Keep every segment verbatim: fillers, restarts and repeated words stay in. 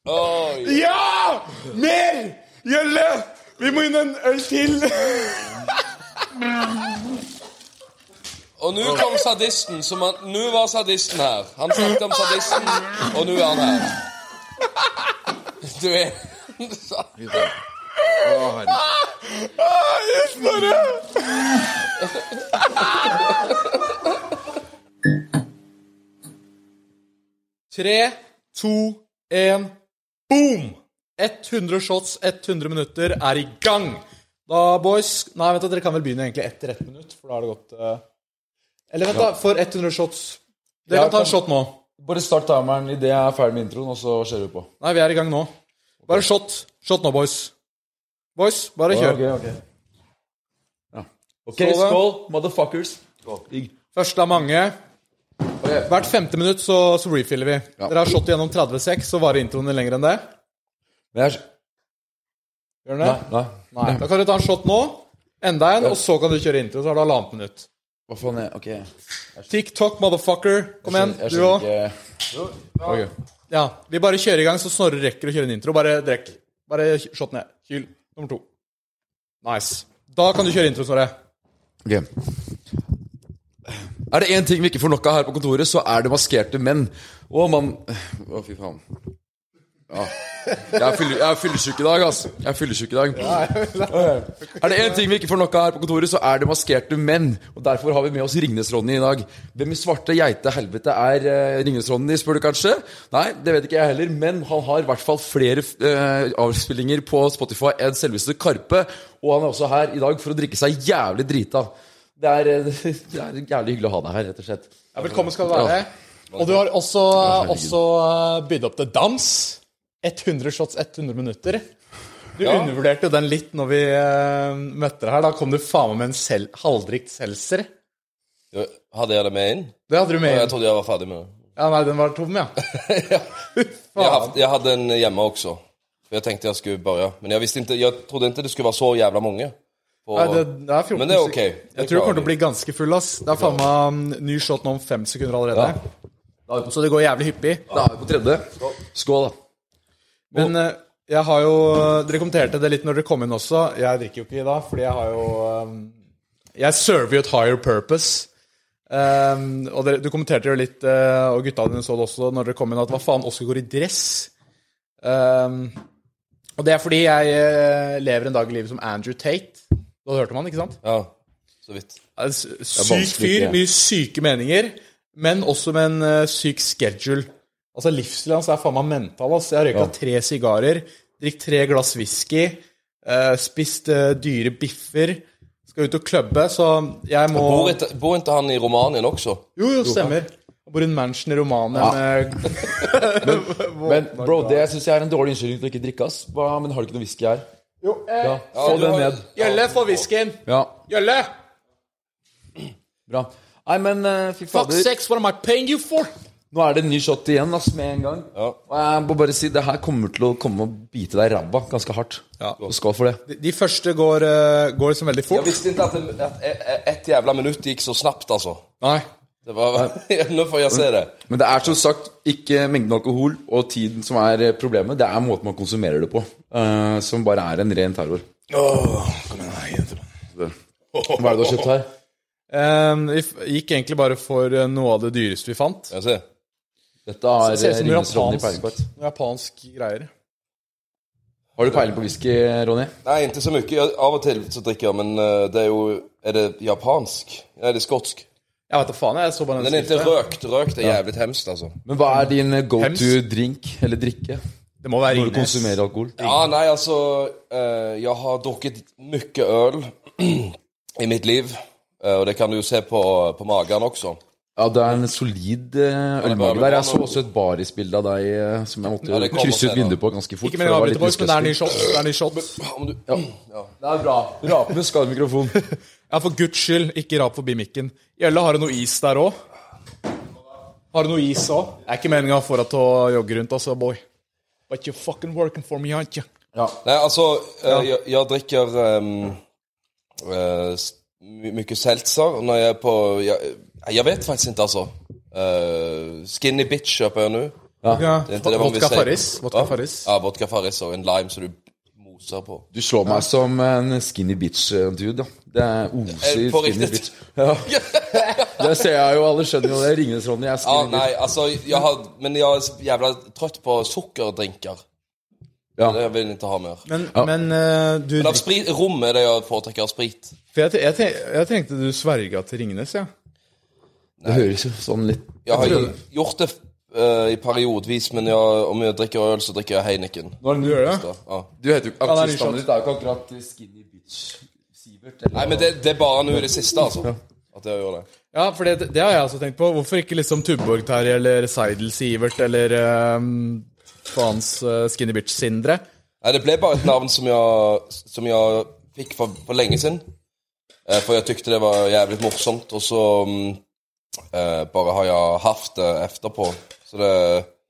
Oi. Ja! Mer! Gjølle! Vi må inn en øl til. Og nå kom sadisten som han, nå var sadisten her. Han snakket om sadisten, og nå er han her. Du er Åh, herre. Ah, yes, bare. Tre, to, en, boom! hundre shots, hundre minutter er i gang. Da, boys... Nei, vent da, dere kan vel begynne egentlig etter ett minutt, for da har det gått... Uh... Eller vent da, for hundre shots. Dere kan ta en shot nå. Bare start timeren i det jeg er ferdig med introen, og så kjører vi på. Nei, vi er i gang nå. Bare shot. Shot nå, boys. Boys, bare kjør. Ok, ok. Ja. Ok, skål, motherfuckers. Skål. Første av mange. Okay. Hvert femte minutt så, så refiller vi. Ja. Dere har shot gjennom tretti seks, så varer introen lenger enn det. Men jeg... Gjør den det? Nei, nei. Nei. Da kan du ta en shot nå, enda en, og så kan du kjøre intro, så har du halvannet minutt. Hva faen er... Ok. TikTok, motherfucker. Kom igjen, du også. Ok. Ja, vi bare kjører i gang, så Snorre rekker å kjøre en intro. Bare drekk. Bare shot ned. Kyl. Nummer to. Nice. Da kan du kjøre intro, Snorre. Ok. Er det en ting vi ikke får nok av her på kontoret, så er det maskerte menn. Å, man... Å, fy faen. Ja. Jeg er fyllesyk i dag, ass. Jeg er fyllesyk i dag. Er det en ting vi ikke får nok av her på kontoret, så er det maskerte menn. Og derfor har vi med oss Ringnes-Ronny i dag. Hvem i svarte geite helvete er uh, Ringnes-Ronny, spør du kanskje? Nei, det vet ikke jeg heller. Men han har i hvert fall flere uh, avspillinger på Spotify enn selveste Karpe. Og han er også her i dag for å drikke seg jævlig drita. Det er, det er jævlig hyggelig å ha deg her, rett og slett. Ja, velkommen skal du være. Ja. Og du har også, også bydd opp til dans. hundre shots, hundre minutter. Du ja. Undervurderte jo den litt når vi uh, møtte deg her. Da kom du faen med en sel halvdrikt seltzer. Ja, hadde jeg det med inn? Det hadde du med inn. Jeg trodde jeg var ferdig med det. Ja, nei, den var tom, ja. Ja. Jeg, had, jeg hadde en hjemme også. Jeg tenkte jeg skulle bare... Men jeg, visste ikke, jeg trodde ikke det skulle være så jævla mange. Og... Nei, det, det er fjorten. Men det er ok. Det jeg tror det kommer til å bli ganske full, ass. Det er faen meg ny shot nå om fem sekunder allerede. Ja. Så det går jævlig hyppig. Da er vi på tredje. Skål, da. Men uh, jeg har jo... Dere kommenterte det litt når dere kom inn også. Jeg drikker jo ikke i dag, fordi jeg har jo... Um, jeg server jo et higher purpose. Um, og dere, du kommenterte jo litt, uh, og gutta dine så det også når dere kom inn, at hva faen, Oscar går i dress. Um, og det er fordi jeg uh, lever en dag i livet som Andrew Tate. Da hørte man, ikke sant? Ja, så vidt. Syk fyr, mye syke meninger, men også med en uh, syk schedule. Altså livsstilen hans er faen meg mental, ass. Jeg har røyket ja. tre sigarer, drikket tre glass whisky, uh, spist uh, dyre biffer, skal ut og klubbe, så jeg må... Bor ikke, bor ikke han i Romanien også? Jo, jo, stemmer. Jeg bor i en mansion i Romanien. Ja. Med... men, men bro, det synes jeg er en dårlig unnskyldning til å ikke drikke, ass. Men har du ikke noe whisky her? Jo, eh, ja. Få den ned. Gjølle, få whiskyen. Ja. Gjølle! Bra. Nei, men uh, fy fader. Fuck sex, what am I paying you for? Nå er det en ny shot igjen, ass, med en gang. Ja. Og jeg må bare si, det her kommer til å komme og bite deg i rabba ganske hardt. Ja. Og skål for det. De, de første går, uh, går liksom veldig fort. Jeg visste ikke at, det, at et jævla minutt gikk så snapt, altså. Nei. Det var, nå får jeg se det. Men det er som sagt ikke mengden alkohol og tiden som er problemet. Det er måten man konsumerer det på, uh, som bare er en ren terror. Åh, kom igjen, jenter. Hva er det du har kjøpt her? Um, vi gikk egentlig bare for noe av det dyreste vi fant. Jeg ser. Dette er Ringnes-Ronny peiling på et. Japansk greier. Har du peiling på whisky, Ronny? Nei, ikke så mye. Av og til så drikker jeg, men uh, det er jo... Er det japansk? Er det skotsk? Jeg vet da faen, jeg så bare den Den er ikke røkt. Røkt er jævlig hemst, altså. Men hva er din go-to-drink, eller drikke? Det må være Ringnes. Når du konsumerer alkohol? Ja, nei, altså... Uh, jeg har drukket mye øl i mitt liv. Uh, og det kan du jo se på, på magen også. Ja, det er en solid uh, ølmage der. Jeg så også et barisbilde av deg uh, som jeg måtte ja, krysse ut vinduet på ganske fort. Ikke med vinduet, boys, men det er ny shot. Det er ny shot. Du, ja. Ja. Det er bra. Rapende skademikrofon. Ja, for Guds skyld, ikke rap forbi mikken. Gjelle, har du noe is der også? Har du noe is også? Det er ikke meningen for at du jogger rundt, altså, boy. But you're fucking working for me, aren't you? Ja. Nei, altså, uh, ja. jeg, jeg drikker um, uh, mye seltzer når jeg er på... Jeg, jeg vet faktisk ikke, altså. Uh, skinny bitch kjøper jeg nå. Ja, Ja. Det er ikke det man vil Vodka si. Farris. Vodka Farris. Ja, vodka Farris og en lime så du moser på. Du slår meg som en skinny bitch-dude, ja. Det er oser På skinny riktig. bitch. Ja. Det ser jeg jo, alle skjønner jo det. Ringenes Ronny er Ja, skinny nei, bitch. altså, jeg har, men jeg er jævla trøtt på sukkerdrinker. Ja. Det vil jeg ikke ha mer. Men, men uh, du Men av sprit, rom er det jeg foretrekker av sprit. For jeg, jeg, jeg, jeg tenkte du sverga til Ringnes, ja. Det høres jo sånn litt Jeg har tror det. gjort det uh, i periodvis, men jeg, om jeg drikker øl, så drikker jeg Heineken. Når du gjør det? Så, ja. Du heter jo Ja, det er artistnavnet ditt er jo ikke akkurat skinny bitch Sivert. Eller? Nei, men det, det er bare nå i det siste, altså. At jeg gjør det. Ja, for det, det har jeg også tenkt på. Hvorfor ikke liksom Tuborg-Terje eller Seidel Sivert eller um, faens uh, Skinny Bitch Sindre? Nei, det ble bare et navn som jeg, som jeg fikk for, for lenge siden. Eh, for jeg tykte det var jævlig morsomt, og så um, eh, bare har jeg haft det efterpå. Så det,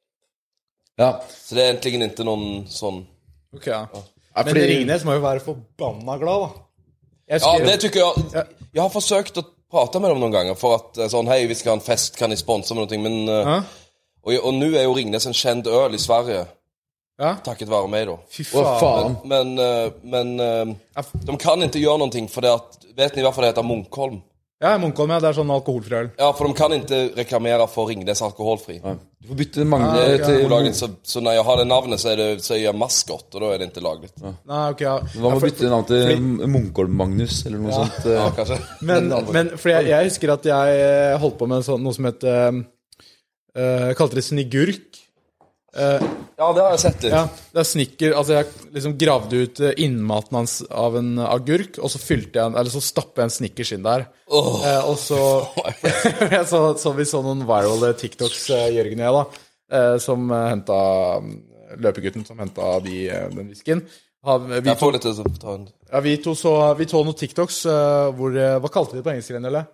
Ja. så det er egentlig ikke noen sånn... Ok, ja. Ja, Men fordi- Ringnes må jo være forbanna glad, da. Jeg Ja, skrev- det tykker jeg. Jeg har forsøkt å prate med dem noen ganger, for at eh, sånn, hei, vi skal ha en fest, kan de sponse med noe, men... eh, Hæ? og, og nå er jo Ringnes en kjent øl i Sverige, Ja? takket være meg da. Fy Å, faen. faen. Men, eh, men eh, Ja, f- de kan ikke gjøre noe, for det at, vet ni hvorfor det heter Munkholm? Ja, Munkholm, ja. Det er sånn alkoholfri øl. Ja, for de kan ikke reklamere for Ringnes alkoholfri. Ja. Du får bytte mange Ah, ok. til Bolaget, så, så når jeg har det navnet, så er, det, så er jeg maskott, og da er det ikke lagligt. Ja, Nei, ok, ja. Hva Ja, med å for- bytte navn til Munkholm-Magnus, eller noe sånt? eh? kanskje. Men, men fordi jeg, jeg husker at jeg eh, holdt på med sånn, noe som het uh, uh, Kalte det snigurk. Uh, Ja, det har jeg sett litt. ja, det er snikker. Altså, jeg liksom gravde ut eh, innmaten hans av en agurk, og så fylte jeg en, eller så stappet jeg en snickers inn der. Åh. Eh, og så, jeg så, så vi så noen viral TikToks, eh, Jørgen og jeg, da, eh, som uh, henta løpegutten som henta de, eh, den whiskyen. Ha- Vi Jeg to, får litt til å ta en... ja, vi to så vi så noen TikToks eh, hvor eh, Hva kalte vi det på engelsk igjen, eller?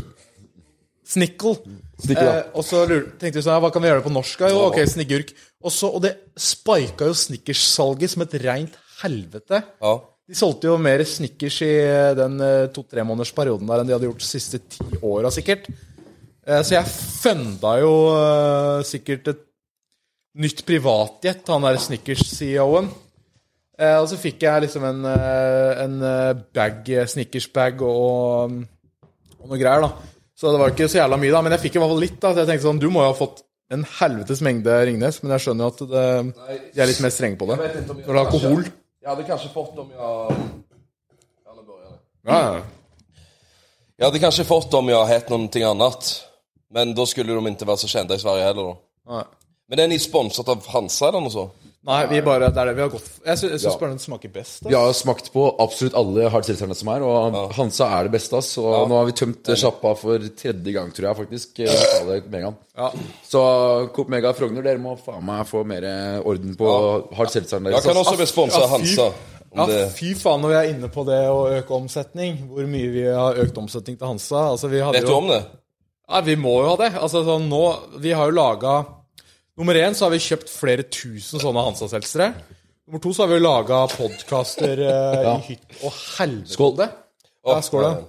Snickle. Snickle, ja. Eh, og så lur, tenkte vi sånn, ja, hva kan vi gjøre det på norsk? da? Jo, ok, sniggurk. Og, så, og det spika jo snickerssalget som et rent helvete. Ja. De solgte jo mer snickers i eh, den eh, to-tre måneders perioden der enn de hadde gjort de siste ti åra, sikkert. Eh, så jeg funda jo eh, sikkert et nytt privatjet, han der Snickers-C E O-en. Eh, og så fikk jeg liksom en, eh, en eh, bag, eh, Snickers-bag og, og noe greier, da. Så det var ikke så jævla mye, da. Men jeg fikk i hvert fall litt, da. Så jeg tenkte sånn, du må jo ha fått en helvetes mengde Ringnes, men jeg skjønner jo at det, de er litt mer strenge på det. vet ikke om jeg- Når det er alkohol. Jeg hadde kanskje fått om jeg... Ja, nå börjar det. Ja, ja. Jeg hadde kanskje fått om jeg het noe annet. Men da skulle de ikke være så kjente i Sverige heller, da. Nei. Men er ni sponset av Hansa eller noe så? Nei, vi bare, det er det vi har gått for. Jeg syns, jeg syns Ja. bare den smaker best. Da. Vi har smakt på absolutt alle hardselterne som er, og Hansa er det beste, ass. Og nå har vi tømt sjappa for tredje gang, tror jeg, faktisk. eh, sa det med en gang. Ja. Så Coop Mega Frogner, dere må faen meg få mer orden på hardselterne Jeg deres. kan ass. også bli sponset av Ja, fy- Hansa. Om Ja, det... fy faen når vi er inne på det å øke omsetning. Hvor mye vi har økt omsetning til Hansa. Altså, vi hadde Vet du jo... om det? Ja, vi må jo ha det. Altså, sånn, nå, vi har jo laga Nummer én så har vi kjøpt flere tusen sånne Hansa-seltsere. Nummer to så har vi jo laga podkaster eh, i hytt og helvete. Skål. Ja, skål, da.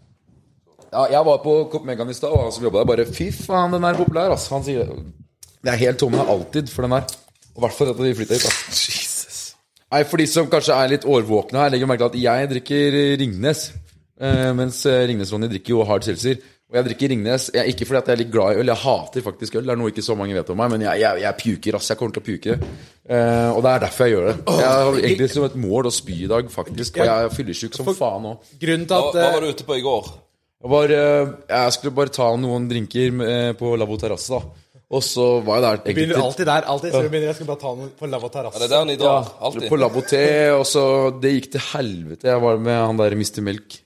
Ja, jeg var på Coop Megan i stad, og han som jobba der, bare fy faen, den er populær, ass. Han sier det er helt tomme alltid for den her. Og i hvert fall etter at vi flytta hit, ass. Jesus. Nei, for de som kanskje er litt årvåkne her, legger merke til at jeg drikker Ringnes, eh, mens eh, Ringnes-Ronny drikker jo hard seltzer. Og jeg drikker Ringnes, jeg, ikke fordi at jeg er litt glad i øl, jeg hater faktisk øl, det er noe ikke så mange vet om meg, men jeg, jeg, jeg puker, ass, jeg kommer til å puke. Eh, og det er derfor jeg gjør det. Jeg har egentlig som et mål å spy i dag, faktisk, og jeg er fyllesyk som faen nå. Grunnen til Hva, at hva eh, var du ute på i går? Jeg, var, eh, jeg skulle bare ta noen drinker eh, på Lavvo Terrasse, da. Og så var jeg der Vi begynner alltid der. alltid Så vi begynner, Jeg skal bare ta noe på Lavvo Ja, det Terrasse. er der ni drar. Alltid. på Lavvo Te, og så det gikk til helvete. Jeg var med han der mister Melk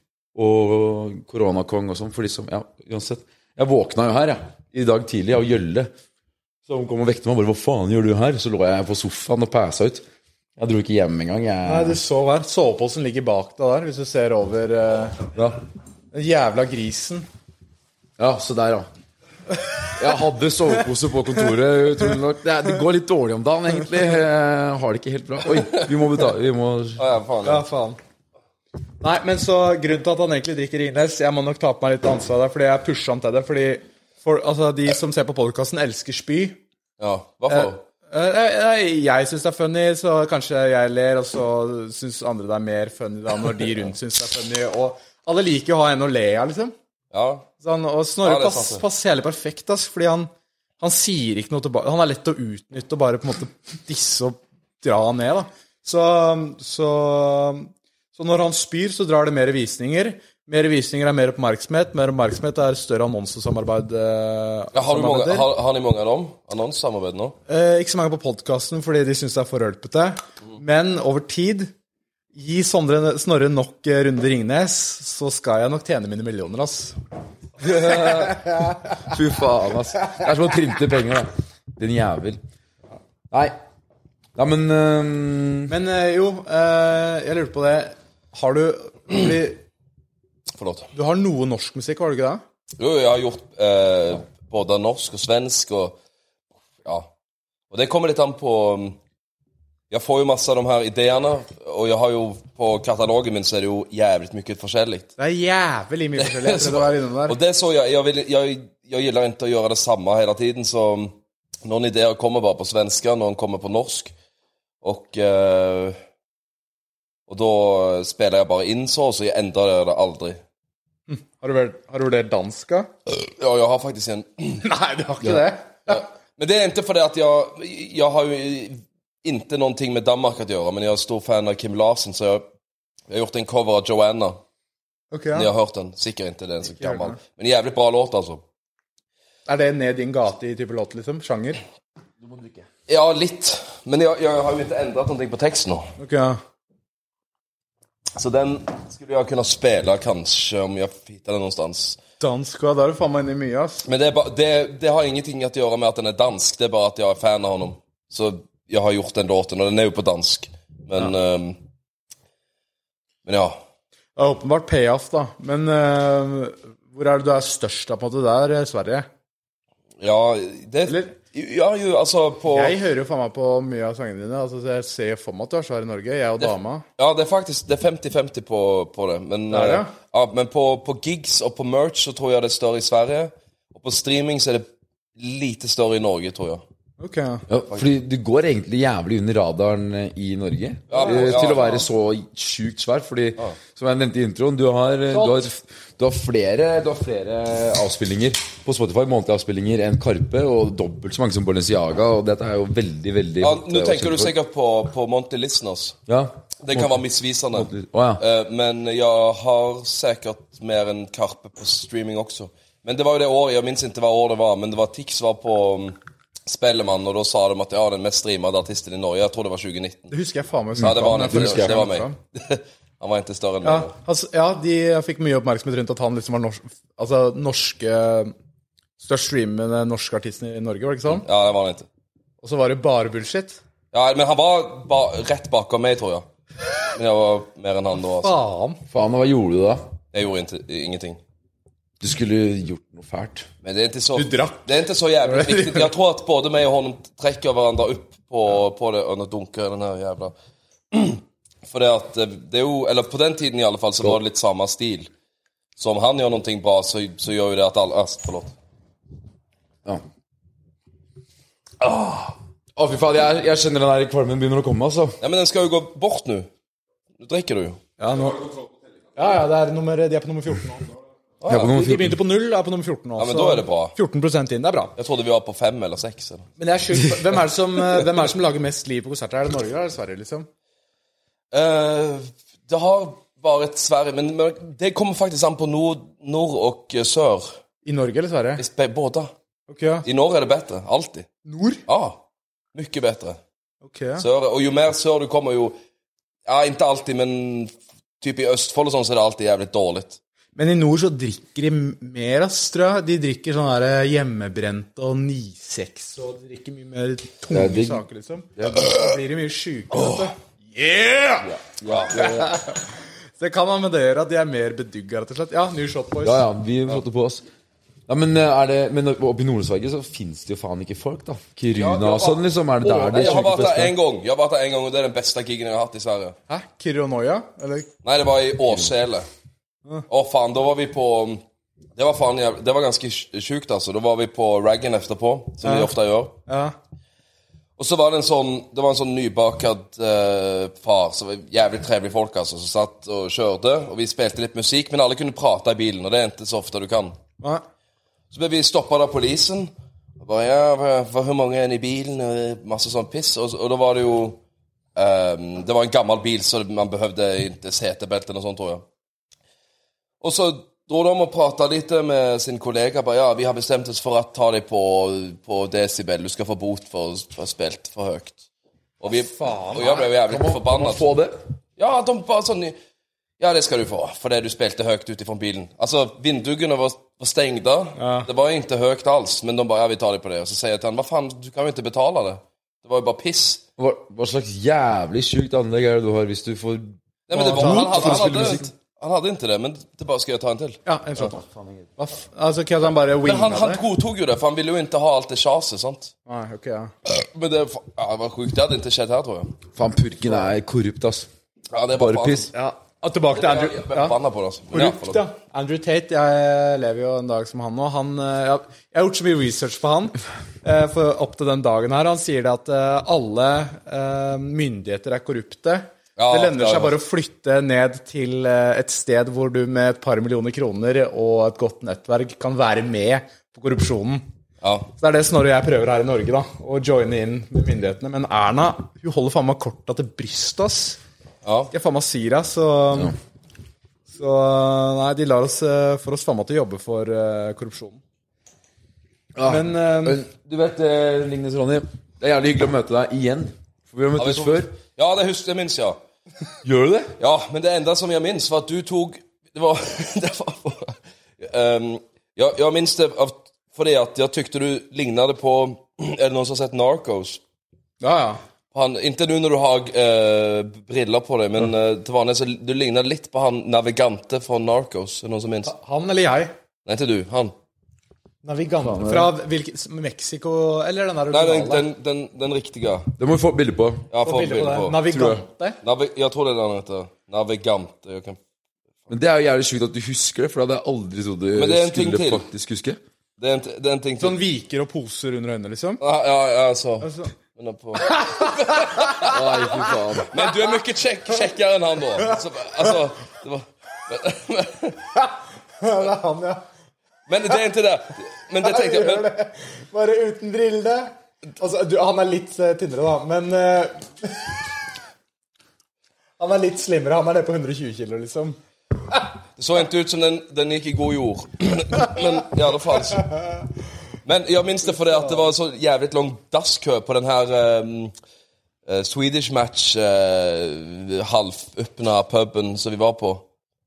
og Koronakong og sånn, for de som, ja, uansett. Jeg våkna jo her, jeg, i dag tidlig av Gjølle. Så hun kom og vekte meg, bare, hva faen gjør du her? Så lå jeg på sofaen og pæsa ut. Jeg dro ikke hjem engang, jeg. Nei, du så her. Soveposen ligger bak deg der, hvis du ser over eh, Ja, den jævla grisen. ja så der, ja. Jeg hadde sovepose på kontoret, utrolig nok. Det, er- det går litt dårlig om dagen, egentlig. Jeg har det ikke helt bra. Oi, vi må betale, vi må... Ja, ja, faen, Ja, ja. faen. Nei, men så grunnen til at han egentlig drikker Ringnes, jeg må nok ta på meg litt ansvar der, fordi jeg pusher han til det. Fordi for, altså, de som ser på podcasten elsker spy. Ja, hvorfor? Uh, jeg jeg syns det er funny, så kanskje jeg ler, og så syns andre det er mer funny da når de rundt syns det er funny. Og alle liker å ha en å le av, liksom. Ja. Sånn, og Snorre Ja, passer pass helt perfekt, ass, fordi han, han sier ikke noe tilbake. Han er lett å utnytte og bare på en måte disse og dra han ned, da. Så, så, så når han spyr, så drar det mer visninger. Mer visninger er mer oppmerksomhet. Mer oppmerksomhet er større annonsesamarbeid. Eh, Ja, har, du mange, har, har ni mange av dem? Annonsesamarbeid nå? eh, ikke så mange på podcasten, fordi de synes det er for rølpete. Men over tid, gi Sondre, Snorre nok eh, runde Ringnes, så skal jeg nok tjene mine millioner, ass. Fy faen, ass. Det er som å printe penger, da. Den jævel. Nei. Ja, men øhm, Men eh, jo, eh, jeg lurte på det. Har du fordi Forlåt. du har noe norsk musikk, har du ikke det? Jo, jeg har gjort eh, både norsk og svensk og ja. Og det kommer litt an på Jeg får jo masse av de her ideene, og jeg har jo på katalogen min så er det jo jævligt mye forskjellig. Det er jævlig mye forskjellig. Jeg tror det var innom der. Og det er så jeg, jeg, vill, jeg, jeg gillar ikke å gjøre det samme hele tiden, så noen ideer kommer bare på svenska, noen kommer på norsk. Og eh, og da spiller jeg bare inn så, så jeg endrer det aldri. Har du vurdert, har du vurdert danska? Ja, jeg har faktisk en Nei, du har ikke det. Ja. Men det er ikke fordi at jeg Jeg har jo ikke noe med Danmark å gjøre, men jeg er stor fan av Kim Larsen, så jeg, jeg har gjort en cover av Joanna. Ok, ja. Ni har hørt den, sikkert ikke, det er en så gammel. Men jævlig bra låt, altså. Er det ned din gate i type låt, liksom? Sjanger? Ja, litt. Men jeg, jeg har jo ikke endret noe på teksten nå. Ok, ja. Så den skulle jeg kunne spille kanskje om jeg hittar den någonstans. Danska, da er du faen meg inne i mye, ass. Men det, er ba, det, det har ingenting å gjøre med at den er dansk, det er bare at jeg er fan av honom. Så jeg har gjort den låten, og den er jo på dansk. Men, ja. Um, men ja. Det er åpenbart payoff, da. Men uh, hvor er det du er størst da, på en måte? Det er Sverige. Ja, det... Eller? Ja, jo, altså på... Jeg hører jo faen meg på mye av sangene dine. Altså, jeg ser for meg at du er svær i Norge, jeg og det, dama. Ja, det er faktisk det er femti femti på, på det. Men, det er det? Uh, ja, men på, på gigs og på merch så tror jeg det er større i Sverige. Og på streaming så er det lite større i Norge, tror jeg. Ok, ja. ja, fordi du går egentlig jævlig under radaren i Norge ja, eh, ja, til å være ja. så sjukt svær. Fordi, ja. som jeg nevnte i introen, du har, du har, du har, flere, du har flere avspillinger på Spotify, månedlige avspillinger enn Karpe, og dobbelt så mange som Balenciaga. Og dette er jo veldig, veldig ja, nå tenker du sikkert på, på Monthly Listeners. Ja. Det kan være misvisende. Oh, ja. uh, Men jeg har sikkert mer enn Karpe på streaming også. Men det var jo det året, jeg minns ikke hva år det var, men det var Tix var på Spellemann, og da sa de at ja, den mest streamede artisten i Norge. Jeg tror det var tjue nitten. Det husker jeg faen meg. Ja, det var, han, det, det, det var meg. Han var ikke større enn ja, meg. altså, ja, de fikk mye oppmerksomhet rundt at han liksom var norsk, altså, norske størst streamende norske artisten i Norge, var det ikke sånn? Ja, det var han ikke. Og så var det bare bullshit. Ja, men han var ba rett bak av meg, tror jeg. Men jeg var mer enn han da. Altså. Faen. Faen, hva gjorde du da? Jeg gjorde inte, ingenting. Du skulle gjort noe fælt. Men det er ikke så, Du drakk. det er ikke så jævlig viktig. Jeg tror at både meg og honom trekker hverandre opp på, på det, og dunker den her jævla... For det at, det er jo, eller på den tiden i alle fall, så var det litt samme stil. Så om han gjør noe bra, så, så gjør jo det at alle... Ah, forlåt. Ja. Åh, Åh fy faen, jeg, jeg kjenner den der kvalmen begynner å komme, altså. Ja, men den skal jo gå bort nå. Nå drikker du jo. Ja, nå... ja, ja, det er nummer, de er på nummer fjorten nå. Ah, ja. De begynte på null, er på nummer fjorten nå. Ja, men da er det bra. fjorten prosent inn, det er bra. Jeg trodde vi var på fem eller seks. Eller? Men jeg er sjukt. Hvem er det som, hvem er det som lager mest liv på konserter? Er det Norge eller er det Sverige, liksom? Uh, det har vært Sverige, men, men det kommer faktisk an på nord, nord og sør. I Norge eller Sverige? Både. Ok, ja. I Norge er det bedre, alltid. Nord? Ja, mye bedre. Ok, ja. Sør, og jo mer sør du kommer jo, ja, ikke alltid, men typ i Østfold og sånn, så er det alltid jævlig dårlig. Men i nord så drikker de mer, ass, tror jeg. De drikker sånn der hjemmebrent og nisex, og de drikker mye mer tunge ja, de... saker, liksom. Da blir de mye syke, vet du. Yeah! Ja, ja, ja, ja. Så det kan man med det gjøre at de er mer bedugget, rett og slett. Ja, New Shot Boys. Ja, ja, vi flotte på oss. Ja, men, er det, men oppe i Nord-Sverige så finnes det jo faen ikke folk, da. Kiruna ja, og sånn, liksom. Er det der Nei, de jeg har vært fleste? der en gang. Jeg har vært der en gang, og det er den beste giggen jeg har hatt i Sverige. Hæ? Kironoia? Eller? Nei, det var i Åsele. Å, oh, faen, da var vi på... Det var faen, det var ganske sjukt, altså. Da var vi på Raggen efterpå, som ja. vi ofte gjør. Ja. Og så var det en sånn, det var en sånn nybakad uh, far, som var jævlig trevlig folk, altså, som satt og kjørte, og vi spilte litt musikk, men alle kunne prate i bilen, og det er ikke så ofte du kan. Nei. Så ble vi stoppet av polisen, og bare, ja, hva, hvor mange er i bilen, og masse sånn piss, og, og da var det jo, um, det var en gammel bil, så man behøvde ikke setebelte eller sånt, tror jeg. Og så dro de og pratet litt med sin kollega, bare, ja, vi har bestemt oss for å ta deg på, på decibel, du skal få bot for å ha spilt for høyt. Og, vi, og jeg ble jævlig forbannet. Kan man få det? Ja, de bare sånn, ja, det skal du få, fordi du spilte høyt ut ifrån bilen. Altså, vinduene var, var stengda, ja. Det var ikke høyt alls, men de bare, ja, vi tar deg på det. Og så sier jeg til han, hva faen, du kan jo ikke betale det. Det var jo bare piss. Hva, hva slags jævlig sykt anlegg er det du har hvis du får... Nei, men det var, han, han, han hadde... Han hadde ikke det, men det bare skal jeg ta en til. Ja, en sånn. Ja. Altså, hva han bare winga det? Han, han godtog jo det, for han ville jo ikke ha alt det kjaset, sant? Nei, ok, ja. Men det, ja, det var sjukt, det hadde ikke skjedd her, tror jeg. Faen, purken er korrupt, ass. Ja, det er bare, bare piss. Ja, og tilbake til Andrew. Jeg er bannet på det, altså. Korrupt, ja. Andrew Tate, jeg lever jo en dag som han nå. Han, jeg, jeg har gjort så mye research på han, for opp til den dagen her. Han sier det at alle myndigheter er korrupte. Ja, det lønner seg bare å flytte ned til et sted hvor du med et par millioner kroner og et godt nettverk kan være med på korrupsjonen. Ja. Så det er det Snorre og jeg prøver her i Norge da, å joine inn med myndighetene. Men Erna, hun holder faen meg korta til brystet, ass. Ja. Jeg faen meg sier det, så... Ja. Så nei, de lar oss, for oss faen meg til å jobbe for uh, korrupsjonen. Ja. Men... Uh, du vet, uh, Lignes Ronny, det er jævlig hyggelig å møte deg igjen. For vi har møttes ja, før. Ja, det husker jeg minns, ja. Gjør du det? Ja, men det enda som jeg minns var at du tog... Det var... det var um, ja, jeg minns det av, fordi at jeg tykte du lignade på... Er det noen som har sett Narcos? Ja, ja. Han, inte nu när du har uh, briller på deg, men uh, til vanlig så du lignade litt på han Navigante fra Narcos. Er det noen som minns? Han eller jeg? Nei, ikke du, han. Navigante fra hvilken, Mexico, eller den der Nei, den, den, den, den riktige. Det må vi få bilder på. Ja, få bilder på. på. Navigante? Navi, jeg tror det er den heter. Navigante. Jeg kan... Men det er jo jævlig sykt at du husker det, for det hadde jeg aldri trodd du skulle faktisk huske. Det er en, det er en ting til. Sånn viker og poser under øynene, liksom? Ja, ja, ja, så. Altså. Men, på... Nei, fy faen. Men du er mye kjekk, kjekkere enn han da. Så, altså, det var... Ja, det er han, ja. Men det er ikke det. Men det tenkte jeg men... Bare uten brillene. Altså, du, han er litt uh, tynnere da. Men uh, han er litt slimmere. Han er nede på hundre og tjue kilo, liksom. Det så ikke ut som den, den gikk i god jord. Men ja, det fanns. Men jeg minns det fordi at det var så jævlig lang dasskø på den her um, uh, Swedish Match uh, halvøppna puben som vi var på.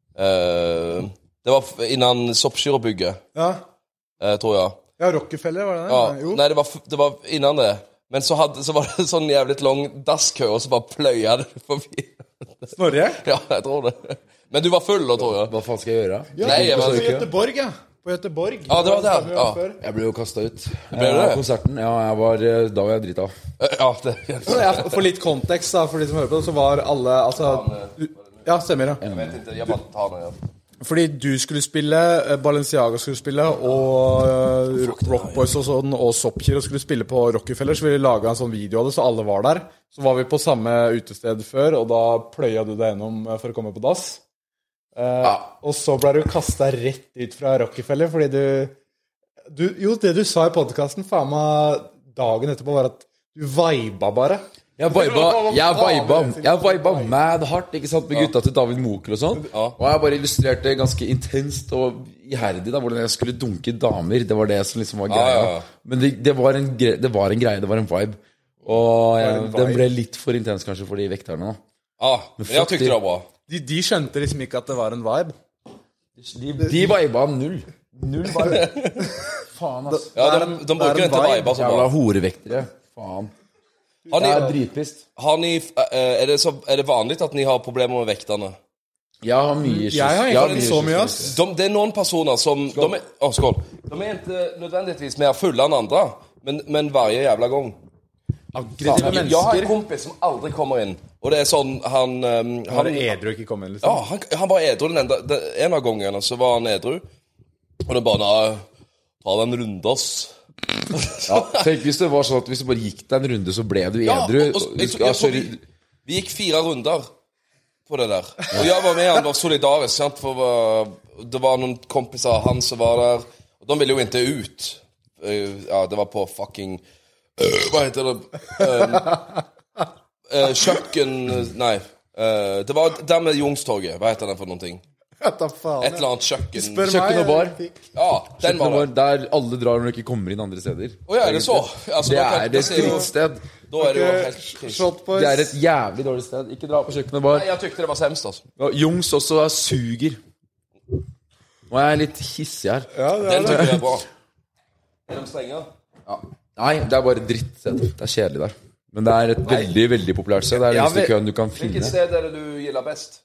Uh, Det var innan soppskyrebygget, ja. eh, tror jeg. Ja, Rockefeller, var det det? Ja. Jo. Nei, det var, det var innan det. Men så, hadde, så var det sånn jævlig lang dasskø, og så bare pløya det forbi. Snorre? Ja, jeg tror det. Men du var full da, tror jeg. Hva faen skal jeg gjøre? Ja, Nei, jeg var var på Göteborg, ja. På Göteborg. Ja, det var der. Ja. Jeg ble jo kastet ut. Ble du det? Konserten, ja, jeg var, da var jeg drita. Ja, det ja, for litt kontekst da, for de som hører på det, så var alle, altså... Ja, stemmer, ja. Jeg vet ikke, jeg bare tar det, ja. Fordi du skulle spille, Balenciaga skulle spille, og uh, Rockboys og sånn, og Soppkir skulle spille på Rockefeller, så vi laget en sånn video av det, så alle var der. Så var vi på samme utested før, og da pløya du deg gjennom for å komme på dass. Uh, ja. Og så ble du kastet rett ut fra Rockefeller, fordi du, du jo, det du sa i podcasten, faen meg dagen etterpå, var at du viba bare. Jeg viba, jeg viba, jeg viba mad hardt, ikke sant, med gutta til David Mokel og sånn. Ja. Og jeg bare illustrerte ganske intenst og iherdig da, hvordan jeg skulle dunke damer. Det var det som liksom var greia. Ja, ja, ja. Men det, det, var en gre, det var en greie, det var en vibe. Og jeg, en vibe. den ble litt for intens kanskje for de vekterne da. Ja, men jeg tykte det var bra. De, de skjønte liksom ikke at det var en vibe. De, de viba null. Null vibe. Faen, ass. Ja, de, de, de bruker ikke vibe, altså. Jævla horevektere. Faen. Har ni, det er dritpist. Har ni, er, det så, er det vanlig at ni har problemer med vekterne? Jeg har mye Jeg har ikke mye så mye, ass. De, det er noen personer som de er, oh, skål. De er ikke nødvendigvis mer fulle enn andre, men, men hver jævla gang. Aggressive mennesker. Jeg har en kompis som aldri kommer inn, og det er sånn, han... Um, han var edru ikke kom inn, liksom? Ja, han, han var edru den enda, den, en av gangene, så var han edru. Og det bare, nei, ta den rundas. Ja, tenk hvis det var sånn at hvis du bare gikk deg en runde, så ble du edru. Ja, og, og, jeg, jeg, jeg, vi, vi gikk fire runder på det der. Og jeg var med, han var solidarisk, sant? For uh, det var noen kompiser av han som var der, og de ville jo ikke ut. Uh, ja, det var på fucking uh, hva heter det? Um, uh, kjøkken, nei. Uh, det var der med Youngstorget, hva heter det for noen ting? Et eller annet kjøkken. Spør Kjøkken og bar. Ja, den var det. Der alle drar når de ikke kommer inn andre steder. Åja, er det så? Altså, det kan, er et drittsted. Da er det jo helt trist. Det er et jævlig dårlig sted. Ikke dra på kjøkken og bar. Nei, jeg tykte det var semst, altså. Ja, Jungs også er suger. Nå er jeg litt hissig her. Ja, det er den tykker jeg er bra. Er de strenge? Ja. Nei, det er bare drittsted. Det er kjedelig der. Men det er et Nei. veldig, veldig populært sted. Det er det eneste køen du kan finne. Hvilket sted er det du gilder best?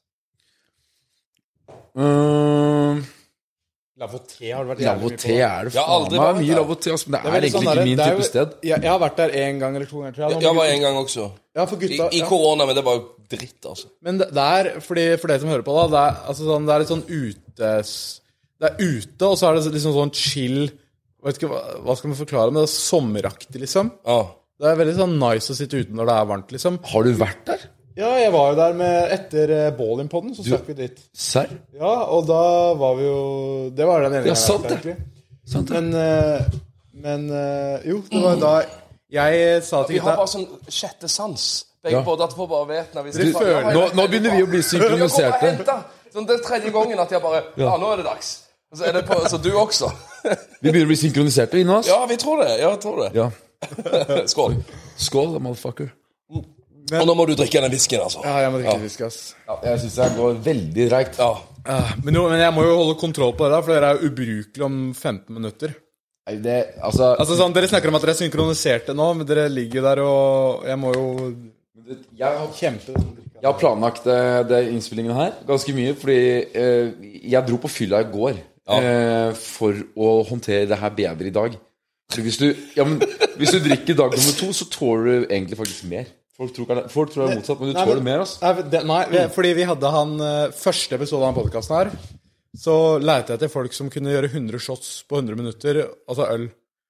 Uh, Lavoté har det vært Lavoté er det faen meg mye Lavoté, men det er, det er egentlig sånn ikke min type sted. Jeg, jeg har vært der en gang eller to ganger, tror jeg. Jeg, jeg var en gang også. Ja, for gutta, I, i korona, men det var dritt, altså. Men det, det er, fordi, for dere som hører på da, det er, altså, sånn, det er litt sånn ute... Det er ute, og så er det liksom sånn chill... Vet ikke, hva, hva skal man forklare, men det er sommeraktig, liksom. Ja. Det er veldig sånn nice å sitte ute når det er varmt, liksom. Har du vært der? Ja, jeg var jo der med etter Ballin-podden, så stakk vi dit. Serr? Ja, og da var vi jo... Det var den ene ja, sant det. Egentlig. Sant det. Men, men jo, det var da jeg sa til Vi har bare sånn sjette sans. Begge ja. både at vi bare vet når vi skal... Du, ja, nå, nå begynner vi å bli synkroniserte. Sånn, det er tredje gangen at jeg bare... Ja, nå er det dags. Så er det på... Så du også. Vi begynner å bli synkroniserte vi nå, ass. Ja, vi tror det. Ja, jeg tror det. Ja. Skål. Skål, motherfucker. Men, og nå må du drikke den whiskyen, altså. Ja, jeg må drikke ja. whisky, ass. Ja, jeg synes det går veldig reit. Ja. Ja, men, jo, men jeg må jo holde kontroll på det da, for dere er jo ubrukelig om femten minutter. Nei, det, altså... Altså sånn, dere snakker om at dere er synkroniserte nå, men dere ligger der, og jeg må jo... Jeg har kjempe... Jeg har planlagt det, det innspillingen her ganske mye, fordi eh, jeg dro på fylla i går ja. eh, for å håndtere det her bedre i dag. Så hvis du, ja, men, hvis du drikker dag nummer to, så tåler du egentlig faktisk mer. Folk tror, folk tror det er motsatt, men du tåler mer, altså. Nei, det, nei, fordi vi hadde han første episode av den podcasten her, så lærte jeg etter folk som kunne gjøre hundre shots på hundre minutter, altså øl.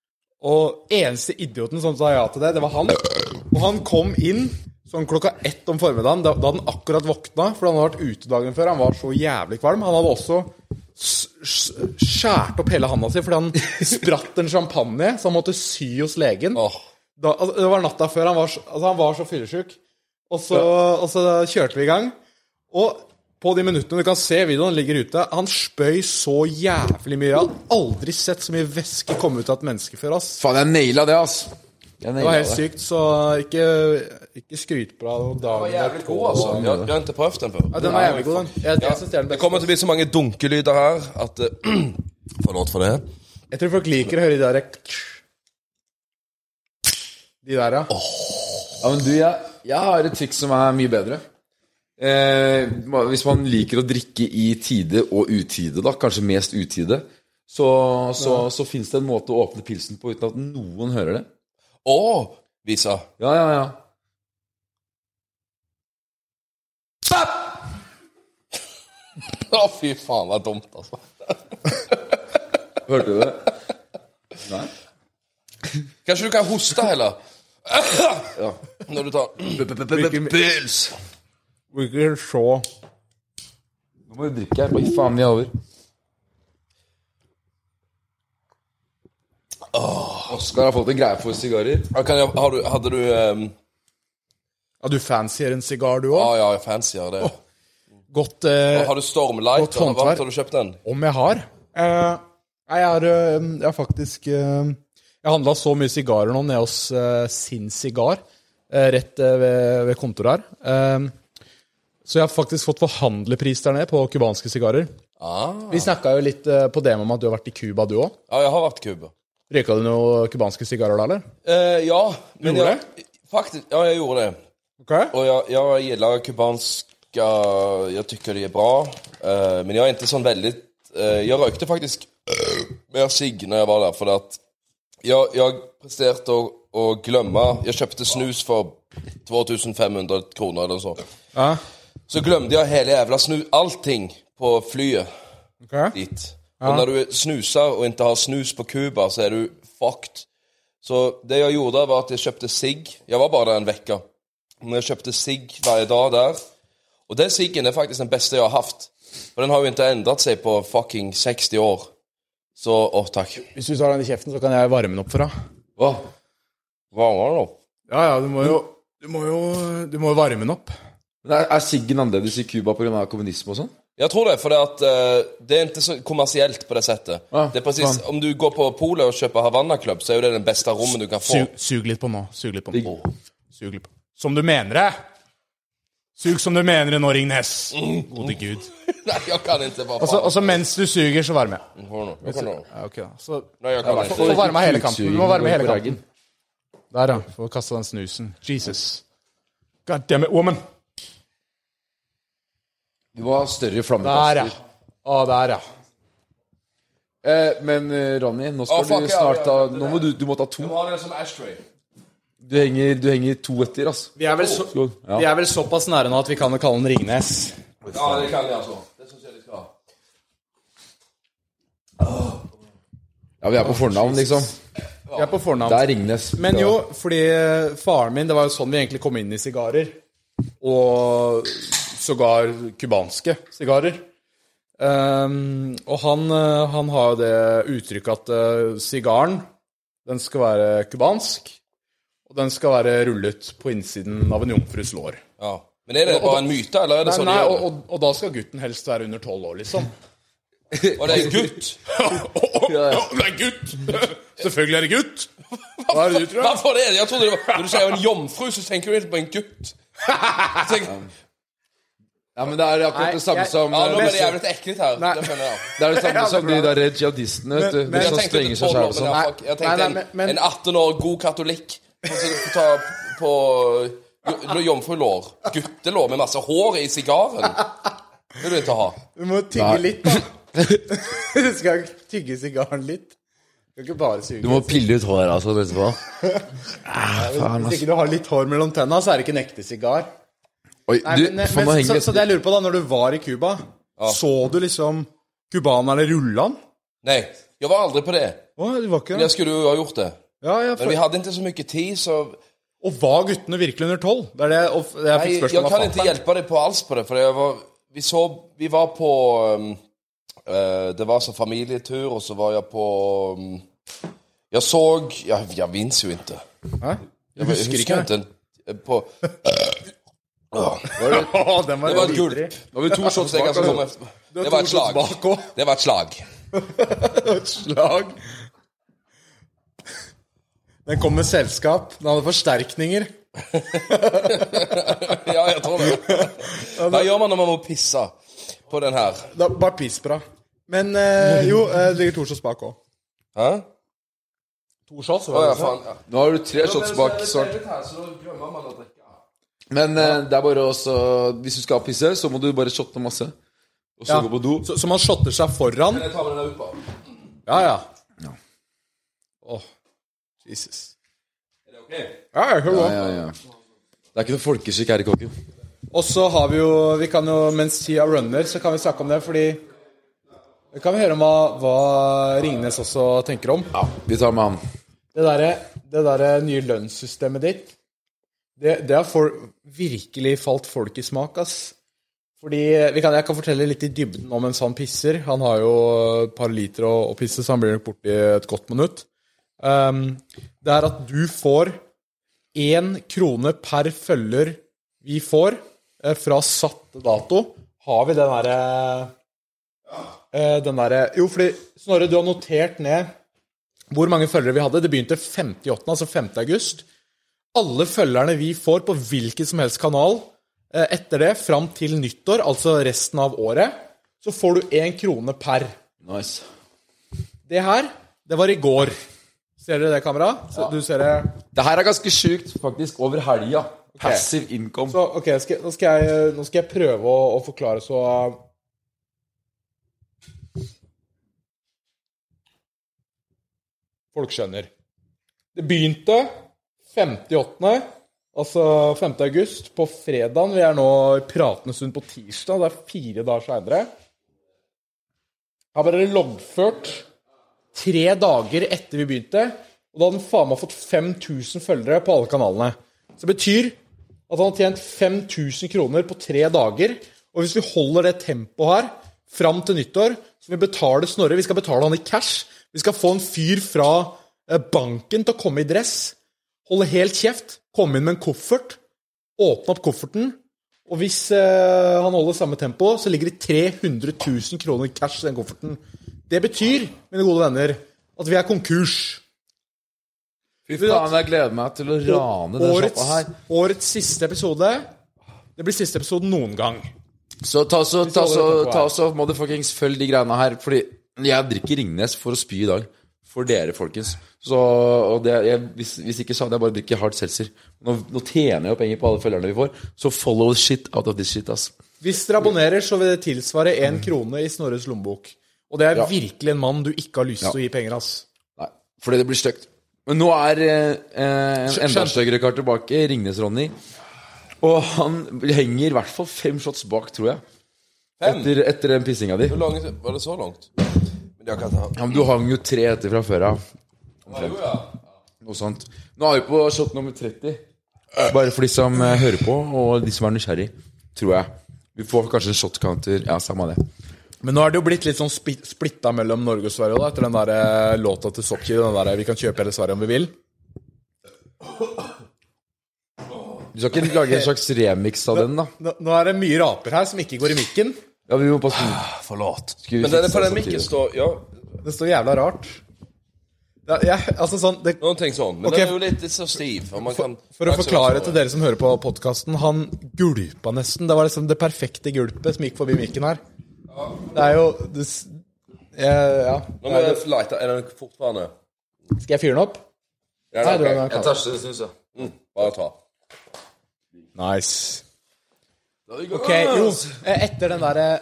Og eneste idioten som sa ja til det, det var han. Og han kom inn sånn klokka ett om formiddagen, da, da han akkurat våkna, for han hadde vært ute dagen før, han var så jævlig kvalm. Han hadde også skjært opp hele handa si, fordi han spratt en champagne, så han måtte sy hos legen. Åh. Da, altså, det var natta før, han var, altså, han var så fyllesyk. Og så, ja. og så kjørte vi i gang. Og på de minuttene du kan se videoen ligger ute, han spøy så jævlig mye. Jeg har aldri sett så mye væske komme ut av et menneske før, ass. Faen, jeg naila det, ass. Jeg det var helt det. Sykt, så ikke, ikke skryt på deg. Det var jævlig god, altså. Jeg har, jeg har ikke prøvd den før. Ja, den var jævlig god, den. Jeg, jeg ja. synes det er den beste. Det kommer til å bli så mange dunkelyder her, at... Uh, Forlåt for det. Jeg tror folk liker å høre de der... De der, ja. Oh. Ja, men du, jeg, jeg har et triks som er mye bedre. Eh, hvis man liker å drikke i tide og utide, da, kanskje mest utide, så, så, ja. så finnes det en måte å åpne pilsen på uten at noen hører det. Åh, Visa. Ja, ja, ja. Stopp! Å, fy faen, det er dumt, altså. Hørte du det? Nei. Kanskje du kan hoste heller? Ja. Når du tar pils. Hvilken så. Nå må du drikke her. Oi, faen, vi er over. Oh. Oskar har fått en greie for sigarer. Kan jeg, har du, hadde du um... Ja, du fancier en sigar du også? Ja, ja, jeg fancier det. Oh. Godt eh, har du Stormlight? Hva har du kjøpt den? Om jeg har? Eh, jeg, har jeg har faktisk eh, jeg handlet så mye sigarer nå ned hos uh, Sin Sigar, uh, rett uh, ved, ved kontoret her. Uh, så jeg har faktisk fått forhandlepris der nede på kubanske sigarer. Ah. Vi snakket jo litt uh, på det med at du har vært i Cuba, du også. Ja, jeg har vært i Cuba. Røyket du noen kubanske sigarer da, eller? Uh, ja. Men gjorde jeg, det? Faktisk, ja, jeg gjorde det. Okay. Og jeg, jeg gillar kubanska, jeg tycker det er bra. Uh, men jeg er ikke sånn veldig... Uh, jeg røykte faktisk uh, mer sigg når jeg var der, for at Jeg, jeg presterte å, å glemme. Jeg kjøpte snus for två tusen fem hundre kroner eller så. Ja. Så glemte jeg hele jævla snus, allting på flyet okay. dit. Ja. Og når du snuser og ikke har snus på Cuba, så er du fucked. Så det jeg gjorde var at jeg kjøpte sigg. Jeg var bare der en vecka. Men jeg kjøpte sigg hver dag der. Og den siggen er faktisk den beste jeg har haft. For den har jo ikke endret seg på fucking seksti år. Så, åh, takk. Hvis du tar den i kjeften, så kan jeg varme den opp for deg. Hva? Hva var det nå? Ja, ja, du må jo, du må jo, du må jo varme den opp. Men er, er siggen annerledes i Cuba på grunn av kommunisme og sånn? Jeg tror det, for det, at, uh, det er ikke så kommersielt på det settet. Ah, det er precis, om du går på Polet og kjøper Havana Club, så er jo det den beste rommet du kan få. Sug, sug litt på nå, sug litt på nå. Sug litt på. Som du mener det. Sug som du mener det nå, Ringnes. Gode Gud. Nei, jeg kan ikke bare faen. Og så mens du suger, så varmer jeg. Hør nå, jeg kan nå. Ja, ok da. Så, Nei, jeg kan ja, ikke. få varme hele kanten. Du må varme hele kanten. Der, ja. Få kastet den snusen. Jesus. God damn it, woman. Du var større Der, flammekaster. ja. Å, der, ja. Eh, men eh, Ronny, nå skal Å, fuck, du ja, snart ja, ta... det Nå der. må du, du må ta to. Du har det som ashtray. Du henger, du henger to etter, altså. Vi er vel, så, Ja. vi er vel såpass nære nå at vi kan kalle den Ringnes. Ja, det kan jeg altså. Det synes jeg de skal. Ja, vi er på fornavn, liksom. Vi er på fornavn. Det er Ringnes. Men jo, fordi faren min, det var jo sånn vi egentlig kom inn i sigarer. Og sågar kubanske sigarer. Um, og han, han har jo det uttrykket at uh, sigaren, den skal være kubansk, og den skal være rullet på innsiden av en jomfrus lår. Ja. Men er det bare en myte, eller er det Nei, sånn nei de gjør og, det? og, og da skal gutten helst være under tolv år, liksom. Og det er gutt. Ja, det er gutt! Selvfølgelig er det gutt! Hva er det du tror? Hvorfor det? Jeg trodde det var... Når du sier en jomfru, så tenker du ikke på en gutt. Jeg tenker... Ja, men det er akkurat Nei, det samme jeg- som... Ja, nå eh, blir det disse- jævlig ekkelt her. Nei. Det skjønner jeg. Det er det samme Ja, som det de er bra. der jihadistene, vet du. Men- De Jeg som tenkte strenger ikke seg tolv selv år, og men sånn. ja, fuck, jeg tenkte Nei, nei, en, men- men- en atten år god katolikk som skal ta på jo- jomfrulår. Guttelår med masse hår i sigaren. Det vil du ikke ha. Du må tygge litt, da. Du skal tygge sigaren litt. Du skal ikke bare suge. Du må pille ut håret, altså, etterpå. Hvis ikke du har litt hår mellom tenna, så er det ikke en ekte sigar. Oi, Nei, du, men, faen, men, nå så, henger så det jeg lurer på da, når du var i Cuba, så du liksom kubanerne rullan? Nei, jeg var aldri på det. Å, du var ikke Men det? jeg skulle jo ha gjort det. Ja, ja, Men for, vi hadde ikke så mye tid, så... og var guttene virkelig under tolv? Det er det, og det jeg Nei, fikk jeg spørsmål av kan ikke fatter'n. hjelpe deg på alls på det, for jeg var, vi, så, vi var på um, uh, det var så familietur, og så var jeg på um, jeg så jeg, jeg minns jo ikke. Hæ? Jeg, Du husker ikke? ikke på, Åh, den var det var et videre. gulp. Nå har vi to shots bak, Det, altså. det var et slag. Det var et slag. Et slag. Den kom med selskap. Den hadde forsterkninger. Ja, jeg tror det. Hva gjør man når man må pisse på den her? Da, bare pissbra. Men eh, jo, eh, det ligger to shots bak også. Hæ? To shots? Å ja, faen. Ja. Nå har du tre shots bak, svart. Men eh, det er bare også... Hvis du skal pisse, så må du bare shotte masse. Og så Ja. gå på do. Så, så man shotter seg foran? Jeg tar med den der ut på. Ja, ja. Åh, Jesus. Er det ok? Ja, jeg hører Ja, også. ja, ja. Det er ikke noe folkeskikk her i kokken. Og så har vi jo, vi kan jo, mens tida runner, så kan vi snakke om det, fordi vi kan vi høre om hva, hva Ringnes også tenker om. Ja, vi tar med han. Det der, det der nye lønnssystemet ditt, det, det har for, virkelig falt folk i smak, ass. Fordi, vi kan, jeg kan fortelle litt i dybden om en sånn pisser. Han har jo et par liter å, å pisse, så han blir nok borte i et godt minutt. Um, det er at du får én krone per følger vi får eh, fra satt dato. Har vi den derre eh, Den derre Jo, fordi Snorre, du har notert ned hvor mange følgere vi hadde. Det begynte femte i åttende, altså femte august. Alle følgerne vi får på hvilken som helst kanal eh, etter det, fram til nyttår, altså resten av året, så får du én krone per. Nice. Det her, det var i går. Ser dere det, kamera? Så, du ser det? Det her er ganske sykt, faktisk, over helga. Passive income. Så, ok, skal, nå, skal jeg, nå skal jeg prøve å, å forklare så folk skjønner. Det begynte femte i åttende, altså femte august, på fredagen. Vi er nå i pratende stund på tirsdag, det er fire dager senere. Har bare loggført tre dager etter vi begynte, Og da hadde han faen meg fått fem tusen følgere på alle kanalene. Så det betyr at han har tjent fem tusen kroner på tre dager. Og hvis vi holder det tempoet her fram til nyttår, så vi betaler Snorre, vi skal betale han i cash. Vi skal få en fyr fra banken til å komme i dress, holde helt kjeft, komme inn med en koffert, åpne opp kofferten, og hvis eh, han holder samme tempo, så ligger det tre hundre tusen kroner cash i den kofferten. Det betyr, mine gode venner, at vi er konkurs. Fy faen, jeg gleder meg til å rane den årets, shoppa her. Årets siste episode, det blir siste episode noen gang. Så ta så, ta så, ta så motherfuckings følg de greiene her, fordi jeg drikker Ringnes for å spy i dag. For dere, folkens. Så, og det, jeg, hvis, hvis ikke så hadde jeg bare drikket hard seltzer. Nå, nå tjener jeg jo penger på alle følgerne vi får. Så follow shit out of this shit, ass. Hvis dere abonnerer, så vil det tilsvare en krone i Snorres lommebok. Og det er ja. virkelig en mann du ikke har lyst til ja. å gi penger, ass. Nei, fordi det blir støkt. Men nå er eh, en enda støggere kar tilbake, Ringnes Ronny. Og han henger i hvert fall fem shots bak, tror jeg. Etter, etter den pissinga di. Hvor langt var det så langt? Men jeg kan ta... Ja, men du hang jo tre etter fra før av. Ja, jo, ja. Noe sånt. Nå er vi på shot nummer tretti. Bare for de som uh, hører på, og de som er nysgjerrig, tror jeg. Vi får kanskje en shot-counter. Ja, samme det. Men nå er det jo blitt litt sånn sp- splitta mellom Norge og Sverige da, etter den der uh, låta til Sopki, den der vi kan kjøpe hele Sverige om vi vil. Du skal ikke lage en slags remix av den da? Nå, nå er det mye raper her som ikke går i mikken. Ja, vi må bare sånn... Forlåt. Men denne på den mikken står... Ja. Det står jævla rart. Ja, jeg, altså sånn... Det... Noen ting sånn, men okay. Det er jo litt så stiv. Man kan... For, for å forklare til dere som hører på podcasten, han gulpa nesten. Det var liksom det perfekte gulpet som gikk forbi mikken her. Ja. Det er jo... Det, ja, ja. Nå må jeg lighte. Er den fortfarande? Skal jeg fyre den opp? Ja, Nei, okay. Jeg tar ikke det, synes jeg. Mm, bare ta. Nice. Ok, jo, etter den der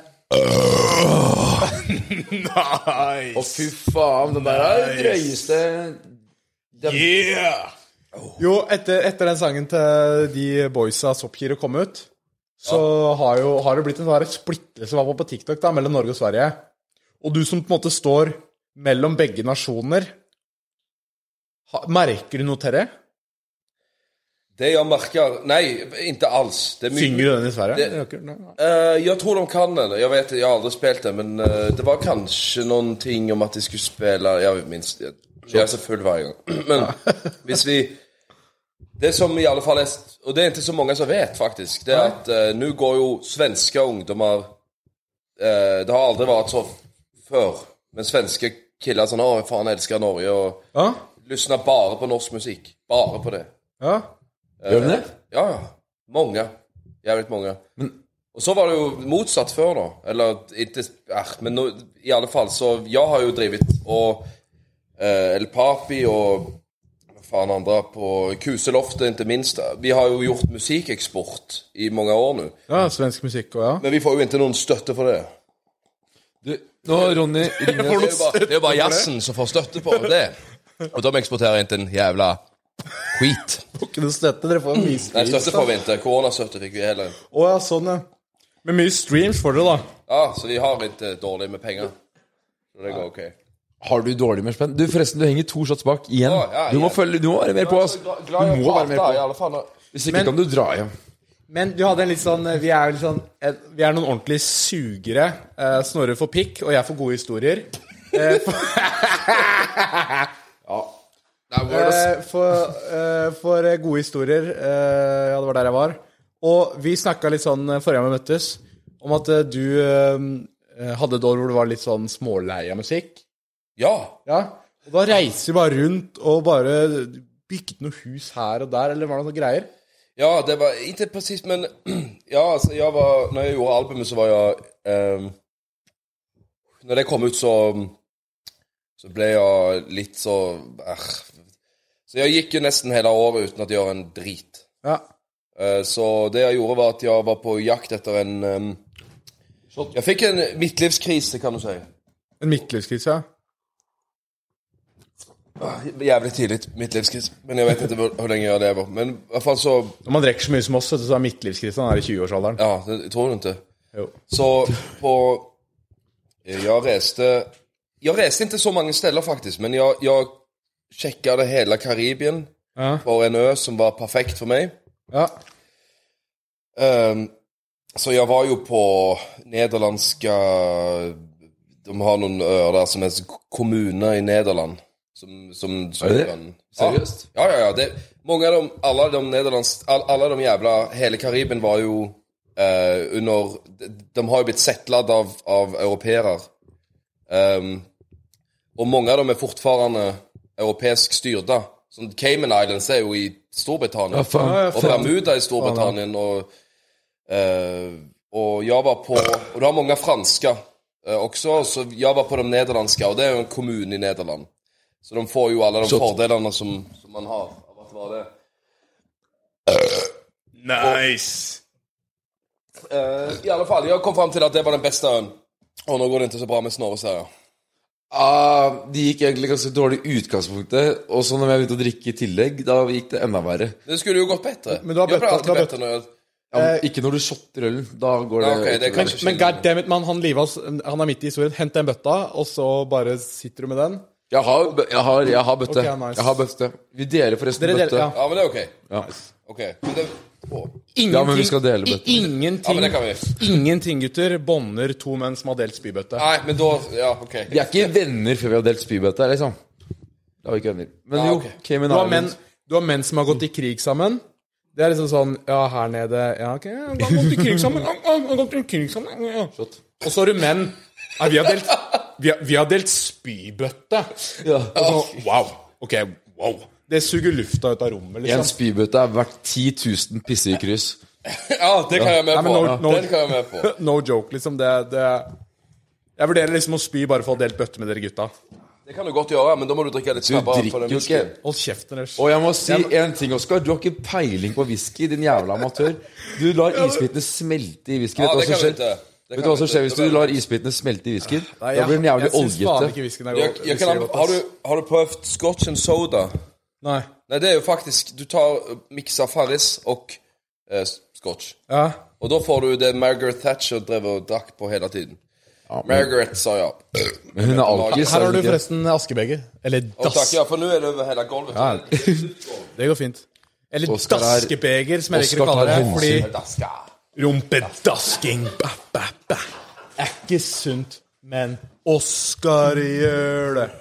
Nice. Å fy faen, den der er det drøyeste den... Yeah. Jo, etter, etter den sangen til de boysa Soppkire kom ut, så ja. har, jo, har det blitt en sånn splittelse som var på TikTok da, mellom Norge og Sverige. Og du som på en måte står mellom begge nasjoner, merker du noe til det? Det jag märker, nej, inte alls. Det är mycket, Synger du den i Sverige? Det, uh, jag tror de kan den. Jag vet, jag har aldrig spelat den, men uh, det var kanske någonting om att de skulle spela, jag minns, jag, jag är så full varje gång. Men hvis vi, det som i alla fall är, och det är inte så många som vet faktiskt, det är att uh, nu går ju svenska ungdomar, uh, det har aldrig varit så för, men svenska killar som har fan älskar Norge och ja? lyssnar bara på norsk musik, bara på det. Ja. Gjør det? Ja, ja. Många. Jävligt många. Men... Och så var det ju motsatt för då. Eller inte... Äh, men no, i alla fall så... Jag har ju drivit och... Eh, El Papi och... Fan andra på Kuseloftet inte minst. Vi har ju gjort musikexport i många år nu. Ja, svensk musik och ja. Men vi får ju inte någon stötte för det. Du, nå Ronny... det, är bara, det är bara jazzen som får stötte på det. Och de exporterar inte en jävla... skit. Får ikke du støtte? Dere får en mye streams. Nei, støtte får vi ikke. Koronastøtte fikk vi heller. Åja, sånn ja. Men mye streams får dere da. Ja, så vi har ikke dårlig med penger. Så det går ok. Har du dårlig med spenn? Du forresten, du henger to shots bak igjen. Ja, ja, du må følge, du må være mer på oss. Du må være mer på. I alle fall. Hvis ikke men, kan du dra hjem. Men du hadde en litt sånn, vi er litt sånn, vi er noen ordentlige sugere. Uh, Snorre for pikk, og jeg får gode historier. Uh, for... ja. Uh, for, uh, for gode historier uh, ja, det var der jeg var. Og vi snakket litt sånn forrige gang vi møttes om at uh, du uh, hadde et år hvor det var litt sånn småleie musikk. Ja. Ja. Og da reiser vi bare rundt og bare bygget noe hus her og der, eller var det noe greier? Ja, det var ikke precis, men ja, altså, jeg var, når jeg gjorde albumet så var jeg um, når det kom ut så så ble jeg litt så uh, så jeg gikk jo nesten hele året uten at jeg gjør en drit. Ja. Uh, så det jeg gjorde var at jeg var på jakt etter en um, jeg fikk en midtlivskrise, kan du si. En midtlivskrise, ja. Uh, jævlig tidlig midtlivskrise, men jeg vet ikke hvor, hvor lenge jeg lever. Men i hvert fall så... Når man drikker så mye som oss, så er midtlivskrisen er i tjue-årsalderen. Ja, det tror du ikke. Jo. Så på... Jeg reste... Jeg reste ikke så mange steder faktisk, men jeg... jeg sjekket det hele Karibien Ja. for en ø som var perfekt for meg. Ja. Um, så jeg var jo på nederlandske... De har noen øer der som er kommuner i Nederland. Som, som, som er det? Kan, Seriøst? Ja, ja, ja. Det, mange av dem, alle de nederlands... Alle de jævla... Hele Karibien var jo uh, under... De, de har jo blitt settlet av, av europeere. Um, og mange av dem er fortfarande europeisk styrte. Sånn Cayman Islands er jo i Storbritannia. Ja, faen. Ja, ja, Og Bermuda i Storbritannia. Og, uh, og jeg var på... Og du har mange franske uh, også. Så jeg var på de nederlandske, og det er jo en kommune i Nederland. Så de får jo alle de Så- fordelene som, som man har av at være det. Nice. Uh, I alle fall, jeg kom frem til at det var den beste øen. Og nå går det ikke så bra med Snorre, ser jeg. Ah, det gikk egentlig ganske dårlig i utgangspunktet. Og så når jeg begynte å drikke i tillegg, da gikk det enda verre. Det skulle jo gått bedre. Men du har Jeg ble bøtta- alltid du har bedre når jeg... Ja, men ikke når du shotter ølen. Da går det Ja, ok, det er ikke kanskje- Men goddammit, man, han Livas, han er midt i historien. Hent den bøtta, og så bare sitter du med den. Jeg har, bø- jeg har, jeg har bøtte. Ok, nice. Jeg har bøtte. Vi deler forresten Dere deler- bøtte. ja. Ja, men det er ok. Ja. Ok, men det... Å. Ingenting, Ja, men vi skal dele bøtter. i- Ingenting, Ja, men det kan vi. ingenting, gutter, bonder to menn som har delt spybøtte. Nei, men da... Ja, ok. Vi er ikke venner før vi har delt spybøtte, liksom. Da er vi ikke venner. Men Ja, jo, ok. Cayman Du har, menn, Islands. du har menn som har gått i krig sammen. Det er liksom sånn, ja, her nede, ja, ok, ja, de har gått i krig sammen, ja, ja, de har gått i krig sammen, ja. Og så har du menn, ja, vi har delt, vi har, vi har delt spybøtte. Ja. Og så, wow, ok, wow. Det suger lufta ut av rommet, En liksom. spybøtte er verdt ti tusen pisser i kryss. Ja, det kan jeg med Nei, men på. no- no- Den kan jeg med på. No joke, liksom, det, det... Jeg vurderer liksom å spy bare for å dele bøtte med dere gutta. Det kan du godt gjøre, men da må du drikke litt Du snabbere. drikker på den jo ikke. whiskyen. Hold kjeften deres. Og jeg må si en ting, Oskar. Du har ikke peiling på whisky, din jævla amatør. Du lar isbitene smelte i whisky. Ja, Vet du det hva som kan vi skjer? ikke. Det Vet kan du hva vi som ikke. skjer hvis Det du var- lar isbitene smelte i whiskyen? Nei, Da blir den jævlig jeg synes faen oljete. ikke whisken er Jeg, god. jeg kan, Whisky er godt, har, ass. du, har du prøvd Scotch and soda? Nei. Nei, det er jo faktisk... Du tar mikser Farris og eh, Scotch. Ja. Og da får du det Margaret Thatcher drev og drakk på hele tiden. Margaret sa ja. Men hun er alkis. Her har du er hun ikke? forresten askebeger. Eller Og takk, dass. ja, for nå er det over hele gulvet. Ja. Det går fint. Eller Oskar er- daskebeger, som jeg liker å Oskar kalle tar det. Fordi hensyn. Daska. rumpedasking ba, ba, ba, er ikke sunt. Men Oskar gjør det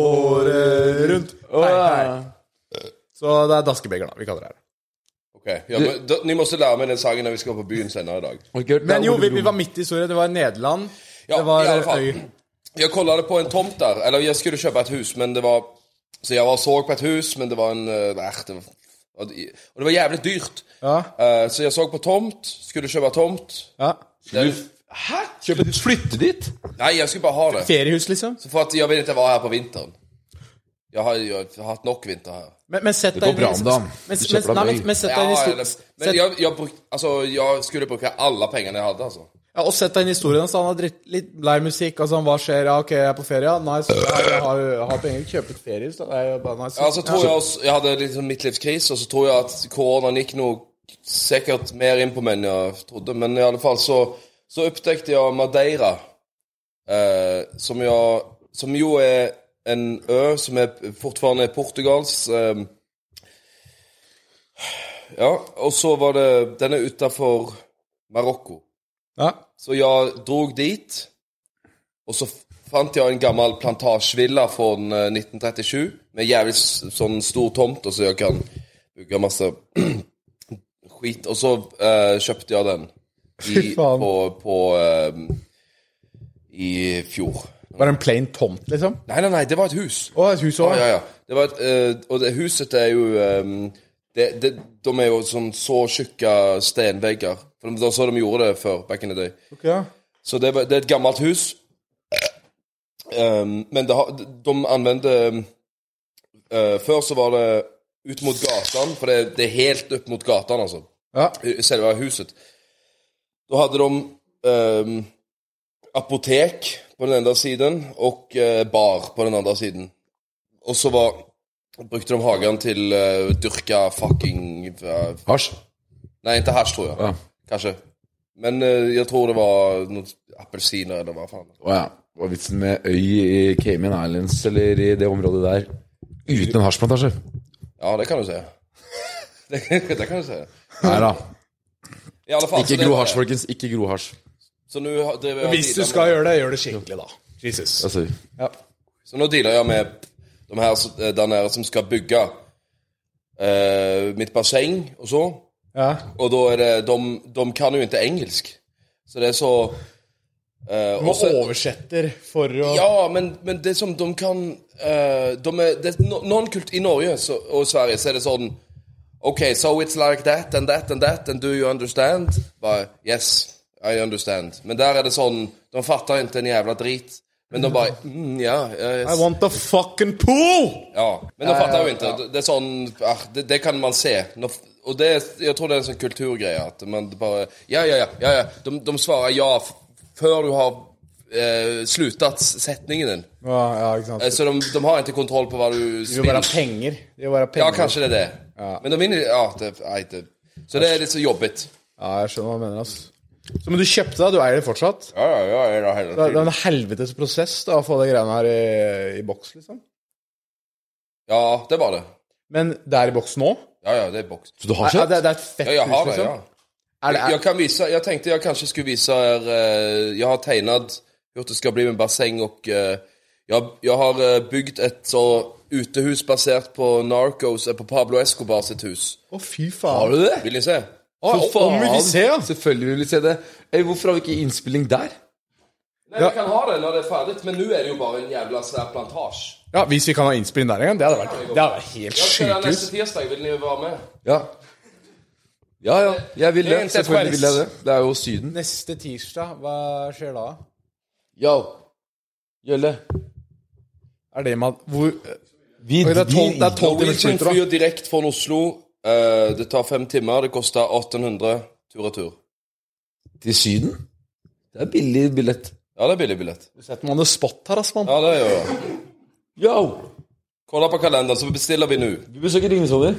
året rundt. Hei, hei. Så det er daskebeger, da. Vi kaller det det. Ok, ja, men da, ni måste lære meg den sangen når vi skal på byen senere i dag. Ok, det er Men jo, Ole vi, Brumm. vi var midt i historien. Det var Nederland. Ja, det var i alle fall. øy. Jeg kollade på en tomt der, eller jeg skulle kjøpe et hus, men det var... Så jeg var så på et hus, men det var en... Uh, det var, og det var jævlig dyrt. Ja. Uh, så jeg så på tomt, skulle kjøpe tomt. Ja. Det, Hæ? Kjøpe et flytte dit? nei, jeg skulle bare ha det. Feriehus, liksom. Så for at jeg vil ikke være her på vinteren. Jeg har, jeg har hatt nok vinter her. Men, men sett Det deg går bra om dagen. Men, Du men, kjøper deg nei, men, bøy. men sett deg Ja, inn i eller, historien. men jeg, jeg, bruk, altså, jeg skulle bruke alle pengene jeg hadde, altså. Ja, og sett deg inn i historien. Så han har dritt, litt lei musikk. Altså, hva skjer? Ja, ok, jeg er på ferie. Ja, nice. Jeg har, jeg har, jeg har penger. Kjøpe et feriehus. Da. Det er jo bare nice. Ja, så tror jeg også, jeg hadde litt sånn midtlivskris, og så tror jeg at koronaen gikk noe sikkert mer inn på meg enn jeg trodde. Men i alle fall så, så oppdekte jeg Madeira, eh, som, jeg, som jo er en ø som er fortfarande er Portugals. Eh, ja, og så var det, den er utenfor Marokko. Ja. Så jeg drog dit, og så fant jeg en gammel plantasjevilla fra eh, nitten trettisju, med jævlig s- sånn stor tomt, og så jeg kan bygge masse skit. Og så eh, kjøpte jeg den i, Fy faen. på, på eh, i fjor. Var det en plain tomt, liksom? Nei, nei, nei, det var et hus. Å, et hus Ja, også? ja, ja. Det var et, eh, og det huset er jo eh, det, det, De er jo sånn så tjukke stenvegger. For det var så de gjorde det før, back in the day. Ok, ja. Så det, var- det er et gammelt hus. Um, men det har, de anvender uh, Før så var det ut mot gatan, for det, det er helt opp mot gatan, altså. Ja. Selve huset. Da hadde de um, apotek på den ene siden og uh, bar på den andre siden. Og så var, brukte de hagen til uh, dyrka fucking uh, Hasj? Nei, ikke hasj, tror jeg. Ja. Kanskje. Men uh, jeg tror det var noen appelsiner, eller hva faen. Å ja. Hva er vitsen med øy i Cayman Islands, eller i det området der? uten en hasjplantasje. Ja, det kan du si. Det, det kan du si. Neida. I alle fall, Ikke så det gro var hasj, det. folkens. Ikke gro hasj. Så nå har- driver jeg og Hvis du dealer skal med- gjøre det, gjør det skikkelig da. Jesus. Altså, Ja. Så nå dealer jeg med de her som- der nede som skal bygge eh, mitt basseng og så. Ja. Og da er det, de, de kan jo ikke engelsk. Så det er så... eh, Du må også- oversetter for å... Ja, men, men det som de kan eh, de er, det, no, Noen kult i Norge så, og Sverige så er det sånn OK, so it's like that and that and that and do you understand? Bare, yes, I understand. Men der er det sånn, de fatter ikke en jævla drit. Men de bare, mm, ja, yes. I want the fucking pool! Ja, men de fatter jo ikke. Det er sånn, ah, det, det kan man se. Nå- Og det, jeg tror det er en sånn kulturgreie, at man bare, ja, ja, ja, ja, ja. De, de svarer ja f- før du har eh, sluttet setningen din. Ja, ja, ikke sant. Eh, Så de, de har ikke kontroll på hva du Det vil være penger. Det vil være penger. Ja, kanskje det er det. Men de vinner, ja, det, nei, det. Så det er litt så jobbigt. Ja, jeg skjønner hva du mener, altså. Så, men du kjøpte det, du eier det fortsatt? Ja, ja, ja, jeg er da hele Det er, det tiden. er en helvetes prosess da, å få de greiene her i, i boks, liksom. Ja, det var det. Men det er i boks nå? Ja, ja, det er boks. så du har Ja, kjøpt? det, det er et fett Ja, jeg har hus, det, liksom. ja. Er det, Jeg, er, jeg kan visa, jeg tenkte jeg kanskje skulle visa er, eh, jag har tegnat hur det ska bli med bassäng och eh, jag, jag har eh, byggt ett så utehus baserat på Narcos, eh, på Pablo Escobar sitt hus. å, fy faen. Har du det? Vill ni se? Å, om vi vil se, ja. Selvfølgelig vil vi se det. Ey, hvorfor har vi ikke innspilling der? Nej, vi kan ha det när det är färdigt, men nu är det ju bara en jävla sån här plantage. Ja, hvis vi kan ha innspilling der en gang, det hadde vært, det hadde vært helt Jag ska göra sjukt. nästa tisdag, vill ni vara med? Ja. Ja, ja. Jeg vil Det er det. en Selvfølgelig vil jeg det. sekvens. Det er jo Syden. Neste tirsdag, hva skjer da? Yo. Gjølle. Er det med hvor, Vi, Oi, det er tolv- det er tolv timers Norwegian flyter da. flyr direkt från Oslo. Eh, det tar fem timmar, det kostar åttahundra tur och tur. til Syden? Det er billig billett. Ja, det är billig biljett. Du setter man on the spot her, ass, man. Ja, det gör jag. Yo. Kolla på kalendern så bestiller vi nu. Vi besøker Ringnes over.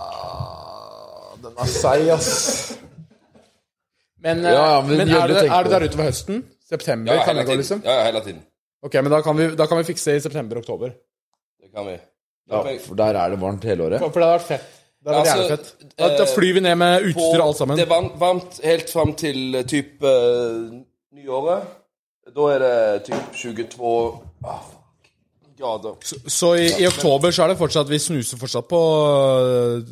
Den er seig, ass. Men, Ja, ja, men men, gjør er, det, det, tenk er på. det der ute ved høsten? September, Ja, kan hela det gå, tiden. liksom? Ja, ja, hela tiden. Ok, men da kan vi, da kan vi fikse det i september-oktober. Det kan vi. Ja, for der er det varmt hele året. For, for det hadde vært fett. Det hadde vært Altså, jævlig fett. Da, da flyr vi ned med utstyr og alt sammen. Det er varmt, varmt helt fram til eh, typ uh, nyåret. Da er det typ tjueto ah, fuck, grader. Så, så i, i oktober så er det fortsatt, vi snuser fortsatt på øh,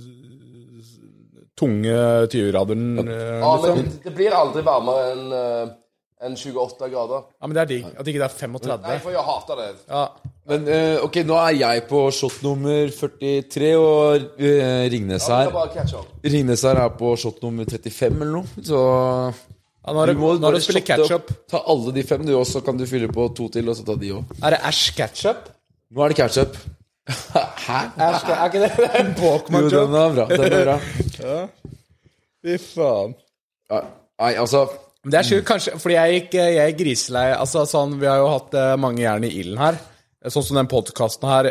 tunge tyve grader. øh, Ja, liksom. men det blir aldri varmere enn uh, enn tjueåtte grader. Ja, men det er digg. At ikke det er femogtretti. Nei, for jeg hater det. Ja. Men eh, ok, nå er jeg på shot nummer førtitre, og eh, Ringnes Ja, det her er bare catch up. Ringnes her er på shot nummer trettifem eller noe. Så Ja, nå er det, nå er det å spille shotte catch-up. opp. Ta alle de fem, du, og så kan du fylle på to til, og så ta de òg. Er det Ash catch-up? Nå er det catch-up. Hæ? Ash, er ikke det en Jo, Pokémon-joke? den er bra. Den er bra. Fy faen. Ja, nei, altså Men det er sjukt, kanskje, fordi jeg gikk, jeg er griselei. Altså, sånn, vi har jo hatt eh, mange jern i ilden her. Sånn som den podcasten her.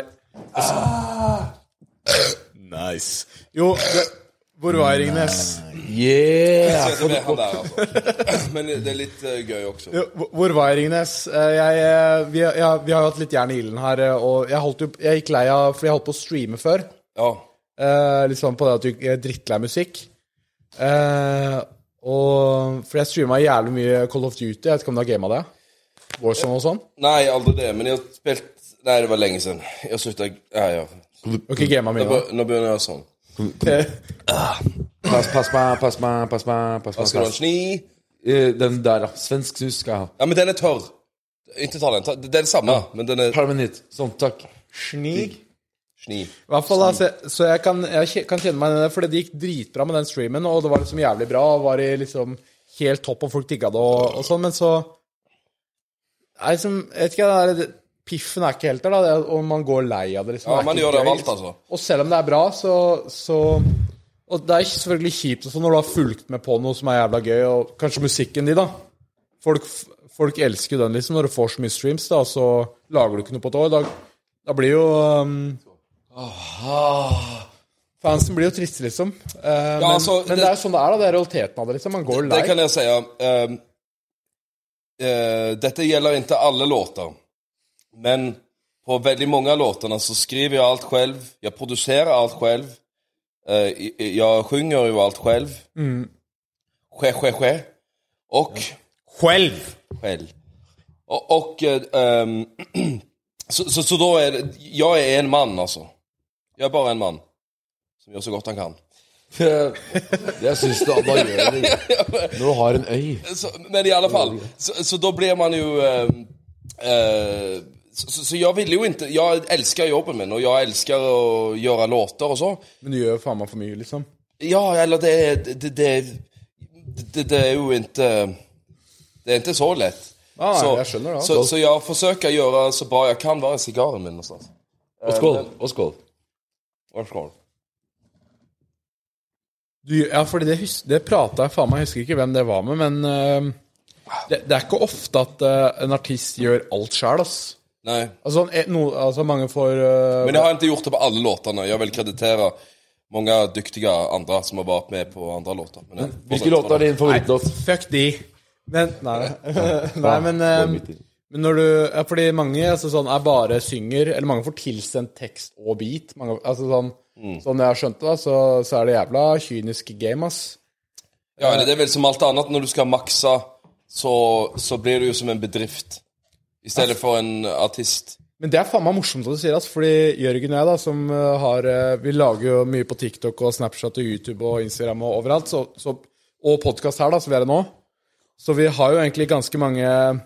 Nice. Jo, det, hvor var jeg, Ringnes? Yeah! Jeg vet han der, altså. Men det er litt eh, gøy også. Jo, hvor- hvor var jeg, Ringnes? Eh, Jeg, eh, vi, ja, vi har jo hatt litt jern i ilden her, eh, og jeg, holdt jo, jeg gikk lei av, fordi jeg holdt på å streame før. Ja. Eh, litt sånn på det at du er drittlei musikk. Eh, og for jeg streama jævlig mye Call of Duty. Jeg vet ikke om du har gamet det? Warzone og sånn? Nei, aldri det. Men jeg har spilt Nei, det var lenge siden. Jeg sluttet Ja, ja. Du har ikke gamet mye Nå, nå? be- nå begynner jeg sånn. Pass, pass meg, pass meg, pass meg. Pass Hva meg, skal du ha? pass. Sni? Eh, Den der, da. Svensk snus skal jeg ha. Ja, men den er tørr. Ikke ta den. Ta- Det er det samme, men den er Parmenit. Sånn, takk. Snig? sni. I hvert fall, altså, så jeg kan, jeg kje- kan kjenne meg igjen i det, fordi det gikk dritbra med den streamen, og det var liksom jævlig bra, og var i liksom helt topp, og folk digga det, og, og sånn, men så Nei, liksom, jeg vet ikke, det der, det- piffen er ikke helt der, da, det, og man går lei av det, liksom. Ja, er man ikke gjør det av gøy, alt, liksom. altså. Og selv om det er bra, så, så Og det er selvfølgelig kjipt og sånn når du har fulgt med på noe som er jævla gøy, og kanskje musikken din, da. Folk, folk elsker jo den, liksom, når du får så mye streams, da, og så lager du ikke noe på et år. Da, da blir jo um, Fansen blir jo triste, liksom. Eh, men, altså, men det- det er sånn det er, da. Det er realiteten av det, liksom. Man går lei. Det kan jeg si. Um, uh, dette gjelder ikke alle låter. Men på väldigt många låtarna så skriver jag allt själv. Jag producerar allt själv. Uh, jag sjunger ju allt själv. Mm. Ske, ske, ske. Och... Själv! Själv. Och... och um, så, så, så då är det... Jag är en man alltså. Jag är bara en man. Som gör så gott han kan. Jeg synes du bare gjør det når du har en øy. Så, men i alla fall, så, så då blir man ju... Uh, uh, så, så jag vill ju inte... Jag älskar jobben min, och jag älskar att göra låtar och så. Men du gör fan man för mycket liksom. Ja, eller det, det, det, det, det är ju inte... Det är inte så lätt. Ah, så, jag skjønner det. Så, så jag försöker göra så bra jag kan vara cigaren min någonstans. Og skål, og skål. Och skål. Du, ja, fordi det, hus- det pratet jeg faen meg, jeg husker ikke hvem det var med, men uh, det, det er ikke ofte at uh, en artist gjør alt selv, ass. Nej. Altså, eh, no, altså mange får... Uh, Men jag har inte gjort det på alla låtarna. Jag vill kreditera många dyktiga andra som har varit med på andra låtar. Men, Mm. Hvilke låter er din favorittlåt? Nei, fuck de. Men, nei, nei men, uh, men når du, ja, fordi mange altså, sånn, er bare synger, eller mange får tilsendt tekst og beat. Mange, altså, sånn, mm. sånn jeg har skjønt det, så, så er det jævla kynisk game, ass. Ja, eller det är väl som allt annat när du ska maxa så, så blir det ju som en bedrift istället för en artist. Men det er faen meg morsomt at du sier, ass, fordi Jørgen og jeg da, som uh, har, uh, vi lager jo mye på TikTok og Snapchat og YouTube og Instagram og overalt, så, så, og podcast her da, så vi er det nå. Så vi har jo egentlig ganske mange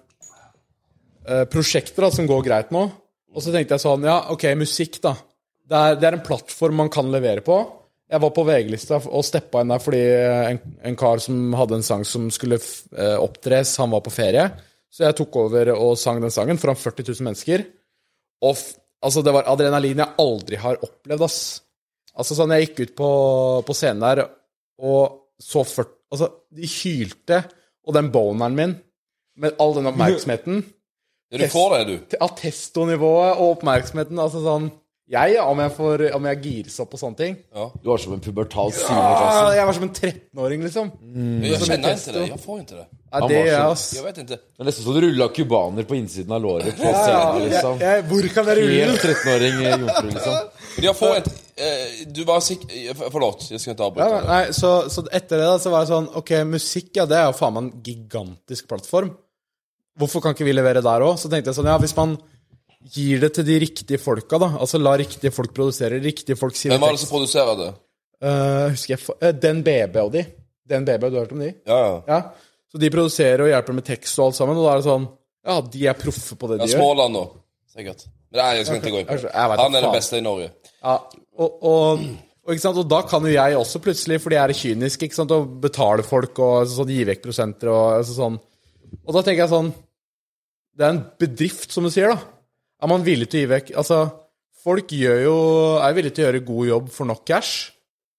uh, prosjekter da, som går greit nå. Og så tenkte jeg sånn, ja, ok, musikk da. Det er, det er en plattform man kan levere på. Jeg var på V G-lista og steppet inn der fordi en, en kar som hadde en sang som skulle uh, opptres, han var på ferie. Så jeg tok over og sang den sangen foran førti tusen mennesker. Og f- altså det var adrenalin jeg aldri har opplevd, ass. Altså sånn, jeg gikk ut på, på scenen der, og så ført, altså, de hylte, og den boneren min, med all den oppmerksomheten, Ja, du får det, du. til attestonivået og oppmerksomheten, altså sånn, jeg, om jeg får, om jeg gires opp på sånne ting. Ja. Du var som en pubertal Ja, syvendeklasse. jeg var som en trettenåring, liksom. Men jag Som känner ett inte testo. det. Jag får inte det. Ja, Han det var er, så- ass. Jag vet inte. Det er nesten så du rullet kubaner på innsiden av låret på Ja, ja, scenen, jeg, liksom. jeg, hvor kan jeg rulle? Helt trettenåring jomfru, liksom. Men jag får inte... Eh, du var sick... eh, Förlåt, jag ska inte avbryta. Ja, nei, så, så etter det da, så var det sånn, ok, musikk, ja, det er jo faen meg en gigantisk plattform. Hvorfor kan ikke vi levere der også? Så tenkte jeg sånn, ja, hvis man gir det til de riktige folka da, altså la riktige folk produsere, riktige folk sine Vem var det tekst. som producerade? Uh, husker jeg, fa- eh, Den B B og de. Den B B, du har hørt om de? Ja, ja. Ja. Så de produserer og hjelper med tekst og alt sammen, og da er det sånn, ja, de er proffe på det Ja, de gjør. Småland då. Säkert. Men nej, jag ska inte gå in på jag det. vet Han är fan. den bästa i Norge. Ja, og, og, og, ikke sant? Og da kan jo jeg også plutselig, fordi jeg er kynisk, ikke sant, og betale folk og altså, sånn, gi vekk prosenter og altså, sånn. Og da tenker jeg sånn, det er en bedrift, som du sier da. Er man villig til å gi vekk? Altså, folk gjør jo, er villig til å gjøre god jobb for nok cash.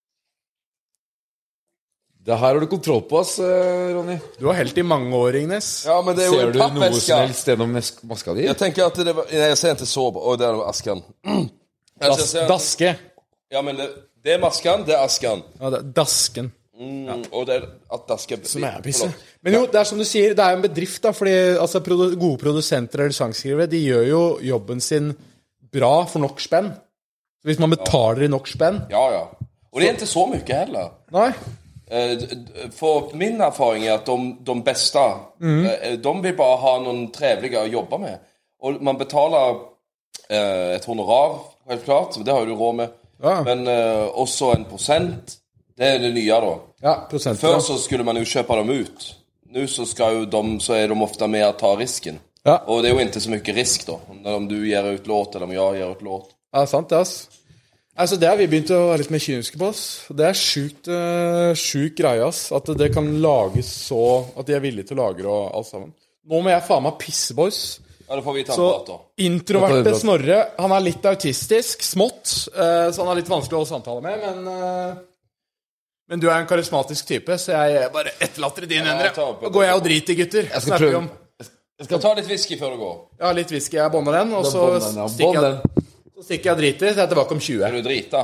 Det her har du kontroll på, ass, eh, Ronny. Du har helt i mange år, Ignes. Ja, men det är ju Ser en du noe som pappväska. helst gjennom nes- maska di? Jag tänker att det var... Nej, jag säger inte så. Oj, där var askan. Alltså, jag Das, säger- daske. Ja, men det, det är maskan, det är askan. Ja, det er dasken. Mm, Och det är att daska... Som er pisse. Men jo, det er som du sier, det er en bedrift da, fordi altså, produ gode produsenter eller sangskrivere, de gjør jo jobben sin bra for nok spenn. Så hvis man betaler i nok spenn, Ja, ja. Och det är inte så mycket heller. nei, Eh, d- d- För min erfaring är att de, de bästa, eh, de vill bara ha någon trevliga att jobba med. Och man betalar eh, ett honorar, självklart. Det har ju du råd med. Ja. Men eh, också en procent. Det är det nya då. ja, prosenter. Förr så skulle man ju köpa dem ut. Nu så ska ju de, så är de ofta med att ta risken. Ja. Och det är ju inte så mycket risk då. Om du ger ut låt eller om jag ger ut låt. Ja, sant det, ass. Altså, det har vi begynt å være litt mer kyniske på, ass. Det er sjukt, uh, sjuk greie, ass. At det kan lages så, at de er villige til å lagre og alt sammen. Nå må jeg faen meg pisse, boys. Ja, då får vi ta en Så prat då. introverte Snorre, han er litt autistisk, smått, eh, så han er litt vanskelig å samtale med, men eh, men du er en karismatisk type, så jeg bare etterlater i dine hender. ta opp. Da går jeg og driter, gutter. Jeg skal Snakker vi prøve. om. Jeg skal Ta lite whisky før du går. Ja, litt whisky, jeg bånder den, og så bånd den, ja. stikker Bånd jeg, den. så stikker jeg og driter, så jeg er tilbake om tjue. Kan du drita?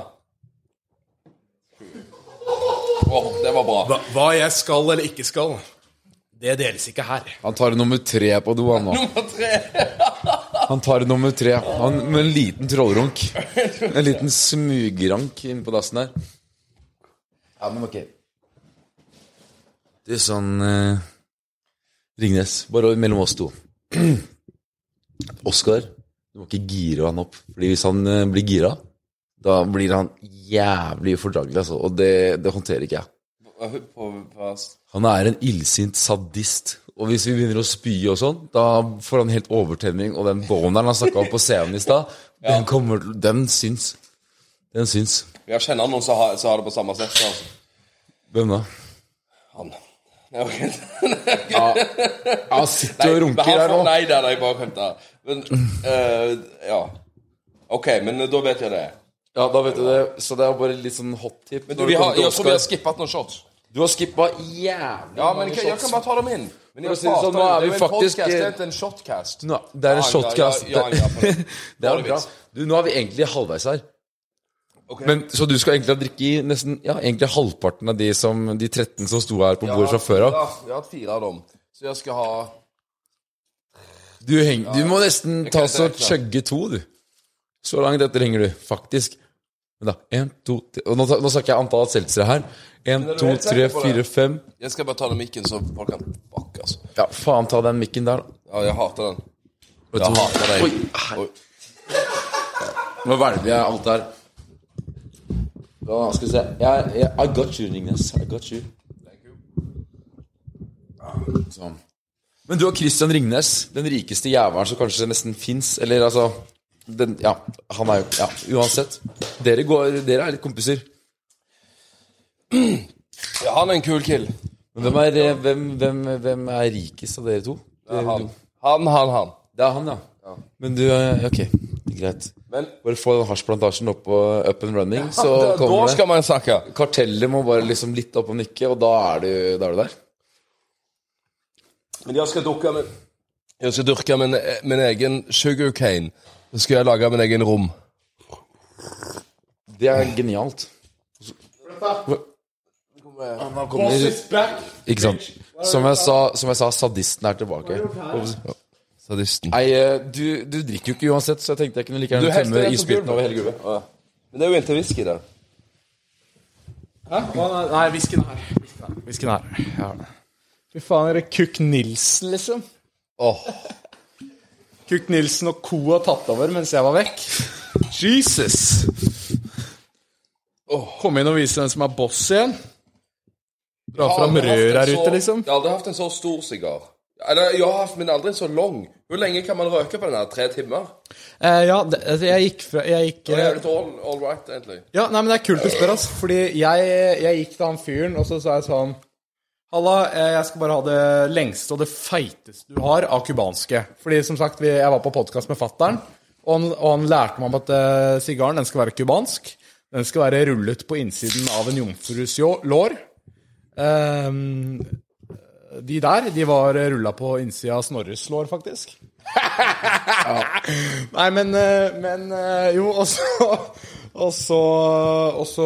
Åh, det var bra. Hva, hva jeg skal eller ikke skal, det deles ikke her. Han tar nummer tre på do, han nå. Nummer tre. Han tar nummer tre. Han med en liten trollrunk. En liten smugrank inne på dassen der. Ja, men ok. Det er sånn eh, Ringnes, bare mellom oss to. Oskar, du må ikke gire han opp. Fordi hvis han eh, blir gira, da blir han jævlig ufordragelig, altså. Og det, det håndterer ikke jeg. Han er en illsint sadist. Og hvis vi begynner å spy og sånn, da får han helt overtenning. Og den boneren han snakket om på scenen i sted, ja. den, kommer, den syns. Den syns. Jeg kjenner noen som har, som har det på samme sett. Altså. Hvem da? Han. Ja, okay. ja, han sitter og runker her nå. Nei, det er det jeg bare kønter. Men, uh, ja. Ok, men da vet jeg det. Ja, da vet du det. Så det er bare litt sånn hot tip. Men du, vi har, jeg tror vi har skippet noen shots. Du har skippet jævlig Ja, men jeg, jeg kan bare ta dem inn. Men jeg si sånn, nå er vi det er faktisk podcast, det er en shotcast. Nå, det er en shotcast. Ja, ja, ja, ja, ja, det er bra. Du, nå er vi egentlig halvveis her. Okay. Men, så du skal egentlig ha drikke i nesten, ja, egentlig halvparten av de, som, de tretten som sto her på bordet fra før av. Ja, jeg har hatt fire av dem. Så jeg skal ha... Du, heng, ja, du må nesten ta så chugge to, du. Så langt etter henger du, faktisk. Men da, en, to, tre, og nå, nå snakker jeg antall seltsere her. En, to, tre, fire, fem. Jeg skal bare ta den mikken så folk kan bakke, altså. Ja, faen, ta den mikken der da. Ja, jeg hater den. Jeg hater deg. Oi, Oi. Nå velger jeg alt der. Da skal vi se. Jeg, jeg, I got you, Ringnes. I got you. Thank you. Sånn. Men du og Christian Ringnes, den rikeste jæveren som kanskje nesten finnes. Eller altså den, ja, han er jo, ja, uansett. Dere, går, dere er litt kompiser. Ja, han er en kul kill. Men hvem er, hvem, hvem, hvem er rikest av dere to? Det er han. Han, han, han. Det er han, ja. ja. Men du, ok, det er greit. Men, bare få den hasjplantasjen opp, og, up and running, så ja, da, kommer det. Da skal man snakke. Kartellet må bare liksom litt opp og nikke, og da er du, da er du der. Men jeg skal dukke med, jeg skal dukke med min, min egen sugarcane. Så skal jeg lage min egen rom. Det er genialt. Han kommer, ikke sant? Som jeg sa, som jeg sa, sadisten er tilbake. Sadisten. Nei, du, du drikker jo ikke uansett, så jeg tenkte jeg kunne like gjerne tømme isbiten over hele gubben. Ja. Men det er jo ikke whisky der. Hæ? Nei, whiskyen her. Whiskyen her. Ja. Fy faen, er det Kukk Nilsen, liksom? Åh. Kukk Nilsen og ko har tatt over mens jeg var vekk. Jesus! Oh. Kom inn og vise hvem som er boss igjen. Dra fram rør her ute, liksom. Jeg har aldri haft en så stor sigar. Eller, jeg har haft, men aldri en så lang. Hvor lenge kan man røke på den her? Tre timer? Eh, ja, det, jeg gikk fra... Jeg gikk, det er litt all, all right, egentlig. Ja, nei, men det er kult å spørre, ass. Fordi jeg, jeg gikk til han fyren, og så sa jeg sånn... Halla, jeg skal bare ha det lengste og det feiteste du har av kubanske. Fordi, som sagt, vi, jeg var på podcast med fatteren, og han, og han lærte meg om at uh, sigaren, den skal være kubansk. Den skal være rullet på innsiden av en jomfrus lår. Um, de der, de var rullet på innsiden av Snorres lår, faktisk. Ja. Nei, men, men jo, og så... Og så... Og så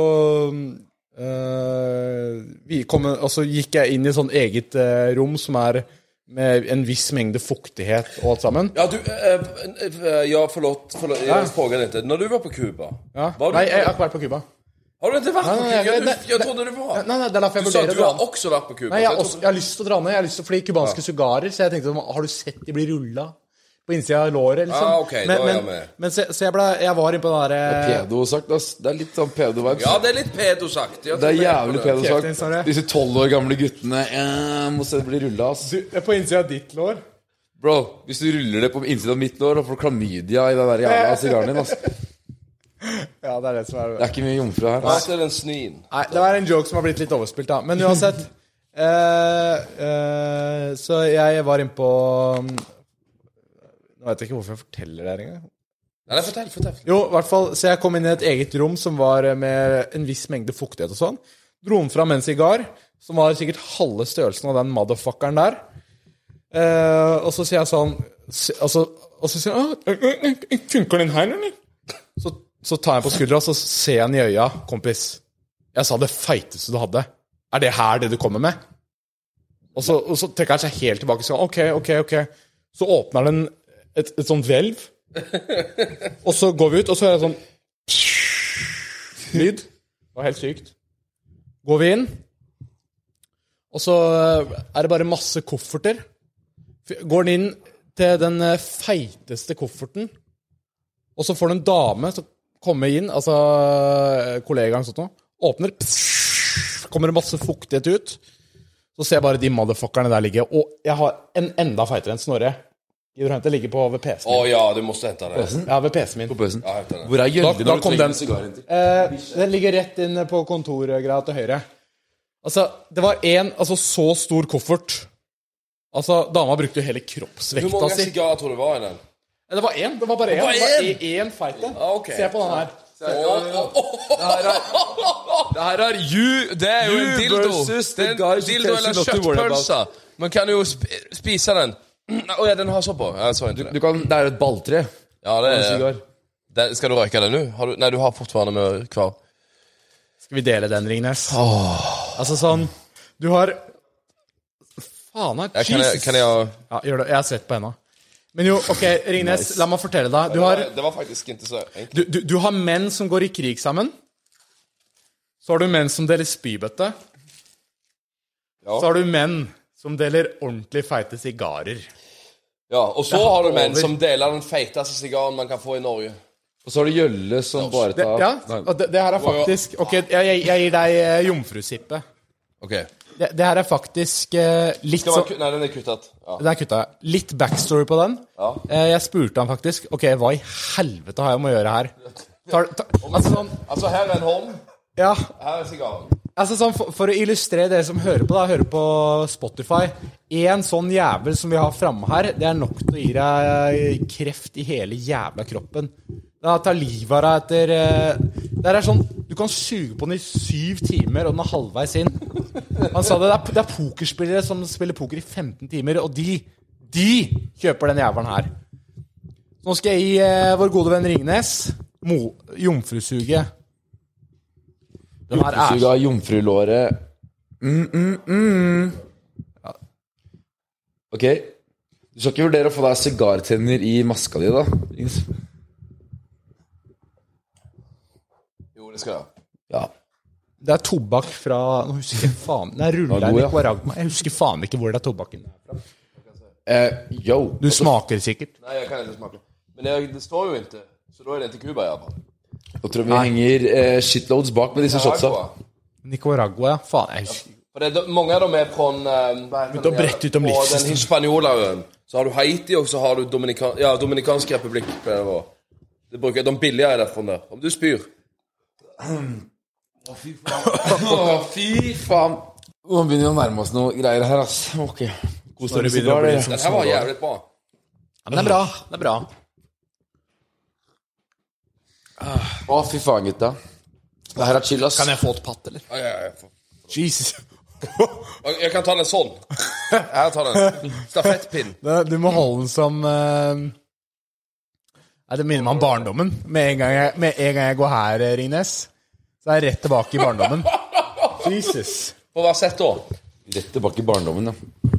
Uh, vi kom, og så gikk jeg inn i sånn eget uh, rom som er med en viss mengde fuktighet og alt sammen. Ja, du, uh, uh, ja, forlåt, forlåt jeg ja. Frågar litt. Når du var på Cuba ja. Nei, jeg har ikke vært på Cuba. Har du ikke vært nei, på Cuba? Jeg, jeg, jeg, jeg trodde du var. Nei, nei, det er derfor jeg du sa at du har det. også vært på Cuba. Nei, jeg, har også, jeg har lyst til å dra ned. Jeg har lyst til å fly kubanske ja. Sugarer, så jeg tenkte, har du sett de bli rullet på innsida av låret, liksom? Ah, ok, men, da er jeg men, med. Men så, så jeg, ble, jeg var inne på den der... Det er pedo-sagt, ass. Det er litt sånn pedo-vibes. Ja, det er litt pedo-sagt. Det er jævlig pedo-sagt. Disse tolv år gamle guttene, jeg må se det bli rullet, ass. Du, på innsida av ditt lår? Bro, hvis du ruller det på innsida av mitt lår, og får klamydia i den der jævla sigaren din, ass. Ja, det er det som er... Det er ikke mye jomfru her. Hva er den snien? Nei, det var en joke som har blitt litt overspilt, da. Men uansett... uh, uh, så jeg var inne på... Nå vet jeg ikke hvorfor jeg forteller det her engang. Nei, fortell, fortell. Jo, i hvert fall, så jeg kom inn i et eget rom som var med en viss mengde fuktighet og sånn. Dro den fram en sigar, som var sikkert halve størrelsen av den motherfuckeren der. Uh, og så sier jeg sånn, altså, og så sier jeg, funker den her, eller? Så, så tar jeg på skuldra, og så ser jeg han i øya, kompis. Jeg sa det feiteste du hadde. Er det her det du kommer med? Og så, og så trekker han seg helt tilbake og sier, ok, ok, ok. Så åpner den et, et sånt hvelv. Og så går vi ut, og så er det sånn lyd. Det var helt sykt. Går vi inn, og så er det bare masse kofferter. Går den inn til den feiteste kofferten, og så får du en dame som kommer inn, altså kollegaen sånn noe, åpner, pss, kommer det masse fuktighet ut, så ser jeg bare de motherfuckerne der ligge, og jeg har en enda feitere enn Snorre. Det ligger på ved P C-en min. Åh ja, du måste hente den. Ja, ved P C-en min. På pøsen. Ja, hente den. Hvor er Gjølle Da- da når du kom trenger den. en sigar inn til? Eh, den ligger rett inn på kontorgreia til høyre. Altså, det var en altså, så stor koffert. Altså, dama brukte jo hele Hur kroppsvekta många si. cigarrer tror du var i den? Det var en, det var bare en. var Det var en? en, en feite. Ah, ok. Se på den her. Det her er you, Det er jo you en dildo. versus Det the er en guy she dildo tells you eller not to worry about. kjøttpølse. Man kan jo sp spise den. Åja, den har så på. Jeg så ikke det. Du kan, det er et balltre. Ja, det En er... sigar. Den, skal du røyke den nu? Har du, nei, du har fortfarande med kvar. Skal vi dele den, Ringnes? Altså sånn, du har... Faen, her, Ja, kan, jeg, kan jeg... Ja, gjør det. Jeg har svett på henne. Men jo, ok, Ringnes, la meg fortelle deg. Du har, Det var faktisk ikke så enkelt. du, du, du har menn som går i krig sammen. Så har du menn som deler spybøtte. Ja. Så har du menn som deler ordentlig feite sigarer. Ja, og så har du menn som deler den feiteste sigaren man kan få i Norge. Og så har du Gjølle som bare Det, tar... ja, Nei. og det, det her er faktisk... Ok, jeg, jeg, jeg gir deg eh, jomfrusippe. Ok. Det, det her er faktisk eh, litt Skal så... man, ku- nei, den er kuttet. Ja. Den er kutta. Litt backstory på den. Ja. Eh, jeg spurte han faktisk, ok, hva i helvete har jeg med å gjøre her? Tar, tar, altså sånn, Altså, her er en hånd. ja, Her er sigaren. altså sånn, for, for å illustrere dere som hører på da, hører på Spotify, en sånn jævel som vi har fremme her, det er nok til å gi deg kreft i hele jævla kroppen. Det tar livet av deg etter, eh, det er sånn, du kan suge på den i syv timer, og den er halvveis inn. Han sa det, det er, det er pokerspillere som spiller poker i femten timer, og de, de kjøper den jævelen her. Nå skal jeg gi eh, vår gode venn Ringnes, mo, jomfrusuget. Den her er... Jomfrusuga, jomfrulåret. Mm, mm, mm. Ja. Ok. Du skal ikke vurdere å få deg sigartenner i maska di, da? Ings? Jo, det skal jeg. Ja. Det er tobakk fra... Nå husker jeg faen... Det er Ja, ruller god, ja. Nicaragua. Jeg husker faen ikke hvor det er tobakken er fra. Eh, yo. Du smaker sikkert. Nei, jeg kan ikke smake. Men det, det står jo ikke. Så da er det ikke Cuba, i hvert fall. Jeg tror vi henger eh, shitloads bak med disse shotsa. Nicaragua, ja. Faen, jeg husker. For det er, mange av dem er fra um, Begynte å brette ut om på den livssystemet. Hispaniola-øen. Så har du Haiti, og så har du Dominikan, ja, Dominikansk republikk. Det, var. det bruker de billigere derfra der. Om du spyr. Å, fy faen. Nå begynner vi å nærme oss noe greier her, ass. Ok. God Når det stemning begynner å sigar, bli det. sånn Den her var jævlig bra. Ja, men det er bra. Det er bra. Å, fy faen, gutta. Det her er chill, ass. Kan jeg få et patt, eller? Ja, ja, ja. Jesus. Jeg jeg kan ta den sånn. Jeg tar den. Stafettpinn. Det, du må holde den som... eh, Nei, det minner meg om barndommen. Med en gang jeg, med en gang jeg går her, eh, Ringnes, så er jeg rett tilbake i barndommen. Jesus. På hva sett da? Rett tilbake i barndommen, ja.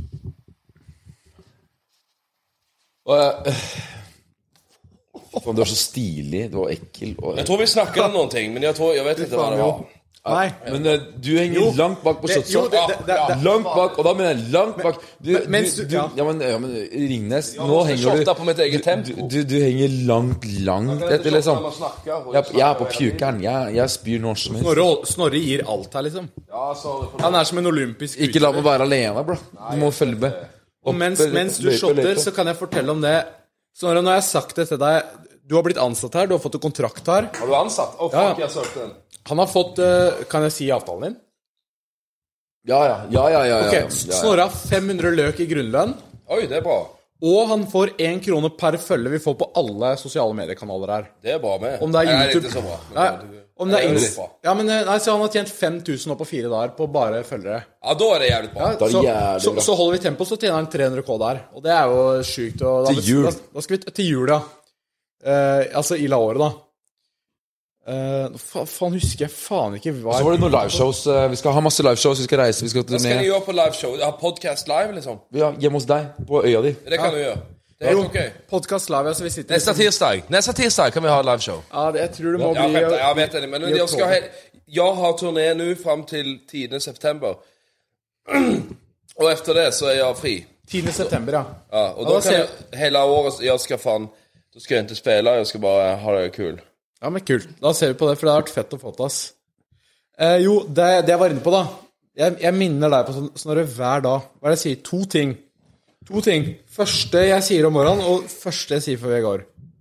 Og jeg... Faen, du er så stilig. Du var ekkel. Og... Jeg tror vi snakker om noen ting, men jeg, tror, jeg vet ikke hva det var. Nei. Men eh, du henger langt bak på Det- shotsa. jo, det- det- det- det- Langt bak, og da mener jeg langt bak. Du, Men- mens du, du- du, ja. ja, men, ja, men Ringnes, nå må henger shotte du på mitt eget du, tempo. du, du henger langt, langt etter, liksom. Jeg, jeg er på pjukeren. Jeg, jeg spyr når som helst. Snorre, Snorre gir alt her, liksom. Ja, så Han er som en olympisk Ikke la meg være alene, bro. Du må følge med. Og mens, Oppe, mens du løpe, shotter, løpe. så kan jeg fortelle om det. Snorre, når jeg har sagt det til deg, du har blitt ansatt her, du har fått en kontrakt her. Har du ansatt? Å, Ja. fuck, jeg søkte den. Han har fått, eh, kan jeg si avtalen din? Ja, ja. Ja, ja, ja, ja, Ok, ja, ja. Snorre har fem hundre løk i grunnlønn, Oi, det er bra. og han får én krone per følge vi får på alle sosiale mediekanaler her. Det er bra med. Om det er Nei, YouTube... ikke så bra. Men Nei, det- om det er det Inst... litt bra. Ja, men eh, nei, så han har tjent fem tusen nå på fire dager på bare følgere. Ja, da er det jævlig bra. Ja, Da er det så, jævlig så, bra. så holder vi tempo, så tjener han tre hundre K der. Og det er jo sykt. Og da, Til jul. Da, da skal vi t- til jul, ja. Eh, altså i la året, da. Uh, fa faen, husker jeg faen ikke hva Så var det noen liveshows. eh, Vi skal ha masse liveshows. Vi skal reise. Vi skal Hva skal ned. ni gjøre på liveshow? Ha podcast live, liksom? Ja, hjemme hos deg. På øya di. Det kan du gjøre. Det är okej. Podcast live, alltså vi sitter Nästa tisdag. Nästa tisdag kan vi ha live show. Ja, det, jag tror det må Jag bli... vet, jag vet det, men jag ska he- jag har turné nu fram till tiende september. Och efter det så är jag fri. tiende september, ja. Ja, och Ja, då då kan ser- jag, hela året, jag ska fan, då ska jag inte spela, jag ska bara ha det kul. Ja, men kult. Da ser vi på det, for det har vært fett å få til, ass. Eh, jo, det, det jeg var inne på, da. Jeg, jeg minner deg på sånn, Snorre hver dag. Hva er det jeg sier? To ting. To ting. Første jeg sier om morgenen, og første jeg sier før jeg går.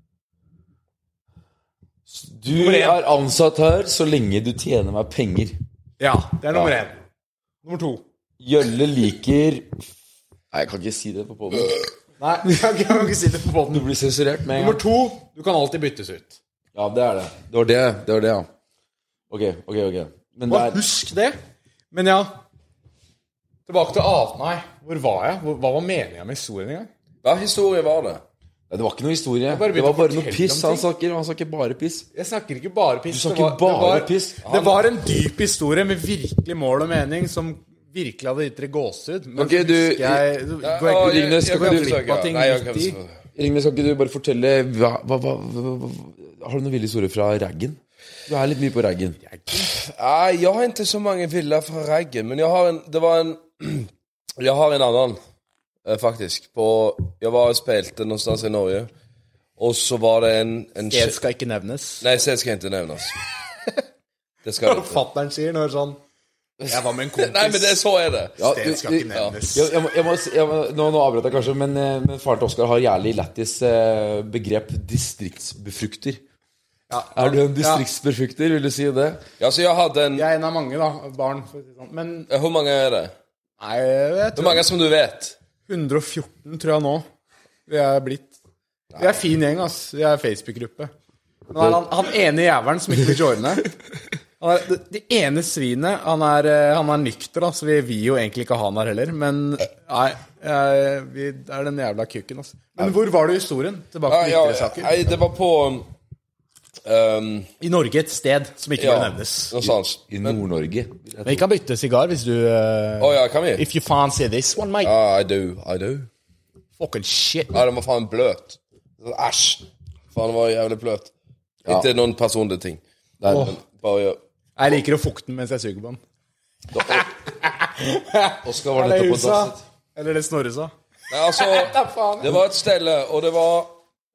Du er ansatt her så lenge du tjener meg penger. Ja, det er nummer én. Nummer to. Jølle liker Nei, jeg kan ikke si det på podden. Nei, jeg kan, jeg kan ikke si det på Du båten. blir sensurert med en Nummer gang. to, du kan alltid byttes ut. Ja, det er det. Det var det, det var det, ja. Ok, ok, ok. Men det Bare er husk det. Men ja, tilbake til av... Nei, hvor var jeg? Hvor, hva var meningen med historien en gang? Hva historie var det? Nei, det var ikke noe historie. bare Det var begynte å bare noe fortelle piss. om Han ting. snakker, han snakker bare piss. Jeg snakker ikke bare piss. Du snakker det var, bare det var, piss. Det var en dyp historie med virkelig mål og mening som virkelig hadde gitt dere gåsehud. Men Ok, så du- husker jeg, du, Ja, går jeg, jeg- Ringnes, jeg skal kan du- forsøke, på ting Nei, jeg kan midt i? forsøke. Ringnes, kan ikke du bare fortelle hva, hva, hva, hva, hva, Har du noen ville historier fra raggen? Du er litt mye på raggen. Nej, jag har inte så många villa från raggen, men jag har en, det var en, jag har en annan, eh, faktiskt, på, jag var och spelade någonstans i Norge, och så var det en, en Det skal ikke nevnes. nej, det ska inte nämnas. Det ska det inte. Fatteren sier når sånn Jeg var med en kompis. Nej, men det, så är det. Ja, Det skal ikke nevnes. Jeg, jeg, må, jeg må, si- jeg må, nå, nå avbrøt jeg kanskje, men, eh, men faren til Oskar har jævlig lættis eh, begrep distriktsbefrukter. Ja. Er du en distriktsbefrukter, vil du si det? Ja, så jag hade en, Jeg er en av mange, da. Barn. For å si det sånn. Men eh, hur många är det? nei, jeg Hur tror många som du vet? hundre og fjorten, tror jeg nå. Vi er blitt. Vi er fin gjeng, ass. Vi er Facebook-gruppe. Nå er han, han ene jævelen som ikke vil joine. Han er, det, det ene svinet, han er, eh, han er nykter, da, så vi vil jo egentlig ikke ha han her heller. Men nei, jeg, vi er den jævla kukken, ass. Men hvor var du i historien? Tilbake Ja, til ja, viktigere saker. nej, det var på, um, I Norge et sted som ikke ja, bør nevnes. någonstans. I Nord-Norge. Vi kan bytte sigar hvis du uh, Åh, ja, kan vi? If you fancy this one, mate. Ja, I do, I do. Fucking shit. Ja, den var fan blöt. Asch. Fan, den var jävligt blöt. Inte någon personlig ting. Der, Åh. Men bare jag... Jeg liker å fukte den mens jeg suger på den. Oskar var Er det nettopp på husa? dasset. Eller det Snorre sa? Nej, alltså, det var ett ställe och det var...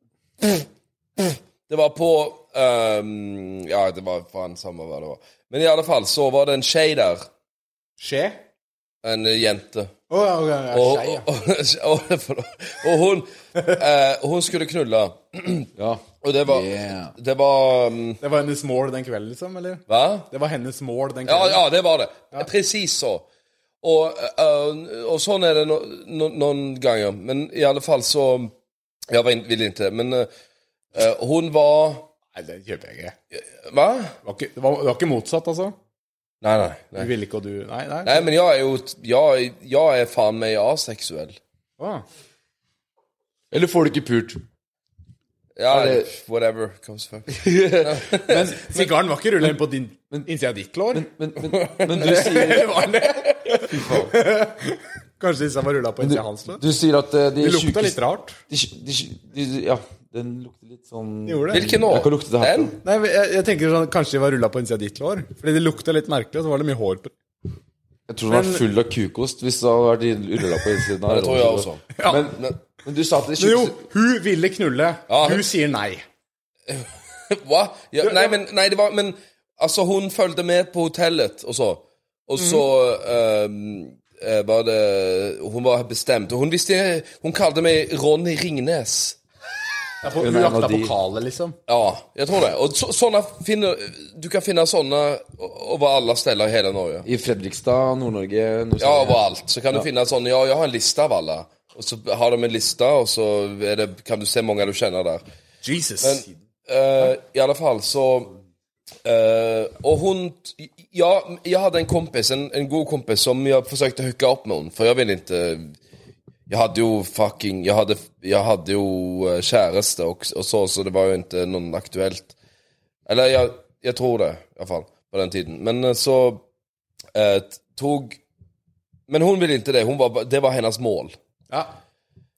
Det var på... ehm, ja, det var fan samma vad det var. Men i alla fall så var det en tjej där. Skje? En eh, jente. Å ja, ok, ja, Och, skei, ja. och, och, förlåt. och hon, eh, hon skulle knulla. Ja. Och det var... Yeah. Det var... mm, Det var hennes mål den kvelden, liksom? Eller? va? Det var hennes mål den Ja, kvelden? ja, det var det. Precis så. Och, eh, och sån är det no, no, någon gång. Men i alla fall så... Jag var in- vill inte, men eh, hon var... Nei, det kjøper jeg ikke. Va? Det var ikke, det var, det var ikke motsatt, altså? Nej, nej, Du nej. ville ikke, og du... Nei, nei. Nej, men jag är ju... Jag, är- jag är fan mig asexuell. Å. Eller får du ikke pult? Ja, det- whatever comes first. Men sigaren var ikke rullet inn på din innsida av ditt lår? Men, men, men du sier Eller var den det? Kanskje disse var rullet på innsida av hans lår? Du sier at eh, de Det lukta sjukeste- litt rart. de, de, de, Ja, den lukter litt sånn Gjorde det? Vilken då? Jeg kan lukte det her. Den? Nei, men jeg, jeg tenker sånn, kanskje de var rullet på innsida av ditt lår? Fordi det lukta litt merkelig, og så var det mye hår på. Jeg tror den var Men- full av kukost hvis det hadde vært rulla på innsiden av Det tror jag också. Ja. Men, Men, men du sa at det Men jo, sjukeste hun ville knulle. Ja. Hun sier nei. va? Ja, nej, men, nej, det var... Men, alltså hon följde med på hotellet och så. Och så ehm, eh, var det... Hon var bestämd. Och hon visste... Hon kallade mig Ronny Ringnes. Hun Hun er en jakta av de- pokaler, liksom. Ja, jag tror det. Och så, såna finner... Du kan finna såna över alla ställen i hela Norge. I Fredrikstad, Nord-Norge Nord Ja, överallt. Så kan du finna sån... Ja, jag har en lista av alla. Och så har de en lista och så är det, kan du se många du känner där. Jesus. Men eh, i alla fall så... eh, och hon... Ja, jag hade en kompis, en, en god kompis som jag försökte hooka upp med hon. För jag ville inte... Jag hade ju fucking... Jag hade, jag hade ju eh, käreste och, och så, så det var ju inte någon aktuellt. Eller jag, jag tror det i alla fall, på den tiden. Men eh, så eh, tog... Men hon ville inte det, hon var, det var hennes mål. Ja.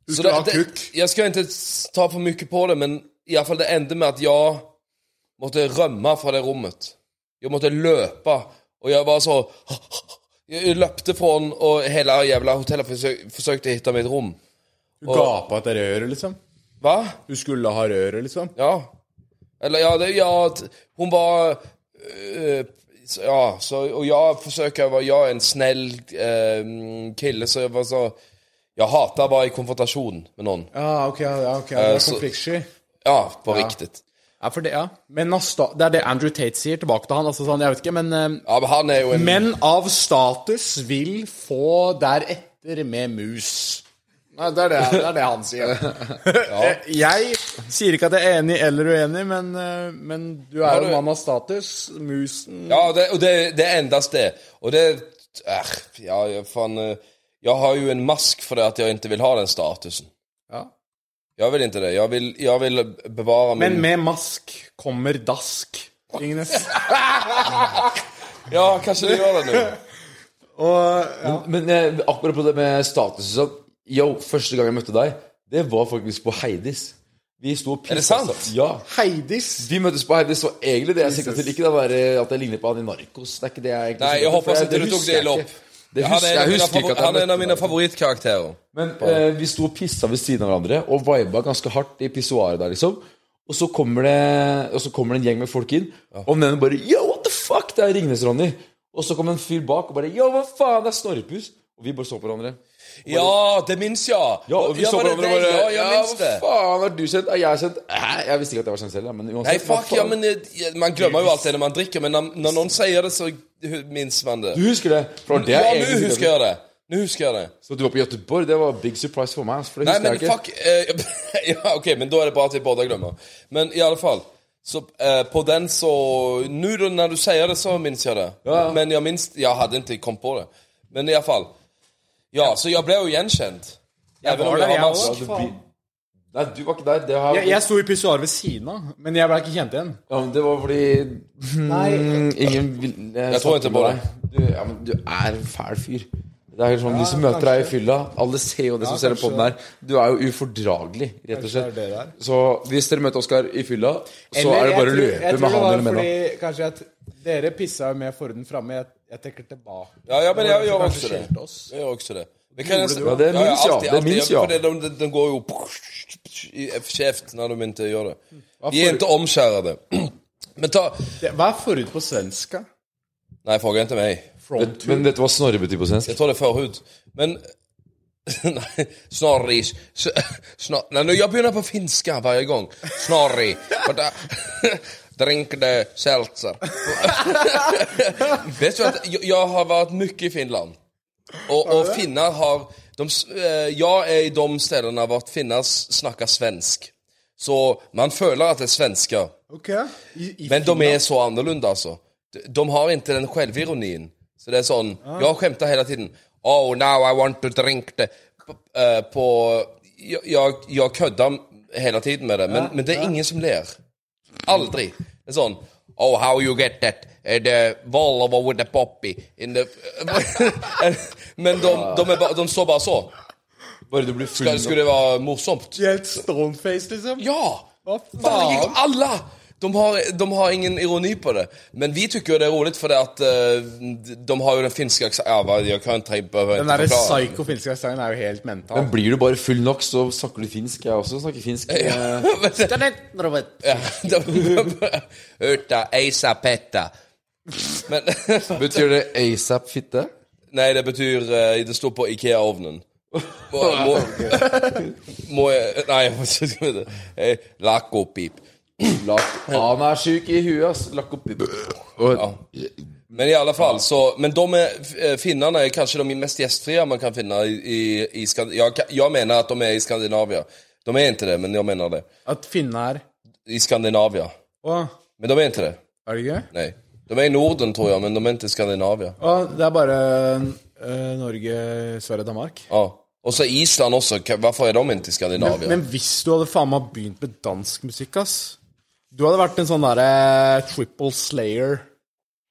Du Så skulle det, ha det, kuk. jag ska inte ta för mycket på det, men i alla fall det enda med att jag måtte rømme fra det rommet. Jeg måtte løpe, og jeg var så... Jeg løpte fra den, og hele jævla hotellet forsøk, forsøkte å hitte meg et rom. Du gapa etter røret, liksom. Hva? Du skulle ha røret, liksom. Ja. Eller, ja, det, ja hun var... Øh, ja, så, og jeg forsøker, jeg er en snäll øh, kille, så jeg var så... Jeg hater å være i konfrontasjon med noen. Ja, ok, ja, ok. Det er konfliktsky. Ja, på ja. Riktigt. Ja, for det, ja. Men det er det Andrew Tate sier tilbake til han, altså sånn, jeg vet ikke, men... Ja, men han er jo en... Menn av status vil få deretter med mus. Nei, det er det, det, er det han sier. Ja. Jeg sier ikke at jeg er enig eller uenig, men, men du er jo en mann av status, musen... Ja, det, og det, det er endast det. Og det... Äh, ja, fan... Jeg har jo en mask for det at jeg ikke vil ha den statusen. Ja. Jeg vil ikke det. Jeg vil, jeg vil bevare min... Men med mask kommer dask, Ringnes. Ja, kanskje det gjør det nå. Og, ja. Men, men eh, akkurat på det med status så, yo, første gang jeg møtte deg, det var faktisk på Heidis. Vi sto og pissa. Er det sant? Ja. Heidis? Vi møttes på Heidis, og egentlig det jeg siktet til. Ikke det være at jeg ligner på han i Narcos. Det er ikke det jeg egentlig... Nei, jeg håper at du tok det i lopp. Det hus, han er, jeg husker favor- ikke at han er en av mine favorittkarakterer. Men eh, vi sto og pissa ved siden av hverandre og viba ganske hardt i pissoaret der, liksom. Og så kommer det Og så kommer det en gjeng med folk inn, ja. Og den bare yo, what the fuck, det er Ringnes Ronny. Og så kommer en fyr bak og bare yo, hva faen, det er Snorrepus. Og vi bare så på hverandre. Bare, ja, det minns jeg. Ja, og vi ja, så på hverandre og bare ja, jeg ja, minns det. hva faen, er du kjent? Er jeg kjent? Eh, jeg visste ikke at jeg var kjent selv, men uansett. Nei, fuck, ja, men eh, man glemmer jo alt det når man drikker, men når, når noen sier det, så minns man det. Du husker det? For det er ja, nå husker jeg det. Nå husker jeg det. Så du var på Göteborg, det var big surprise for meg. For det Nei, husker men jeg ikke. fuck eh, ja, ok, men da er det bare at vi både glemmer. Men i alle fall så eh, på den så nu då när du säger det så minns jag det. Ja. Men jag minns jag hade inte kom på det. Men i alla fall. Ja, ja. Så jag blev ju igenkänd. Jeg var der, jeg også. Ja, du, nei, du var ikke der. Det har... Jeg, jeg sto i pissoar ved siden av, men jeg ble ikke kjent igjen. Ja, men det var fordi Nei. Ingen vil Jeg tror ikke på det. Du, ja, men du er en fæl fyr. Det er sånn, ja, de som møter deg i fylla, alle ser jo det som ja, ser på den her. Du er jo ufordragelig, rett og slett. Det det så hvis dere møter Oskar i fylla, så eller er det bare å løpe med han eller med han. Kanskje at dere pissa jo med Forden fremme, jeg, jeg tekker tilbake. Ja, ja, men jeg gjør også det. Jeg gjør også det. Vi kan det ja, det minns jag, det minns jag. För den, den, den går ju i käft när de inte gör det. Vi är inte omkärade. Men ta... Det, vad är förhud på svenska? Nej, fråga inte mig. Vet, men vet du vad snorre betyder på svenska? Jag tror det är förhud. Men... Nej, snorris. Snor... Nej, jag börjar på finska varje gång. Snorri. Drink the seltzer. Vet du att jag, jag har varit mycket i Finland. Och, och finnar har de, eh, jag är i de ställena vart finnar snackar svensk. Så man följer att det är svenska. Okay. I, i Men Finland. de är så annorlunda alltså. De, de har inte den självironin. Så det är sån, ah. jag skämtar hela tiden. Oh, now I want to drink the uh, på jag, jag, jag köddar hela tiden med det, men, ja, men det är ja. ingen som ler. Aldrig. Det är sån, oh, how you get that? The Volvo with the poppy in the... Men de, de, är ba, de står bara så. Bara du blir full. Ska, skulle det vara morsomt? Helt stoneface liksom. Ja! Varje gång, alla! De har, de har ingen ironi på det. Men vi tycker det är roligt för det att uh, de har ju den finska accenten. Ja, jag kan inte behöva den där psyko-finska accenten är ju helt mental. Men blir du bara full nok så snakker du finsk. Jag också snakker finsk. Uta, eisa petta. Men betyr det ASAP fitte? Nej, det betyder uh, det står på Ikea-ovnen. må, må, må, nej, jag måste skriva det. Lakopip. Han är sjuk i huvudet. Lakopip. Ja. Men i alla fall så, men de är, finnarna är kanske de mest gästfria man kan finna i, i, i Skandinavien. Jag, jag menar att de är i Skandinavien. De är inte det, men jag menar det. Att finnar i Skandinavien. Oh. Men de är inte det. Är det inte? Nej. De är i Norden tror jag, men de är inte i Skandinavien. Ja, det är bara uh, Norge, Sverige, Danmark. Ja. Och så Island också. Varför är de inte i Skandinavien? Men, men visst du hade fan man begynt med dansk musik, ass. Du hade varit en sån där uh, triple slayer.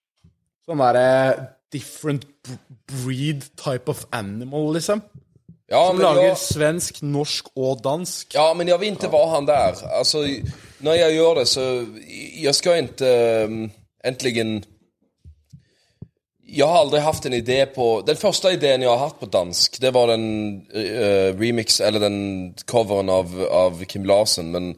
Sån där uh, different breed type of animal, liksom. Ja, som men lager jag, svensk, norsk og dansk. ja, men jag vill inte vara han där. Alltså, när jag gör det så... Jag ska inte um, äntligen... Jag har aldrig haft en idé på... Den första idén jag har haft på dansk, det var den uh, remix, eller den coveren av, av Kim Larsen, men...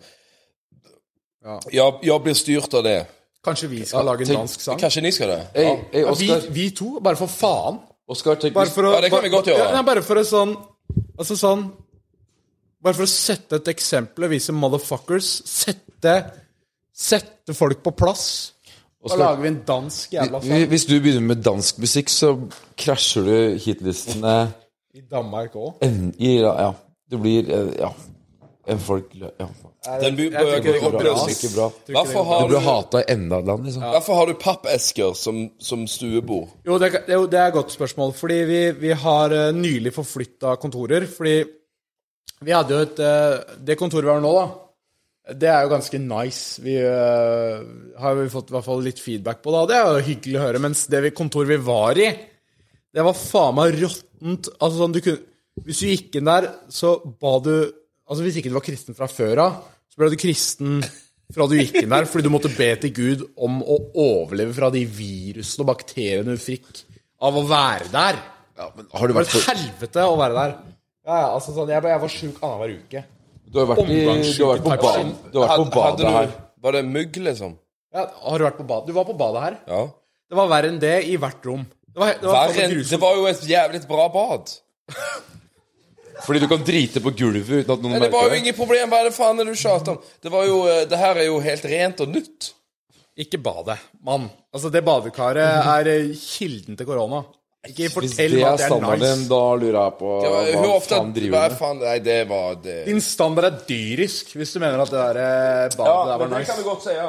Ja. Jag, jag blir styrt av det. Kanskje vi skal Ja, lage en tenk- dansk sang? Kanske ni ska det? Hey, Ja. hey, Ja, Oscar, vi, vi to, bare for faen. Oscar, tenk Bare hvis- for å, Ja, det kan vi godt gjøre. Ja, nei, bare for å sånn Altså sånn Bare for å sette et eksempel og vise motherfuckers. Sette Sette folk på plass. Og Oscar, lager vi en dansk jævla Hvis- sang. Hvis du begynner med dansk musikk, så krasjer du hitlistene I Danmark òg. en, i, ja, det blir eh, Ja. En folk Ja. Den Jeg börjar tycker det gå går Det bra, er plötsligt. ikke bra. Varför Du har blir du, hata i enda et land, liksom. varför har du pappesker som, som stuebord? Jo, det, er- jo, det er et godt spørsmål. Fordi vi, vi har eh, nylig forflytta kontorer. Fordi vi hadde jo et eh, Det kontoret vi har nå, da, det er jo ganske nice. Vi eh, har jo fått i hvert fall litt feedback på det. Det er jo hyggelig å høre. Mens det vi, kontoret vi var i, det var faen meg råttent. Altså sånn, du kunne Hvis du gikk inn der, så ba du Altså hvis ikke du var kristen fra før av, så ble du kristen fra du gikk inn der, fordi du måtte be til Gud om å overleve fra de virusene og bakteriene du fikk av å være der. Ja, men har du Det var vært et på, helvete å være der. Ja, ja, altså sånn, jeg, jeg var sjuk annenhver uke. du har vært, i, du har vært på, bad, du har vært på Hade badet her. du, var det mygg liksom? Ja, har du vært på bad? Du var på badet her. Ja. Det var verre enn det i hvert rom. Det var, det var Värre faen än, grusomt. det var ju ett jävligt bra bad. Fordi du kan drite på gulvet uten at noen Men det var merker ju det. inget problem, vad är det fan är du tjatar om? Det var ju, eh, det här är ju helt rent och nytt. Ikke badet, mann. Altså, det badekaret er eh, kilden til korona. Ikke Hvis fortell det meg er at det er standarden, nice. da lurer jeg på Ja, hva hur ofta, faen driver vad du med. fan, nej det var det. Din standard er dyrisk, hvis du mener at det der eh, badet der var nice. gott säga.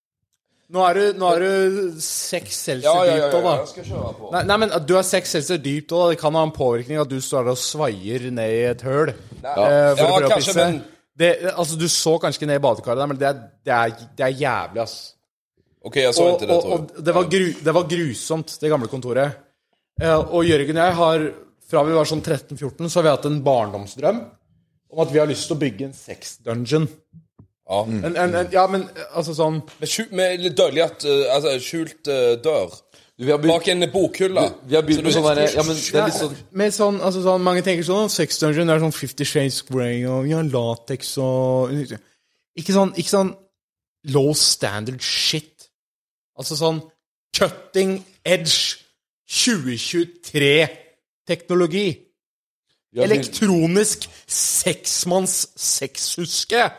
Nå er du, nå er du seks celsius Ja, ja, ja, dypt òg, ja, da. jag ska köra på. Nei, nei, men at du er seks celsius dypt òg, det kan ha en påvirkning at du står der og svaier ned i et høl. Ja, eh, for å ja prøve å kanske, pisse. men... Det, altså, du så kanskje ikke ned i badekaret der, men det er, det er, det er jævlig, ass. Okej, jag sa Og, inte det, og, tror jag. og det, var gru, det var grusomt, det gamle kontoret. Eh, og Jørgen og jeg har, fra vi var sånn tretten fjorten, så har vi hatt en barndomsdrøm om at vi har lyst til å bygge en sex-dungeon. Ja. En, en, en, ja, men altså sånn Med, skjul, med döljet, uh, alltså skjult uh, dörr. Du, vi har begynt, Bak en bokhylla. vi har begynt med Så sånn du- der, ja, men det er litt sånn Med sånn, altså sånn, mange tenker sånn, sex dungeon det er sånn Fifty Shades Grey, og vi har latex og Ikke sånn, ikke sånn low standard shit. Altså sånn cutting edge tjue tjuetre-teknologi. vi har begynt- Elektronisk seksmanns sexhuske.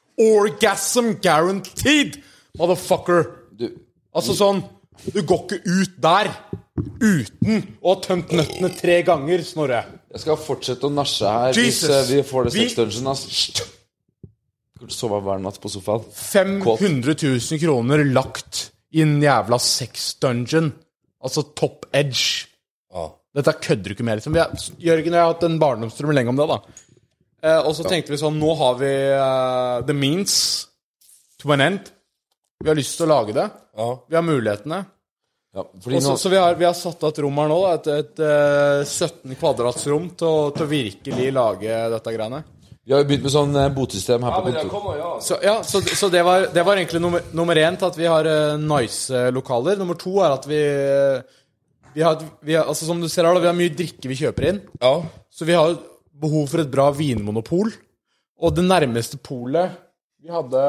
Orgasm guaranteed, motherfucker. du, Altså sånn, du går ikke ut der uten å ha tømt nøttene tre ganger, Snorre. Jeg skal fortsette å nasje her hvis Jesus. eh, vi får det Vi- sex dungeon, ass. Skal du sove hver natt på sofaen? fem hundre tusen kroner lagt i en jævla sex dungeon. Altså top edge. Ja. Dette kødder du ikke med, liksom. Vi har, Jørgen og jeg har hatt en barndomsdrøm lenge om det, da. Eh, og så tenkte vi sånn, nå har vi eh, the means to an end. Vi har lyst til å lage det. Ja. Vi har mulighetene. Ja, fordi Og så, nå, så vi har, vi har satt av et rom her nå, da, et, et eh, sytten kvadratsrom til, å- til å virkelig lage dette greiene. vi har jo begynt med sånn eh, botsystem her Ja, på men jag kontor. kommer, ja. Så, ja, så, så det, var, det var egentlig nummer, nummer én til at vi har uh, nice lokaler. Nummer to er at vi, vi, har, vi har Altså som du ser her, da, vi har mye drikke vi kjøper inn. Ja. Så vi har behov for et bra vinmonopol. Og det nærmeste polet vi hadde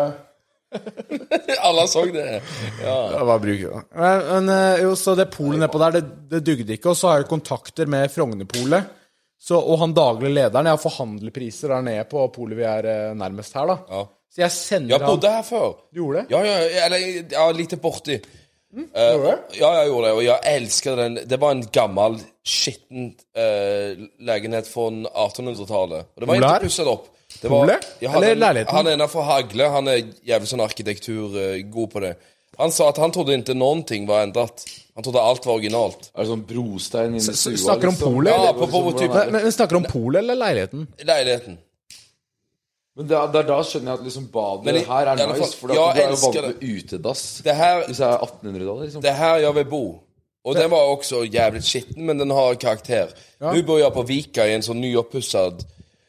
Alla såg det. Ja. Ja, hva bruker jeg da? Men, men eh, jo, så det polet nedpå der, det, det dugde ikke. Og så har jeg kontakter med Frognerpolet. Så, og han daglig lederen, jeg har forhandlerpriser der nede på polet vi er eh, nærmest her, da. Ja. Så jeg sender Jag bodde här förr. Du gjorde det? Ja, ja, eller ja, lite borti. Eh, gjorde det? ja, jag gjorde det. Och jag älskade den. Det var en gammal, skitten uh, lägenhet från artonhundratalet. Och det var Polar? inte pussat upp. Det var, Pole? jag hade Eller en- lägenheten? Han är ena för Hagle, han är jävligt sån arkitektur, uh, god på det. Han sa att han trodde inte någonting var ändrat. Han trodde allt var originalt. Er det sånn brostein inni S- stua? snakker om liksom? polet, Ja, eller? på, på, på typ, Men, men snakker du om polet eller leiligheten? lägenheten. Men det er, det er da skjønner jeg at liksom badet Men i- her er i alle nice, fall, for jeg du er jo elsker vant med utedass. Det här, Hvis jeg er attenhundretallet, liksom. det här jag vill bo. Och den var också jävligt skitten, men den har karaktär. Ja. Nu bor jag på Vika i en sån nyoppussad...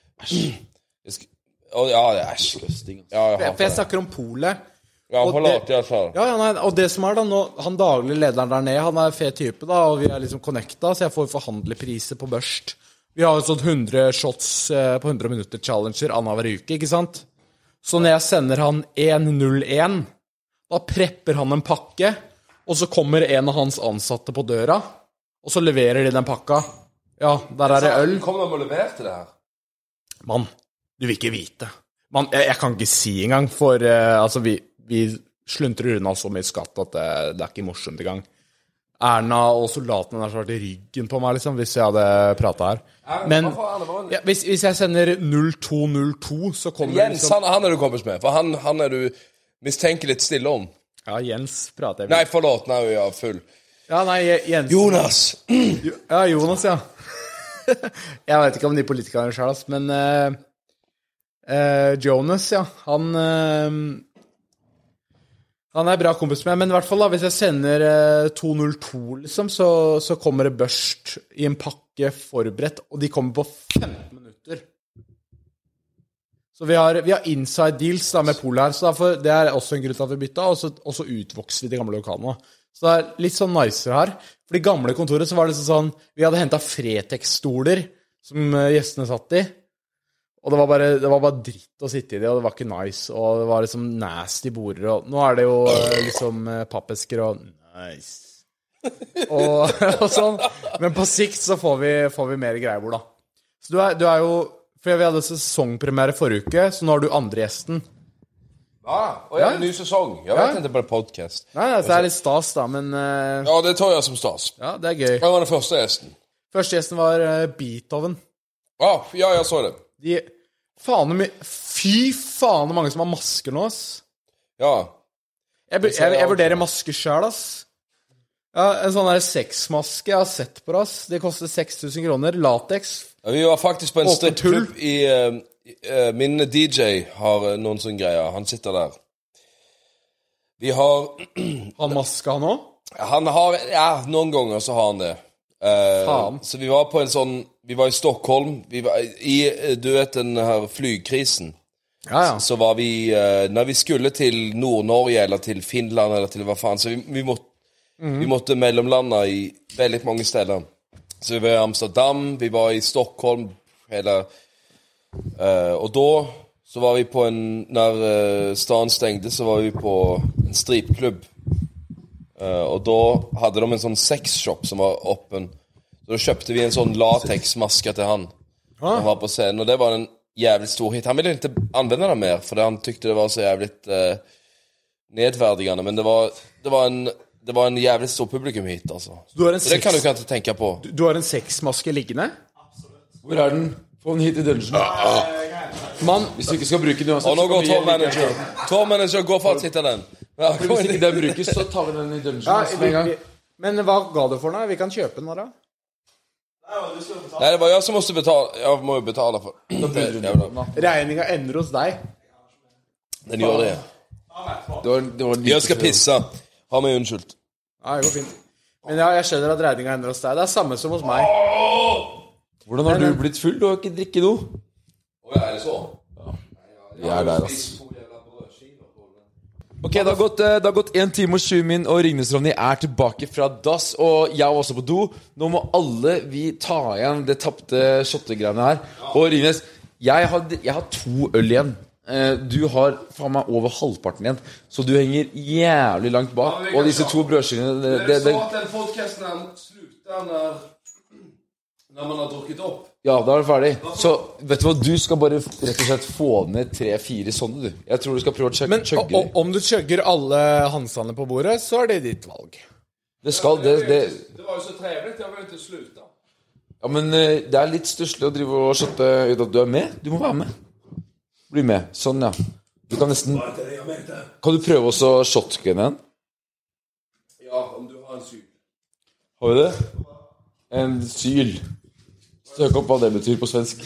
Ja, det er æsj. Ja, jeg for jeg snakker om polet. Ja, forlåt, jeg sa. Ja, ja, nei, og det som er da, nå, han daglig lederen der nede, han er fet type da, og vi er liksom connecta, så jeg får forhandlepriser på børst. Vi har jo sånn hundre shots eh, på hundre minutter challenger annenhver uke, ikke sant? Så når jeg sender han en null en, da prepper han en pakke, og så kommer en av hans ansatte på døra, og så leverer de den pakka. Ja, der er det øl. Kom de og leverte det her? Mann, du vil ikke vite. Man, jeg, jeg kan ikke si engang, for uh, altså, vi, vi sluntrer unna så mye skatt at det, det er ikke morsomt i gang. Erna og soldatene har svart i ryggen på meg, liksom, hvis jeg hadde pratet her. Men ja, hvis, hvis jeg sender null to null to, så kommer Jens, liksom... han, han er du kompis med, for han, han er du mistenker litt stille om. Ja, Jens prater jeg med. Nei, forlåt, nå er jeg full. Ja, nei, Jens... Jonas! Ja, Jonas, ja. Jeg vet ikke om de politikerne selv, men... Uh, uh, Jonas, ja, han... Uh, Han er bra kompis med, men i hvert fall da, hvis jeg sender eh, to null to, liksom, så, så kommer det børst i en pakke forberedt, og de kommer på femten minutter. Så vi har, vi har inside deals da, med Pol her, så derfor, det er også en grunn til at vi bytta, og så, og så utvokser vi de gamle lokalene. Så det er litt sånn nicer her. For de gamle kontoret så var det sånn, vi hadde hentet Fretex-stoler som gjestene satt i, og det var, bare, det var bare dritt å sitte i det, og det var ikke nice, og det var liksom nasty border, og nå er det jo liksom pappesker og nice. Og, og sånn. Men på sikt så får vi, får vi mer greiebord, da. Så du er, du er jo, for vi hadde sesongpremiere forrige uke, så nå har du andre gjesten. Ja, og jeg har en ny sesong. Jeg vet ja. Ikke bare podcast. Nei, nei, det er litt stas da, men... Uh... Ja, det tar jeg som stas. Ja, det er gøy. Hva var den første gjesten? Første gjesten var uh, Beethoven. Ja, ja, jeg så det. De... Faen, fy faen mange som har masker nå, ass. Ja. Jeg, jeg, jeg vurderer masker selv, ass. Ja, en sånn her sexmaske jeg har sett på, ass. Det koster seks tusen kroner. Latex. Ja, vi var faktisk på en strippklubb i... Uh, uh, min D J har uh, noen sånne greier. Han sitter der. Vi har... Han masker han også? Han har... Ja, noen ganger så har han det. Uh, så vi var på en sånn... Vi var i Stockholm, vi var i, du vet den her flygkrisen, ja, ja. Så, så var vi, uh, når vi skulle til Nord-Norge, eller til Finland, eller til hva faen, så vi, vi, måtte, mm. vi måtte mellomlande i veldig mange steder. Så vi var i Amsterdam, vi var i Stockholm, hele, uh, og da, så var vi på en, når uh, staden stengte, så var vi på en stripklubb, uh, og da hadde de en sånn sexshop som var åpen. Så da kjøpte vi en sånn latex-maske til han. Ah. Han var på scenen, og det var en jævlig stor hit. Han ville ikke anvende det mer, for han tykte det var så jævlig uh, nedverdigende. Men det var, det, var en, det var en jævlig stor publikum hit, altså. Så det sex... kan du ikke tenke på. Du, du har en sexmaske liggende? Absolutt. Hvor er den? Få den hit i dungeon. Ah, ah. Man, hvis du ikke skal bruke den uansett... Og nå går tour-manager. Tour-manager, gå for å titte den. Ja, hvis ikke den brukes, så tar vi den i dungeon. Ja, vi, vi, men hva ga du for den? Vi kan kjøpe den her, da. Nei, det var jeg som måtte betale. Jeg må jo betale for regningen ender hos deg. Den gjør det. det, var, det var jeg skal pisse. Ha meg unnskyldt. Ja, det går fint. Men ja, jeg skjønner at regningen ender hos deg. Det er samme som hos meg. Hvordan har du blitt full? Du har ikke drikket noe. Åja, er det så? Ja, jeg er der, ass. Ok, det har gått, det har gått en time og tjue min, og Ringnes-Ronny er tilbake fra dass, og jeg var også på do. Nå må alle vi ta igjen det tappte shottegreiene her. Og Ringnes, jeg har, jeg har to øl igjen. Du har faen meg over halvparten igjen, så du henger jævlig langt bak. Og disse to brødskillene... Det, det, det, det er så at den podcasten her slutter når, når man har drukket opp. Ja, da er det ferdig. Så vet du hva, du skal bare rett og slett få ned tre-fire sånne, du. Jeg tror du skal prøve å chugge. Men chugge. Om du chugger alle hansene på bordet, så er det ditt valg. Det skal, det... Det, det var jo så trevlig, jeg vil ikke slutte. Ja, men det er litt stusslig å drive og shotte ut at du er med. Du må være med. Bli med. Sånn, ja. Du kan nesten... Kan du prøve også shotgun igjen? Ja, om du har en syl. Har vi det? En syl. Søk opp hva det betyr på svensk.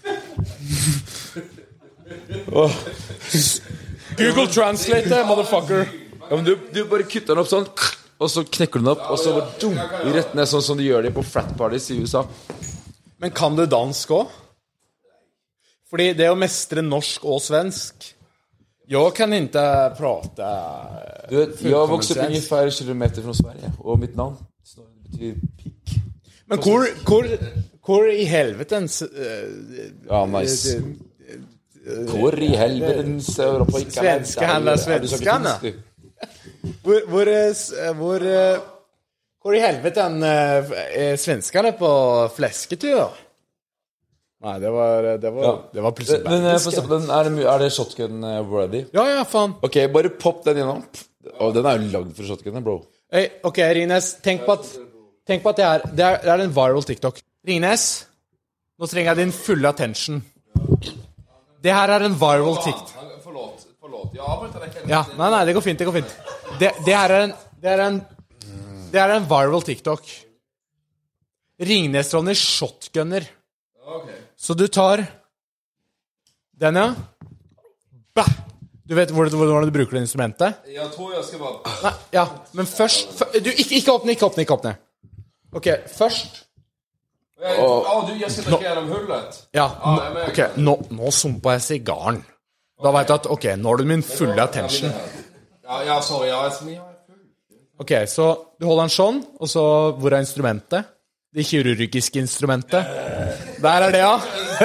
oh. Google Translate, motherfucker. Ja, men du, du bare kutter den opp sånn. og så knekker du den opp, og så bare dum, rett ned, sånn som de gjør det på frat parties i U S A. Men kan du dansk også? Fordi det å mestre norsk og svensk. Jag kan inte prata. Du vet, jag vokste opp ungefär kilometer fra Sverige, og mitt navn det betyr pikk. Men hvor, hvor, hvor i helvetens uh, Ja, nice. Hvor i helvetens Europa ikke svenske handler svenskene? Hvor, hvor, hvor, hvor i helveten er svenskene på flesketur? Nei, det var, det var, ja. det var plutselig men, men er, det, er det shotgun worthy? Ja, ja, faen. Ok, bare popp den gjennom. Å, den er jo lagd for shotgunen, bro. Hey, ok, Ringnes, tenk på at, tenk på at det, er, det, er, det er en viral TikTok. Ringnes, nå trenger jeg din fulle attention. Det her er en viral TikTok. Forlåt, forlåt. Jeg avbryter deg. Ja, nei, nei, det går fint, det går fint. Det, det her er en, det er en, det er en viral TikTok. Ringnes-Ronny shotgunner. Okay. Så du tar den, ja. Bah! Du vet hvordan, hvordan du bruker det instrumentet? Jeg tror jeg skal bare... Nei, ja, men først... For, du, ikke, ikke åpne, ikke åpne, ikke åpne. Ok, først... Ja, oh, du, jeg skal trekke gjennom hullet. Ja, nå, ok, nå, nå sumpa jeg sigaren. Da vet jeg at, ok, nå har du min fulle attention. Ja, ja, sorry, ja, jeg er full. Ok, så du holder den sånn, og så, hvor er instrumentet? Det kirurgiske instrumentet. Der er det, ja.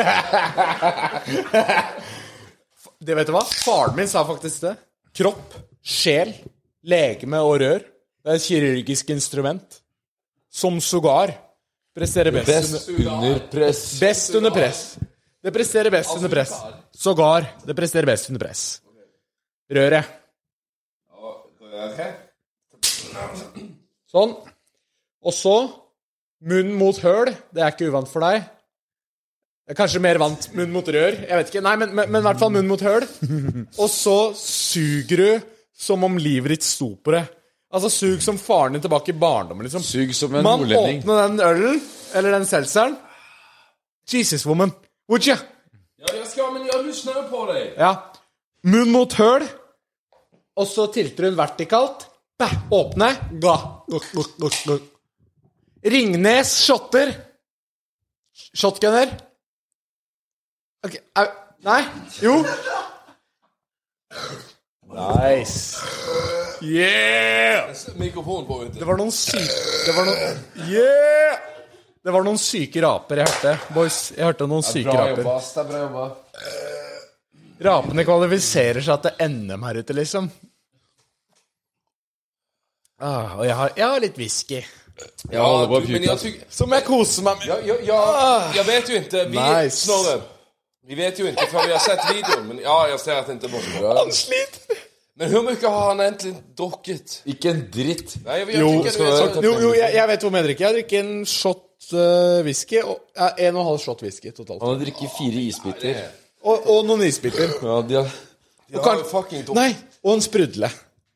Det vet du hva? Faren min sa faktisk det. Kropp, sjel, legeme og rør. Det er et kirurgisk instrument. Som sågar presterer best, best under press. Best under press. Det presterer best under press. Sågar, det presterer best under press. Røret. Sånn. Og så munn mot høl, det er ikke uvant for deg. Det er kanskje mer vant munn mot rør, jeg vet ikke. Nei, men, men, men i hvert fall munn mot høl. Og så suger du som om livet ditt sto på det. Altså sug som faren din tilbake i barndommen, liksom. Sug som en Man nordlending. åpner den ølen, eller den seltseren. Jesus, woman. Would you? Ja, jeg skal, men jeg lyssnar på deg. Ja. Munn mot høl. Og så tilter hun vertikalt. Bæ, åpne. Ga. Guk, guk, guk, guk. Ringnes shotter. Shotgunner. Ok, au. Nei, jo. Nice. Yeah. Mikrofon på ute. Det var noen syke Det var noen Yeah. Det var noen syke raper jeg hørte. Boys, jeg hørte noen syke bra raper. Jobba, det er bra jobba. Rapene kvalifiserer seg til N M her ute, liksom. Ah, og jeg har, jeg har litt whisky. Jeg holder på å du, men puke. jeg tycker... Som jeg koser meg med. Ja, ja, ja, jag vet ju inte. Vi, Nice. Snorre, vi vet ju inte för vi har sett videon. Men ja, jag ser att det inte är bra. Han sliter. Men hur mycket har han egentligen druckit? Ikke en dritt. Nej, jag, jag Jo, tycker du är så... jo, jo jeg, jeg vet hvor jeg drikker. Jeg drikker en shot uh, whisky. Og, ja, en og en halv shot whisky totalt. Han har drikket fire isbiter. Og, og noen isbiter. Ja, de har... Jag kan- har fucking druckit. Nei, og en sprudle.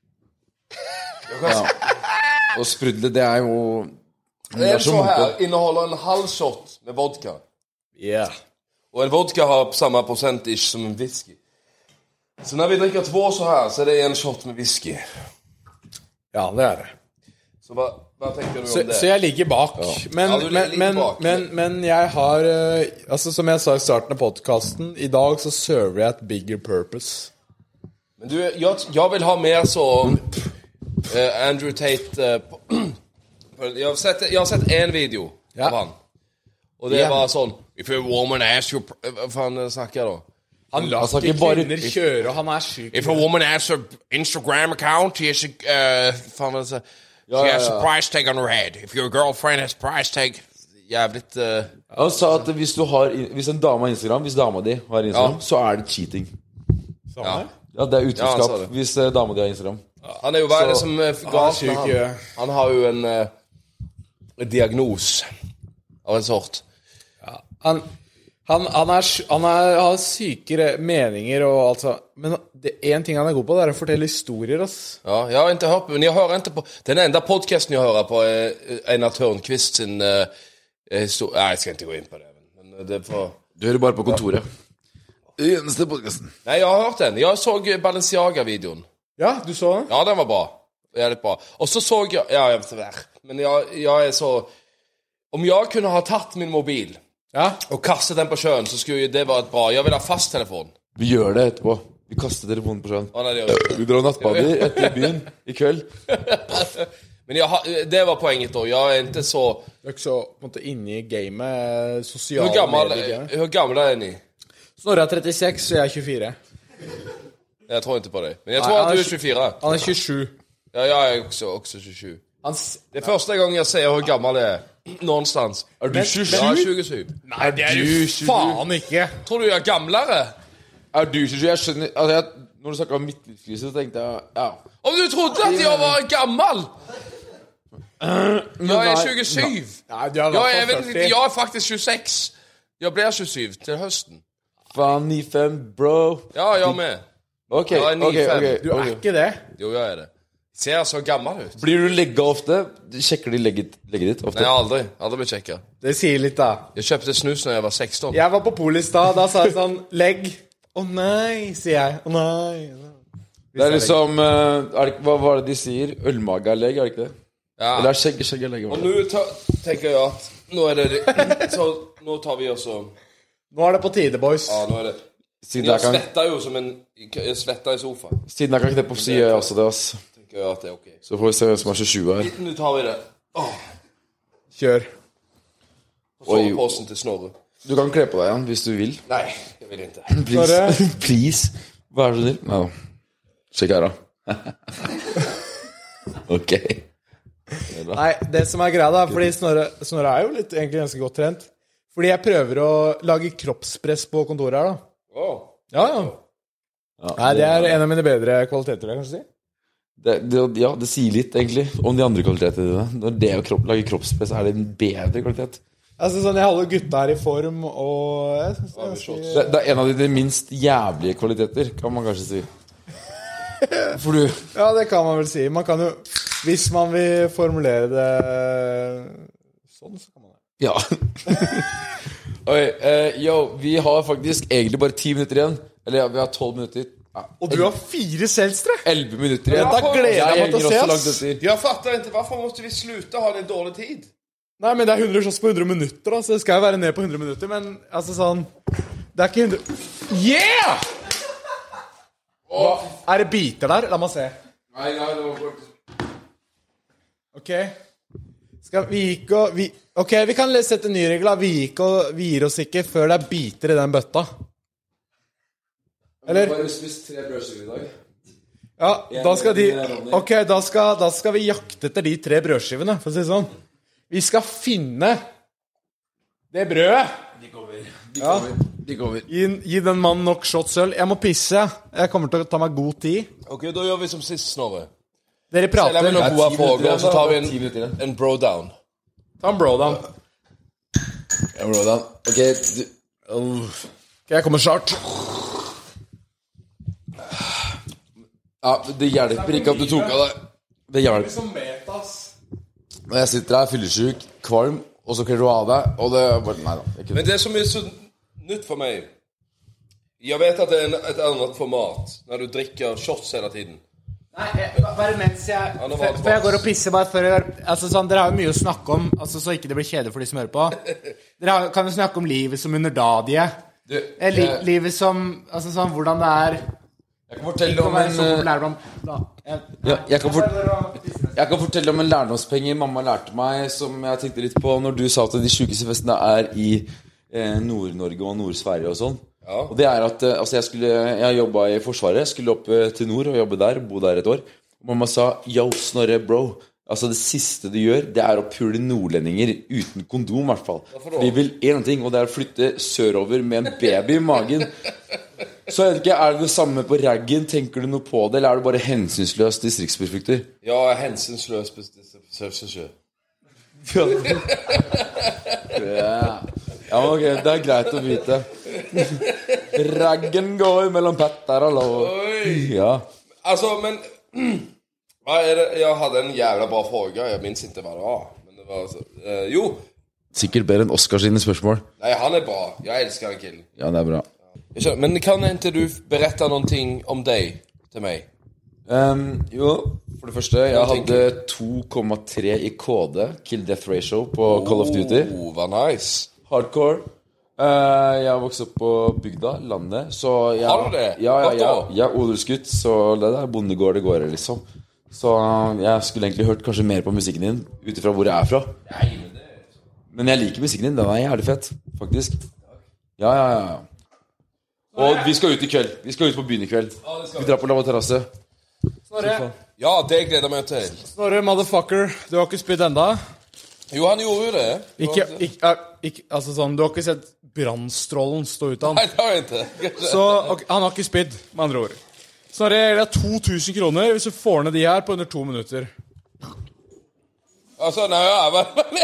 Ja. Og sprudle, det er jo... Det En er så så här munket. innehåller en halv shot med vodka. Yeah. Och en vodka har samma procentage som en whisky. Så när vi dricker två så här så är det en shot med whisky. Ja, det er det. Så vad, vad tänker du om Så, det? så jeg ligger bak. Men, Ja, du men, ligger men, bak. men, men jeg har uh, altså som jeg sa i starten av podcasten, i dag så server jeg et bigger purpose. Men du, jag, jag vill ha mer så eh, Andrew Tate eh, på, jag, har sett, jag har sett en video Ja. av han. Och det Ja. var sån if a woman asks you vad fan snackar då? Han lar Altså, ikke ikke bare- kvinner kjøre, og han er syk. If a woman asks her Instagram account, he has a uh, fan vad det säger. She ja, has a ja. price tag on her head. If your girlfriend has price tag, jävligt uh, Han sa at hvis, du har, hvis en dame har Instagram, hvis dama di har Instagram, Ja. så er det cheating. ja. Ja, det er Ja, han utroskap sa det. hvis eh, dama di har Instagram. Han är ju vad är det Så- som uh, Han er galt syk, med han? ja. Han har ju en uh, diagnos av en sort. Han, han, han, er, sy- han er, har sykere meninger og alt sånt. Men det en ting han er god på, det er å fortelle historier, ass. Ja, jag har inte hört på, men jag hör inte på den enda podcasten jag hör på är Einar Törnqvist sin uh, historia. Nej, jag ska inte gå in på det. Men det får... Du hører bare på kontoret. Eneste podcasten. Nej, jag har hört den. Jag såg Balenciaga-videon. Ja, du så den? Ja, den var bra. Jävligt bra. Och så såg jag, ja jag vet inte, men jag, jag är så, om jag kunde ha tagit min mobil Ja. och kastat den på sjön så skulle det vara ett bra, jag vill ha fast telefon. Vi gjør det etterpå. Vi kaster telefonen på sjøen. Ja, nej, det gör jag. Vi drar nattbader etter byen i kveld. Men jag, har- det var poänget då, jag är inte så, Du er ikke så på en måte inne i gamet, sosiale hur gammal, medier. hur gamla är ni? Snorre er trettiseks, og jeg er tjuefire. Jag tror inte på det, men jag tror Nej, att han du är är tjugofyra. Han er tjuesju. Ja, jag är också, också tjugosju. Han s- Det är första gången jag ser hur gammal jag är. Någonstans. Er du tjuesju? Ja, tjugosju. Nei, det er jo faen ikke. Tror du jag är gamlare? Er du tjuesju? Jeg skjønner altså jeg, Når du snakket om midtlivskrise, så tenkte jeg ja. Om du trodde att jag var gammal! Jag är tjugosju. Nei, du er i hvert Jag är, fall vet inte, førti. jag är faktiskt tjugosex. Jag blir tjugosju till hösten. Faen, ni fem, bro. Ja, jag med. Ok, Ja, ni ok, fem. ok. Du er ok. ikke det. Jo, jag är det. Ser jag så gammal ut? Blir du legget ofte? Sjekker de legget, legget ditt ofte? Nej, jag har aldrig. Aldrig blivit checkad. Det sier litt, da. Jag köpte snus när jag var sexton. Jeg var på Pol i stad, da sa jeg sånn legg. Å nei, sier jeg. Å nei. Det er liksom eh, er det, Hva var det de sier? Ølmage er legg, er det ikke det? Ja. Eller er skjegg, skjegg er legg? Och nu ta, tänker jag att nu är det så nu tar vi oss och Nå er det på tide, boys. ja, nu är det. Siden Jag jeg kan, svettar ju som en jag svettar i soffan. siden jeg kan kneppe opp, så gjør jeg også det, ass. Tänker jag att det är okej. Så får vi se hvem som er tjuesju her. Nu tar vi det. Åh, Kjør. Oj. soveposen till Snorre. Du kan kle på deg igjen hvis du vil. Nej, jag vill inte. Please. Please. Vær så snill. Nei da. Sjekk her, da. Ok. Nei, det som er greia, da, fordi Snorre, Snorre er jo litt, egentlig ganske godt trent. Fordi jeg prøver å lage kroppspress på kontoret her, da. Åh. Ja, ja. Nei, det er en av mine bedre kvaliteter, det, kanskje si. Det, det, ja, det sier litt, egentlig, om de andre kvalitetene dine. Når det å kropp, lage kroppspress er det en bedre kvalitet. Altså, sånn, jeg holder gutta her i form, og jeg synes det er ganske... Det, det er en av dine minst jævlige kvaliteter, kan man kanskje si. For du Ja, det kan man vel si. Man kan jo, hvis man vil formulere det sånn, så kan man det. Ja. Oi, eh, yo, vi har faktisk egentlig bare ti minutter igjen. Eller ja, vi har tolv minutter. Ja, Og du har fire selvstre! elleve minutter igjen. Da gleder jeg meg til å se, ass. Jag fattar inte, varför måste vi sluta ha en dårlig tid? Nei, men det er hundre shots på hundre minutter, da. Så det skal jo være ned på hundre minutter. Men altså sånn det er ikke hundre... Yeah! Hva? Er det biter der? La meg se. Nei, nei, det var bare... Ok. Skal vi ikke og vi... Ok, vi kan sette en ny regel. Vi, gikk og, vi gir oss ikke før det er biter i den bøtta. Eller? Vi har bare spist tre brødskiver i dag. Ja, da skal de... Ok, da skal, da skal vi jakte etter de tre brødskivene, for å si det sånn. Vi skal finne det brødet. De kommer. De Ja. kommer. De kommer. Gi, gi den mannen nok shots øl. Jeg må pisse. Jeg kommer til å ta meg god tid. Okej, då gör vi som sist, Snorre. Dere Ställer vi prater. några goda frågor och så tar vi Ti en, minutter igjen. en bro down. Ta en bro down. Ja, hvordan? Ok, du... Ok, jeg kommer snart. Ja, det hjelper ikke at du tok av deg. Det hjelper. Som metas. Når jeg sitter her, fyllesyk, kvalm, og så kler du av deg, og det er bare... Nei da, ikke Men det som är så nytt för mig, jag vet att det är en, ett annat format när du dricker shots hela tiden. Nei, bare mens jeg Ja, nå var det Før jeg går og pisser bare før jeg gjør Altså sånn, dere har jo mye å snakke om. Altså så ikke det blir kjedelig for de som hører på. Dere har, kan jo snakke om livet som underdadige. Du, Eh, li, jeg, livet som Altså sånn, hvordan det er jeg kan fortelle Ikke å om være så en... populær blant da. Jeg, Ja, jeg kan, jeg fort, bare går og pisser. jeg kan fortelle om en lærdomspenger mamma lærte meg, som jeg tenkte litt på når du sa at de sykeste festene er i eh, Nord-Norge og Nord-Sverige og sånn. Ja. Og det er at eh, altså jeg skulle Jeg jobbet i Forsvaret. Jeg skulle opp eh, til nord og jobbe der, bo der et år. Og mamma sa, yo, Snorre, bro, altså det siste du gjør, det er å pule nordlendinger uten kondom, i hvert fall. Hvorfor da? De vil en ting, og det er å flytte sørover med en baby i magen. Så jeg vet ikke, er det det samme på raggen? Tenker du noe på det, eller er det bare hensynsløst distriktsbefrukter? Jag är hänsynslös på söfsesjö. Ja. Ja, men ok, det er greit å vite. Raggen går mellom petter og lov. Oj! Ja. Alltså, men... Vad är det? Jag hade en jävla bra fråga, jag minns inte vad det var. Men det var så, eh, jo! Sikkert bedre enn Oscar sine spørsmål. Nej, han är bra. Jag älskar en kille. Ja, det er bra. Jag känner- Men kan inte du berätta någonting om dig till mig? Um, jo, For det første, jeg hadde to komma tre i K D, Kill Death Ratio, på Call of Duty. Oh, var nice. Hardcore. Uh, jeg har vokst opp på bygda, landet, så jeg, har du det? Ja, ja, ja, jeg er odelsgutt, så det der bondegård det går, liksom. Så jeg skulle egentlig hørt kanskje mer på musikken din, utifra hvor jeg er fra. Men jeg liker musikken din, den er jævlig fett, faktisk. Ja, ja, ja. Og vi skal ut i kveld. Vi skal ut på byen i kveld. Vi drar på Lava Terrasse. Snorre. Ja, det gleder jeg meg til. Snorre, motherfucker. Du har ikke spydd enda. Jo, han gjorde jo det. Ikke, ikke, ikke, altså sånn, du har ikke sett brannstrålen stå ut av han. Nei, det har jeg ikke. Så okay, han har ikke spydd, med andre ord. Snorre, jeg gir deg to tusen kroner hvis du får ned de her på under to minutter. Altså, nei, ja, men...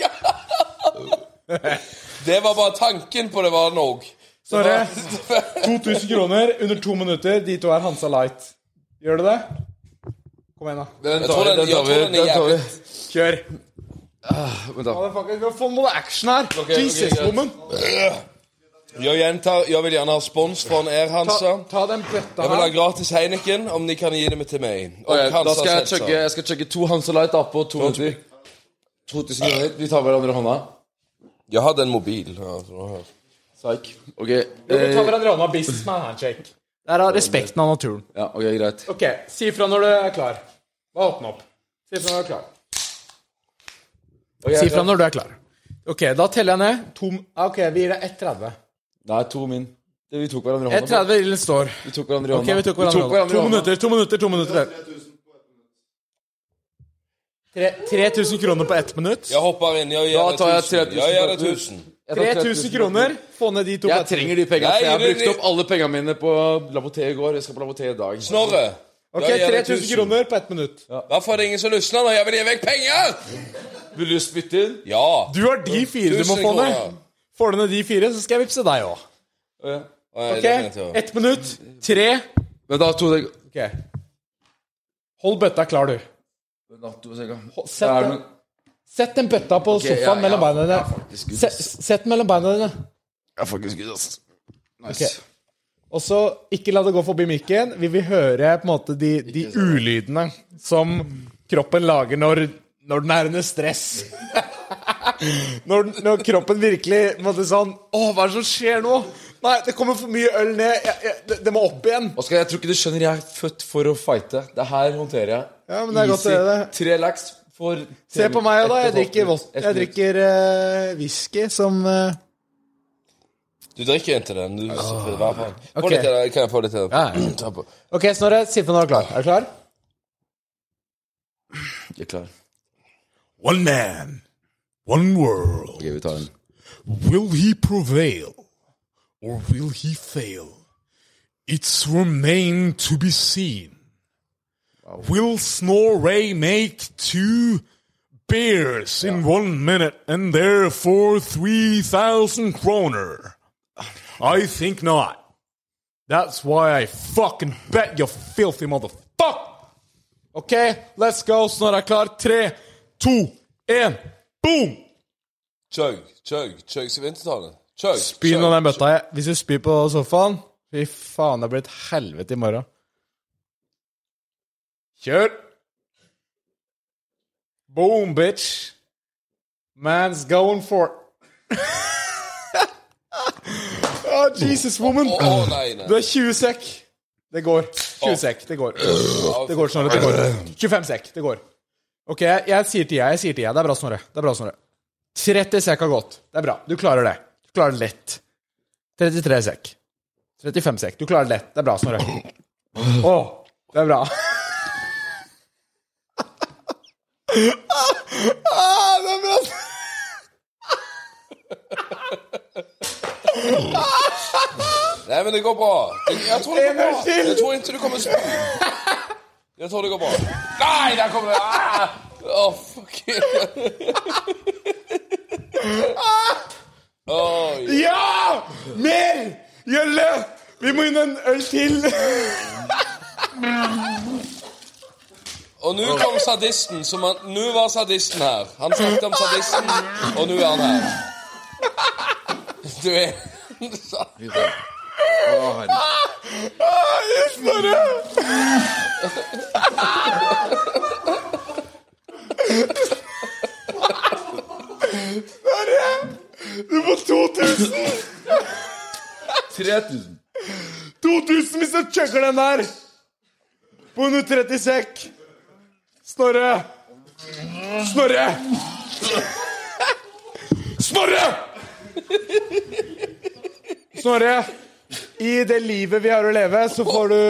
Det var bare tanken på det var nok. Snorre, to tusen kroner under to minutter. De to er Hansa Light. Gjør du det? Kom igjen da. Den tar vi, den tar vi, den tar vi. Kjør. Ah, vent da. Vi har fått noe action her. Okay, Jesus, okay, woman. Jeg gjentar, jeg vil gjerne ha spons fra en Air Hansa. Ta, ta den bøtta Jeg vil ha her. gratis Heineken, om de kan gi det med til meg. Okay, da skal jeg Seltzer. chugge, jeg skal chugge to Hansa Light da på to minutter. to tusen kroner. Vi tar hverandre i hånda. Jeg hadde en mobil. Ja, Psych. Ok. Vi tar Eh, hverandre i hånda, businessman handshake. Det er av respekten av naturen. ja, ok, greit. Ok, si fra når du er klar. Bare åpne opp. Si fra når du er klar. Ok, Si fra greit. når du er klar. Ok, da teller jeg ned. To, ah, ok, vi gir deg ett tretti. Nei, to min. Det, vi tok hverandre i ett hånda. tretti illen står. Vi tok hverandre i Ok, hånda. vi tok hverandre, hverandre To i hånda. minutter, to minutter, to minutter. Tre- tre tusen kroner på ett minutt. Jeg hopper inn, jeg Da gjør det tar jeg tusen. tre tusen Jeg gjør det på ett tusen. Jeg tar tre tre tusen kroner. Få ned de to. Jeg trenger de pengene, for jeg har Nei, brukt det- opp alle pengene mine på Laboté i går. Jeg skal på Laboté i dag. Snorre. Ok, Jeg gjør det tre tusen tusen. kroner på ett minutt. Hvorfor er det ingen som lysner når jeg vil gi vekk penger? Vil du spytte inn? Ja. Du har de fire du må Tusen få ned. kroner. Får du ned de fire, så skal jeg vippse deg også. Ja. Nei, det Ok, kan jeg ikke gjøre. ett minutt. Tre. Men da to deg... Ok. Hold bøtta klar, du. Men da to deg... Sett den, sett den bøtta på sofaen ja, ja. mellom beina dine. Ja, faktisk, Gud, Se, ass. sett den mellom beina dine. Jeg er faktisk good, ass. Nice. Ok. Og så ikke la det gå forbi mikken. Vi vil høre på en måte de, de ulydene som kroppen lager når, når den er under stress. når, når kroppen virkelig på en måte sånn Åh, hva er det som skjer nå? Nei, det kommer for mye øl ned. Jeg, jeg, det, det må opp igjen. Oskar, jeg tror ikke du skjønner. Jeg er født for å fighte. Det her håndterer jeg. Ja, men det er godt å høre det. Tre lax for... Se på meg, da. Jeg drikker, ett vod- jeg drikker uh, whisky som uh, Du drikker ikke den. Du oh. Vær på. Få Ok. litt til det. Kan jeg få litt til det? Ja. Ta på. Ok, Snorre, si fra når du er klar. Er du klar? Jeg er klar. One man, one world. Ok, vi tar den. Will he prevail or will he fail? It's remain to be seen. Will Snorre make two beers in one minute and therefore three thousand kroner? I think not. That's why I fucking bet you filthy motherfucker. Ok, let's go. Snorre er klar. Tre, to, én, boom! Chug, chug, chug. Skal vi ikke ta det? Chug, Spy nå den bøtta. Jeg. Hvis du spyr på sofaen, fy faen, det blir et helvete i morgen. Kjør! Boom, bitch. Man's going for oh, Jesus, woman. Å, å, nei, nei. Du er tjue sekk. Det går. tjue sekk, det går. Det går, Snorre. Det går. tjuefem sekk, det går. Ok, jeg, jeg sier tida, jeg sier tida. Det er bra, Snorre. Det er bra, Snorre. tretti sekk har gått. Det er bra. Du klarer det. Du klarer det lett. trettitre sekk. trettifem sekk. Du klarer det lett. Det er bra, Snorre. Åh, det er bra. ah, det er bra. Nei, men det går bra. Jeg tror det går En bra. øl til. Jeg tror ikke du kommer spy. Jeg tror det går bra. Nei, der kommer det. Ah! Åh, fuck. Oi. Ja! Mer! Gjølle! Vi må inn en øl til. Og nå kom sadisten, som han... Nå var sadisten her. Han snakket om sadisten, og nå er han her. Du er... Å, herregud. Ah, Snorre! tre tusen. to tusen hvis du chugger den der. På under tretti sekk. Snorre. Snorre. Snorre! Snorre, i det livet vi har å leve, så får du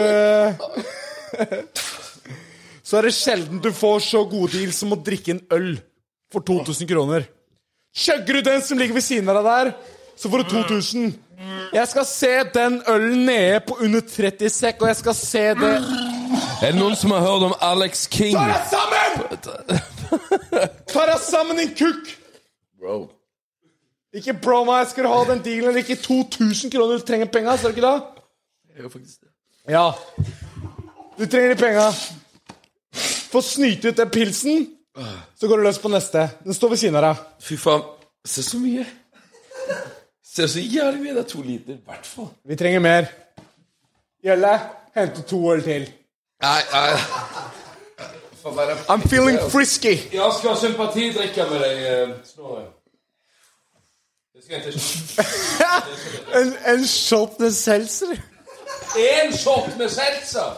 Så er det sjelden du får så gode deal som å drikke en øl for to tusen kroner. Chugger du den som ligger ved siden av deg der, så får du to tusen. Jeg skal se den ølen nede på under tretti sekk, og jeg skal se det. Er det noen som har hørt om Alex King? Ta deg sammen! Ta deg sammen, din kukk! Bro. Ikke bro meg, skal du ha den dealen, eller ikke to tusen kroner, du trenger penger, så er det ikke da? Jeg gjør faktisk det. Ja. Du trenger de penger. For å snyte ut den pilsen, så går du løs på neste. Den står ved siden av deg. Fy faen, se så mye. Se så jævlig mye, det er to liter, i hvert fall. Vi trenger mer. Gjelle, hente to øl til. Nei, nei. I'm feeling frisky. Jeg skal ha sympatidrikke med deg, Snorre. Det skal jeg ikke. en, en shot med seltzer. En shot med seltzer.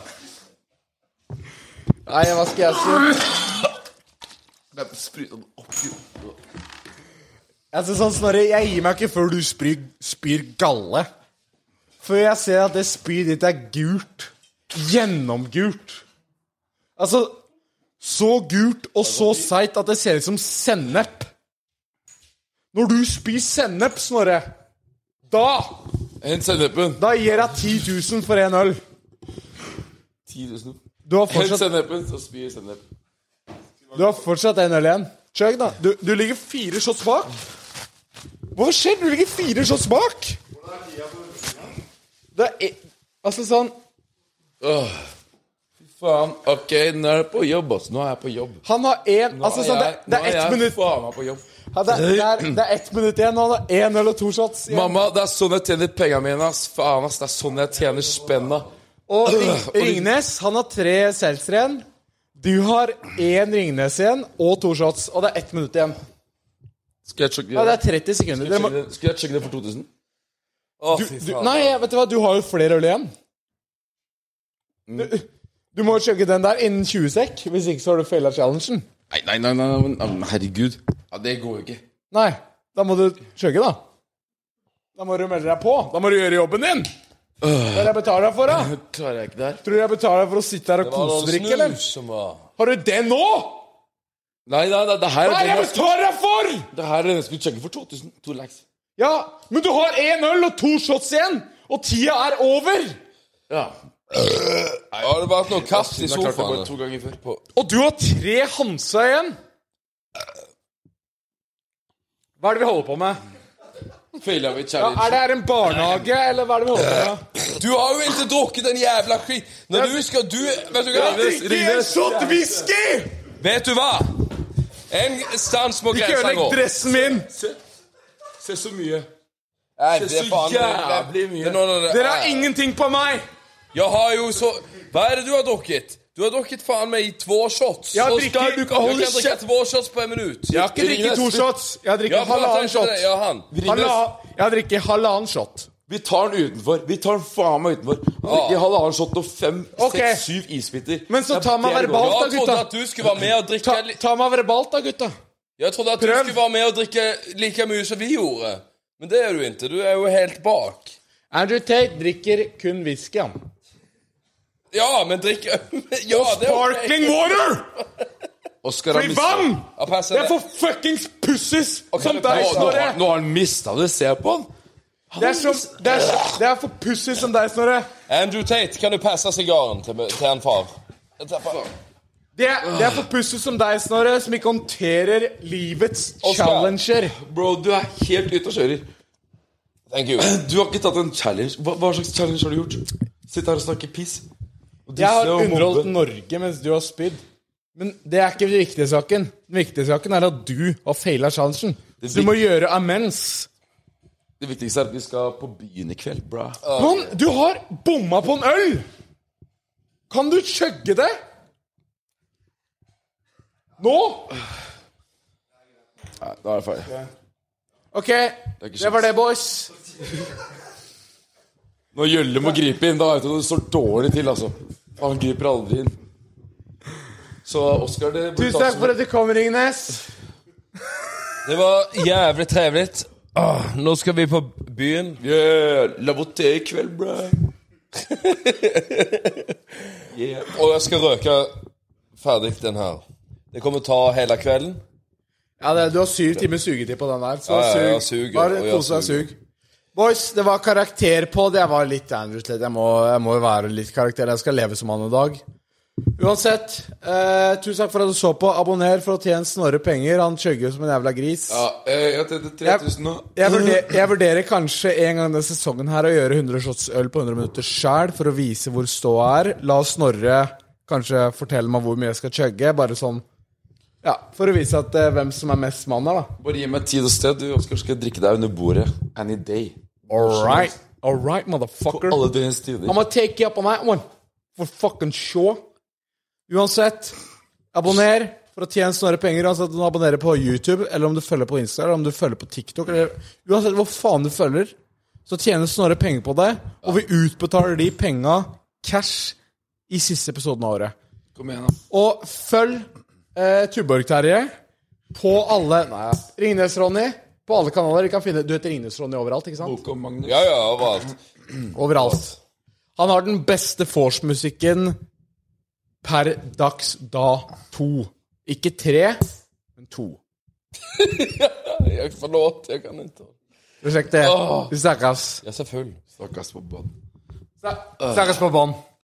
Nei, hva skal jeg si? Det er sprytet oppi. Jeg synes sånn, Snorre, jeg gir meg ikke før du spyr, spyr galle. Før jeg ser at det spyr ditt er gult. Gjennomgult. Altså, så gult og så seit at det ser ut som sennep. Når du spyr sennep, Snorre, da Hent sennepen. Da gir jeg ti tusen for en øl. ti tusen. Du har Hent fortsatt, sennepen, så spyr sennep. du har fortsatt en øl igjen. Chug da. Du, du ligger fire shots bak. Hva skjer? Du ligger fire shots bak. Det er e- Altså sånn Åh, fy faen. Ok, nå er jeg på jobb, ass. Nå er jeg på jobb. Han har en Nå Altså er sånn, det, jeg- det er nå ett jeg minutt faen meg på jobb. ja, det, er, det, er, det er ett minutt igjen. Og han har en øl og to shots igjen. Mamma, det er sånn jeg tjener pengene mine, ass. Faen, ass. Det er sånn jeg tjener spenna. Og Ring, Ringnes, han har tre seltzer igjen. Du har én Ringnes igjen og to shots. Og det er ett minutt igjen. Skal jeg chugge Ja, det er tretti sekunder. Skal jeg Dere må, chugge det- Skal jeg chugge det for to tusen? Å, du, fy du, faen. nei, vet du hva? Du har jo flere øl igjen. Du, du må chugge den der innen tjue sekk. Hvis ikke så har du feilet challengen. Nei, nei, nei, nei, nei, nei, herregud. Ja, det går jo ikke. Nei, da må du chugge, da. Da må du melde deg på. Da må du gjøre jobben din. Hva er det jeg betaler deg for, da? Det klarer jeg ikke der. Tror du jeg betaler deg for å sitte her og Det var noen kosedrikke, eller? snus som var... Har du det nå? Nei, nei, nei, det her Hva er er det jeg det jeg skulle, betaler deg for? det her er det jeg skulle chugge for to tusen. To lakhs. Ja, men du har én øl og to shots igjen, og tida er over. Ja. Har det vært noe kast i Jeg klarte det bare sofaen? to ganger før. På. Og du har tre Hansa igjen. Hva er det vi holder på med? Feilet vi Ja, challenge. er det her en barnehage, eller hva er det vi holder på med? Du har jo ikke drukket den jævla skit. Når du skal... Du... Vet du hva? Ikke en shot whisky! Vet du hva? En stans må Ikke grensa gå. ødelegg dressen min. Se, se så mye. Nei, Se det er så faen... jævlig mye. Det er noe av det- Dere har ingenting på meg. Jeg har jo så... Hva er det du har drukket? Du har drukket faen meg i två shots. Jeg Og drikker- skal du kan hold drikke kjeft. två shots på en minutt. Jeg har ikke drikket to shots. Jeg har Jeg drikket prater halvannen ikke shot. med deg. Ja, han. Halva- Jeg har drikket halvannen shot. Vi tar den utenfor. Vi tar den faen meg utenfor. Han drikker halvannen shot og fem, Ok. seks, syv isbiter. Men så Det er ta meg det det går. verbalt, da, Jeg trodde gutta. at du skulle være med og drikke... Ta, li- ta meg verbalt, da, gutta. Jeg trodde at du Prøv. skulle være med og drikke like mye som vi gjorde. Men det er du ikke. Du er jo helt bak. Andrew Tate drikker kun whisky, han. Ja, men drikke... Ja, det er ok. Sparkling water! Oscar har Fri mistet- vann! Ja, passer Det er det. for fuckings pussies som men deg, Nå, nå, Snorre. har- nå har han mistet det. Se på han. Det er, som, det, er, det er for pussies som deg, Snorre. Andrew Tate, kan du passe sigaren til, til en far? Det er, det er for pussies som deg, Snorre, som ikke håndterer livets Oscar. challenger. Bro, du er helt ute og kjører. Thank you. Du har ikke tatt en challenge. Hva, hva slags challenge har du gjort? Sitt her og snakke piss. Og Jeg har disse og underholdt mobbe. Norge mens du har spydd. Men det er ikke den viktige saken. Den viktige saken er at du har feilet challengen. Så du må gjøre amends. Det viktigste er at vi skal på byen i kveld, bra. Men du har bomma på en øl! Kan du chugge det? Nå? Nei, da er jeg ferdig. Ok, ikke det var det, boys. Når Jølle må gripe inn, da vet du det står dårlig til, altså. Han griper aldri inn. Så Oscar, det Tusen takk for at du kom, Ringnes. Det var jævlig trevligt. Åh, nå skal vi på byen. Yeah, la voté I kveld, bro. Yeah. Og jeg skal røke ferdig den her. Det kommer ta hele kvelden. Ja, det, du har syv timer sugetid på den der. Så Ja, ja, sug. jeg suger, Bare og jeg kose deg, suger. sug. Boys, det var karakter på det. Jeg var litt Andrews litt. Jeg må, jeg må jo være litt karakter. Jeg skal leve som han I dag. Uansett, eh, tusen takk for at du så på. Abonner for å tjene Snorre penger. Han chugger jo som en jævla gris. Ja, jeg har tjent tre tusen nå. Jeg vurderer, jeg vurderer kanskje en gang denne sesongen her å gjøre hundre shots øl på hundre minutter selv for å vise hvor stå er. La Snorre kanskje fortelle meg hvor mye jeg skal chugge. Bare sånn, ja, for å vise at eh, hvem som er mest mann her da. Bare gi meg tid og sted, du, Oscar, skal drikke deg under bordet. Any day. Alright, alright, motherfucker. Alle døgnets tider. I'm gonna take you up on that one. For fucking sure. Uansett, abonner for å tjene Snorre penger. Uansett om du abonnerer på YouTube, eller om du følger på Instagram, eller om du følger på TikTok, eller uansett hvor faen du følger, så tjener Snorre penger på det, og vi utbetaler de penga cash I siste episoden av året. Kom igjen, da. Og følg eh, Tuborg-Terje på alle, nei, Ringnes-Ronny, på alle kanaler. Du kan finne, du heter Ringnes-Ronny overalt, ikke sant? Håkon Magnus. Ja, ja, overalt. Overalt. Han har den beste Force-musikken per dags da to. Ikke tre, men to. Jeg forlåt, jeg kan ikke. Prosjektet. Vi snakkes. Jeg er så full. Stakkars på bånd. Snakkes på bånd.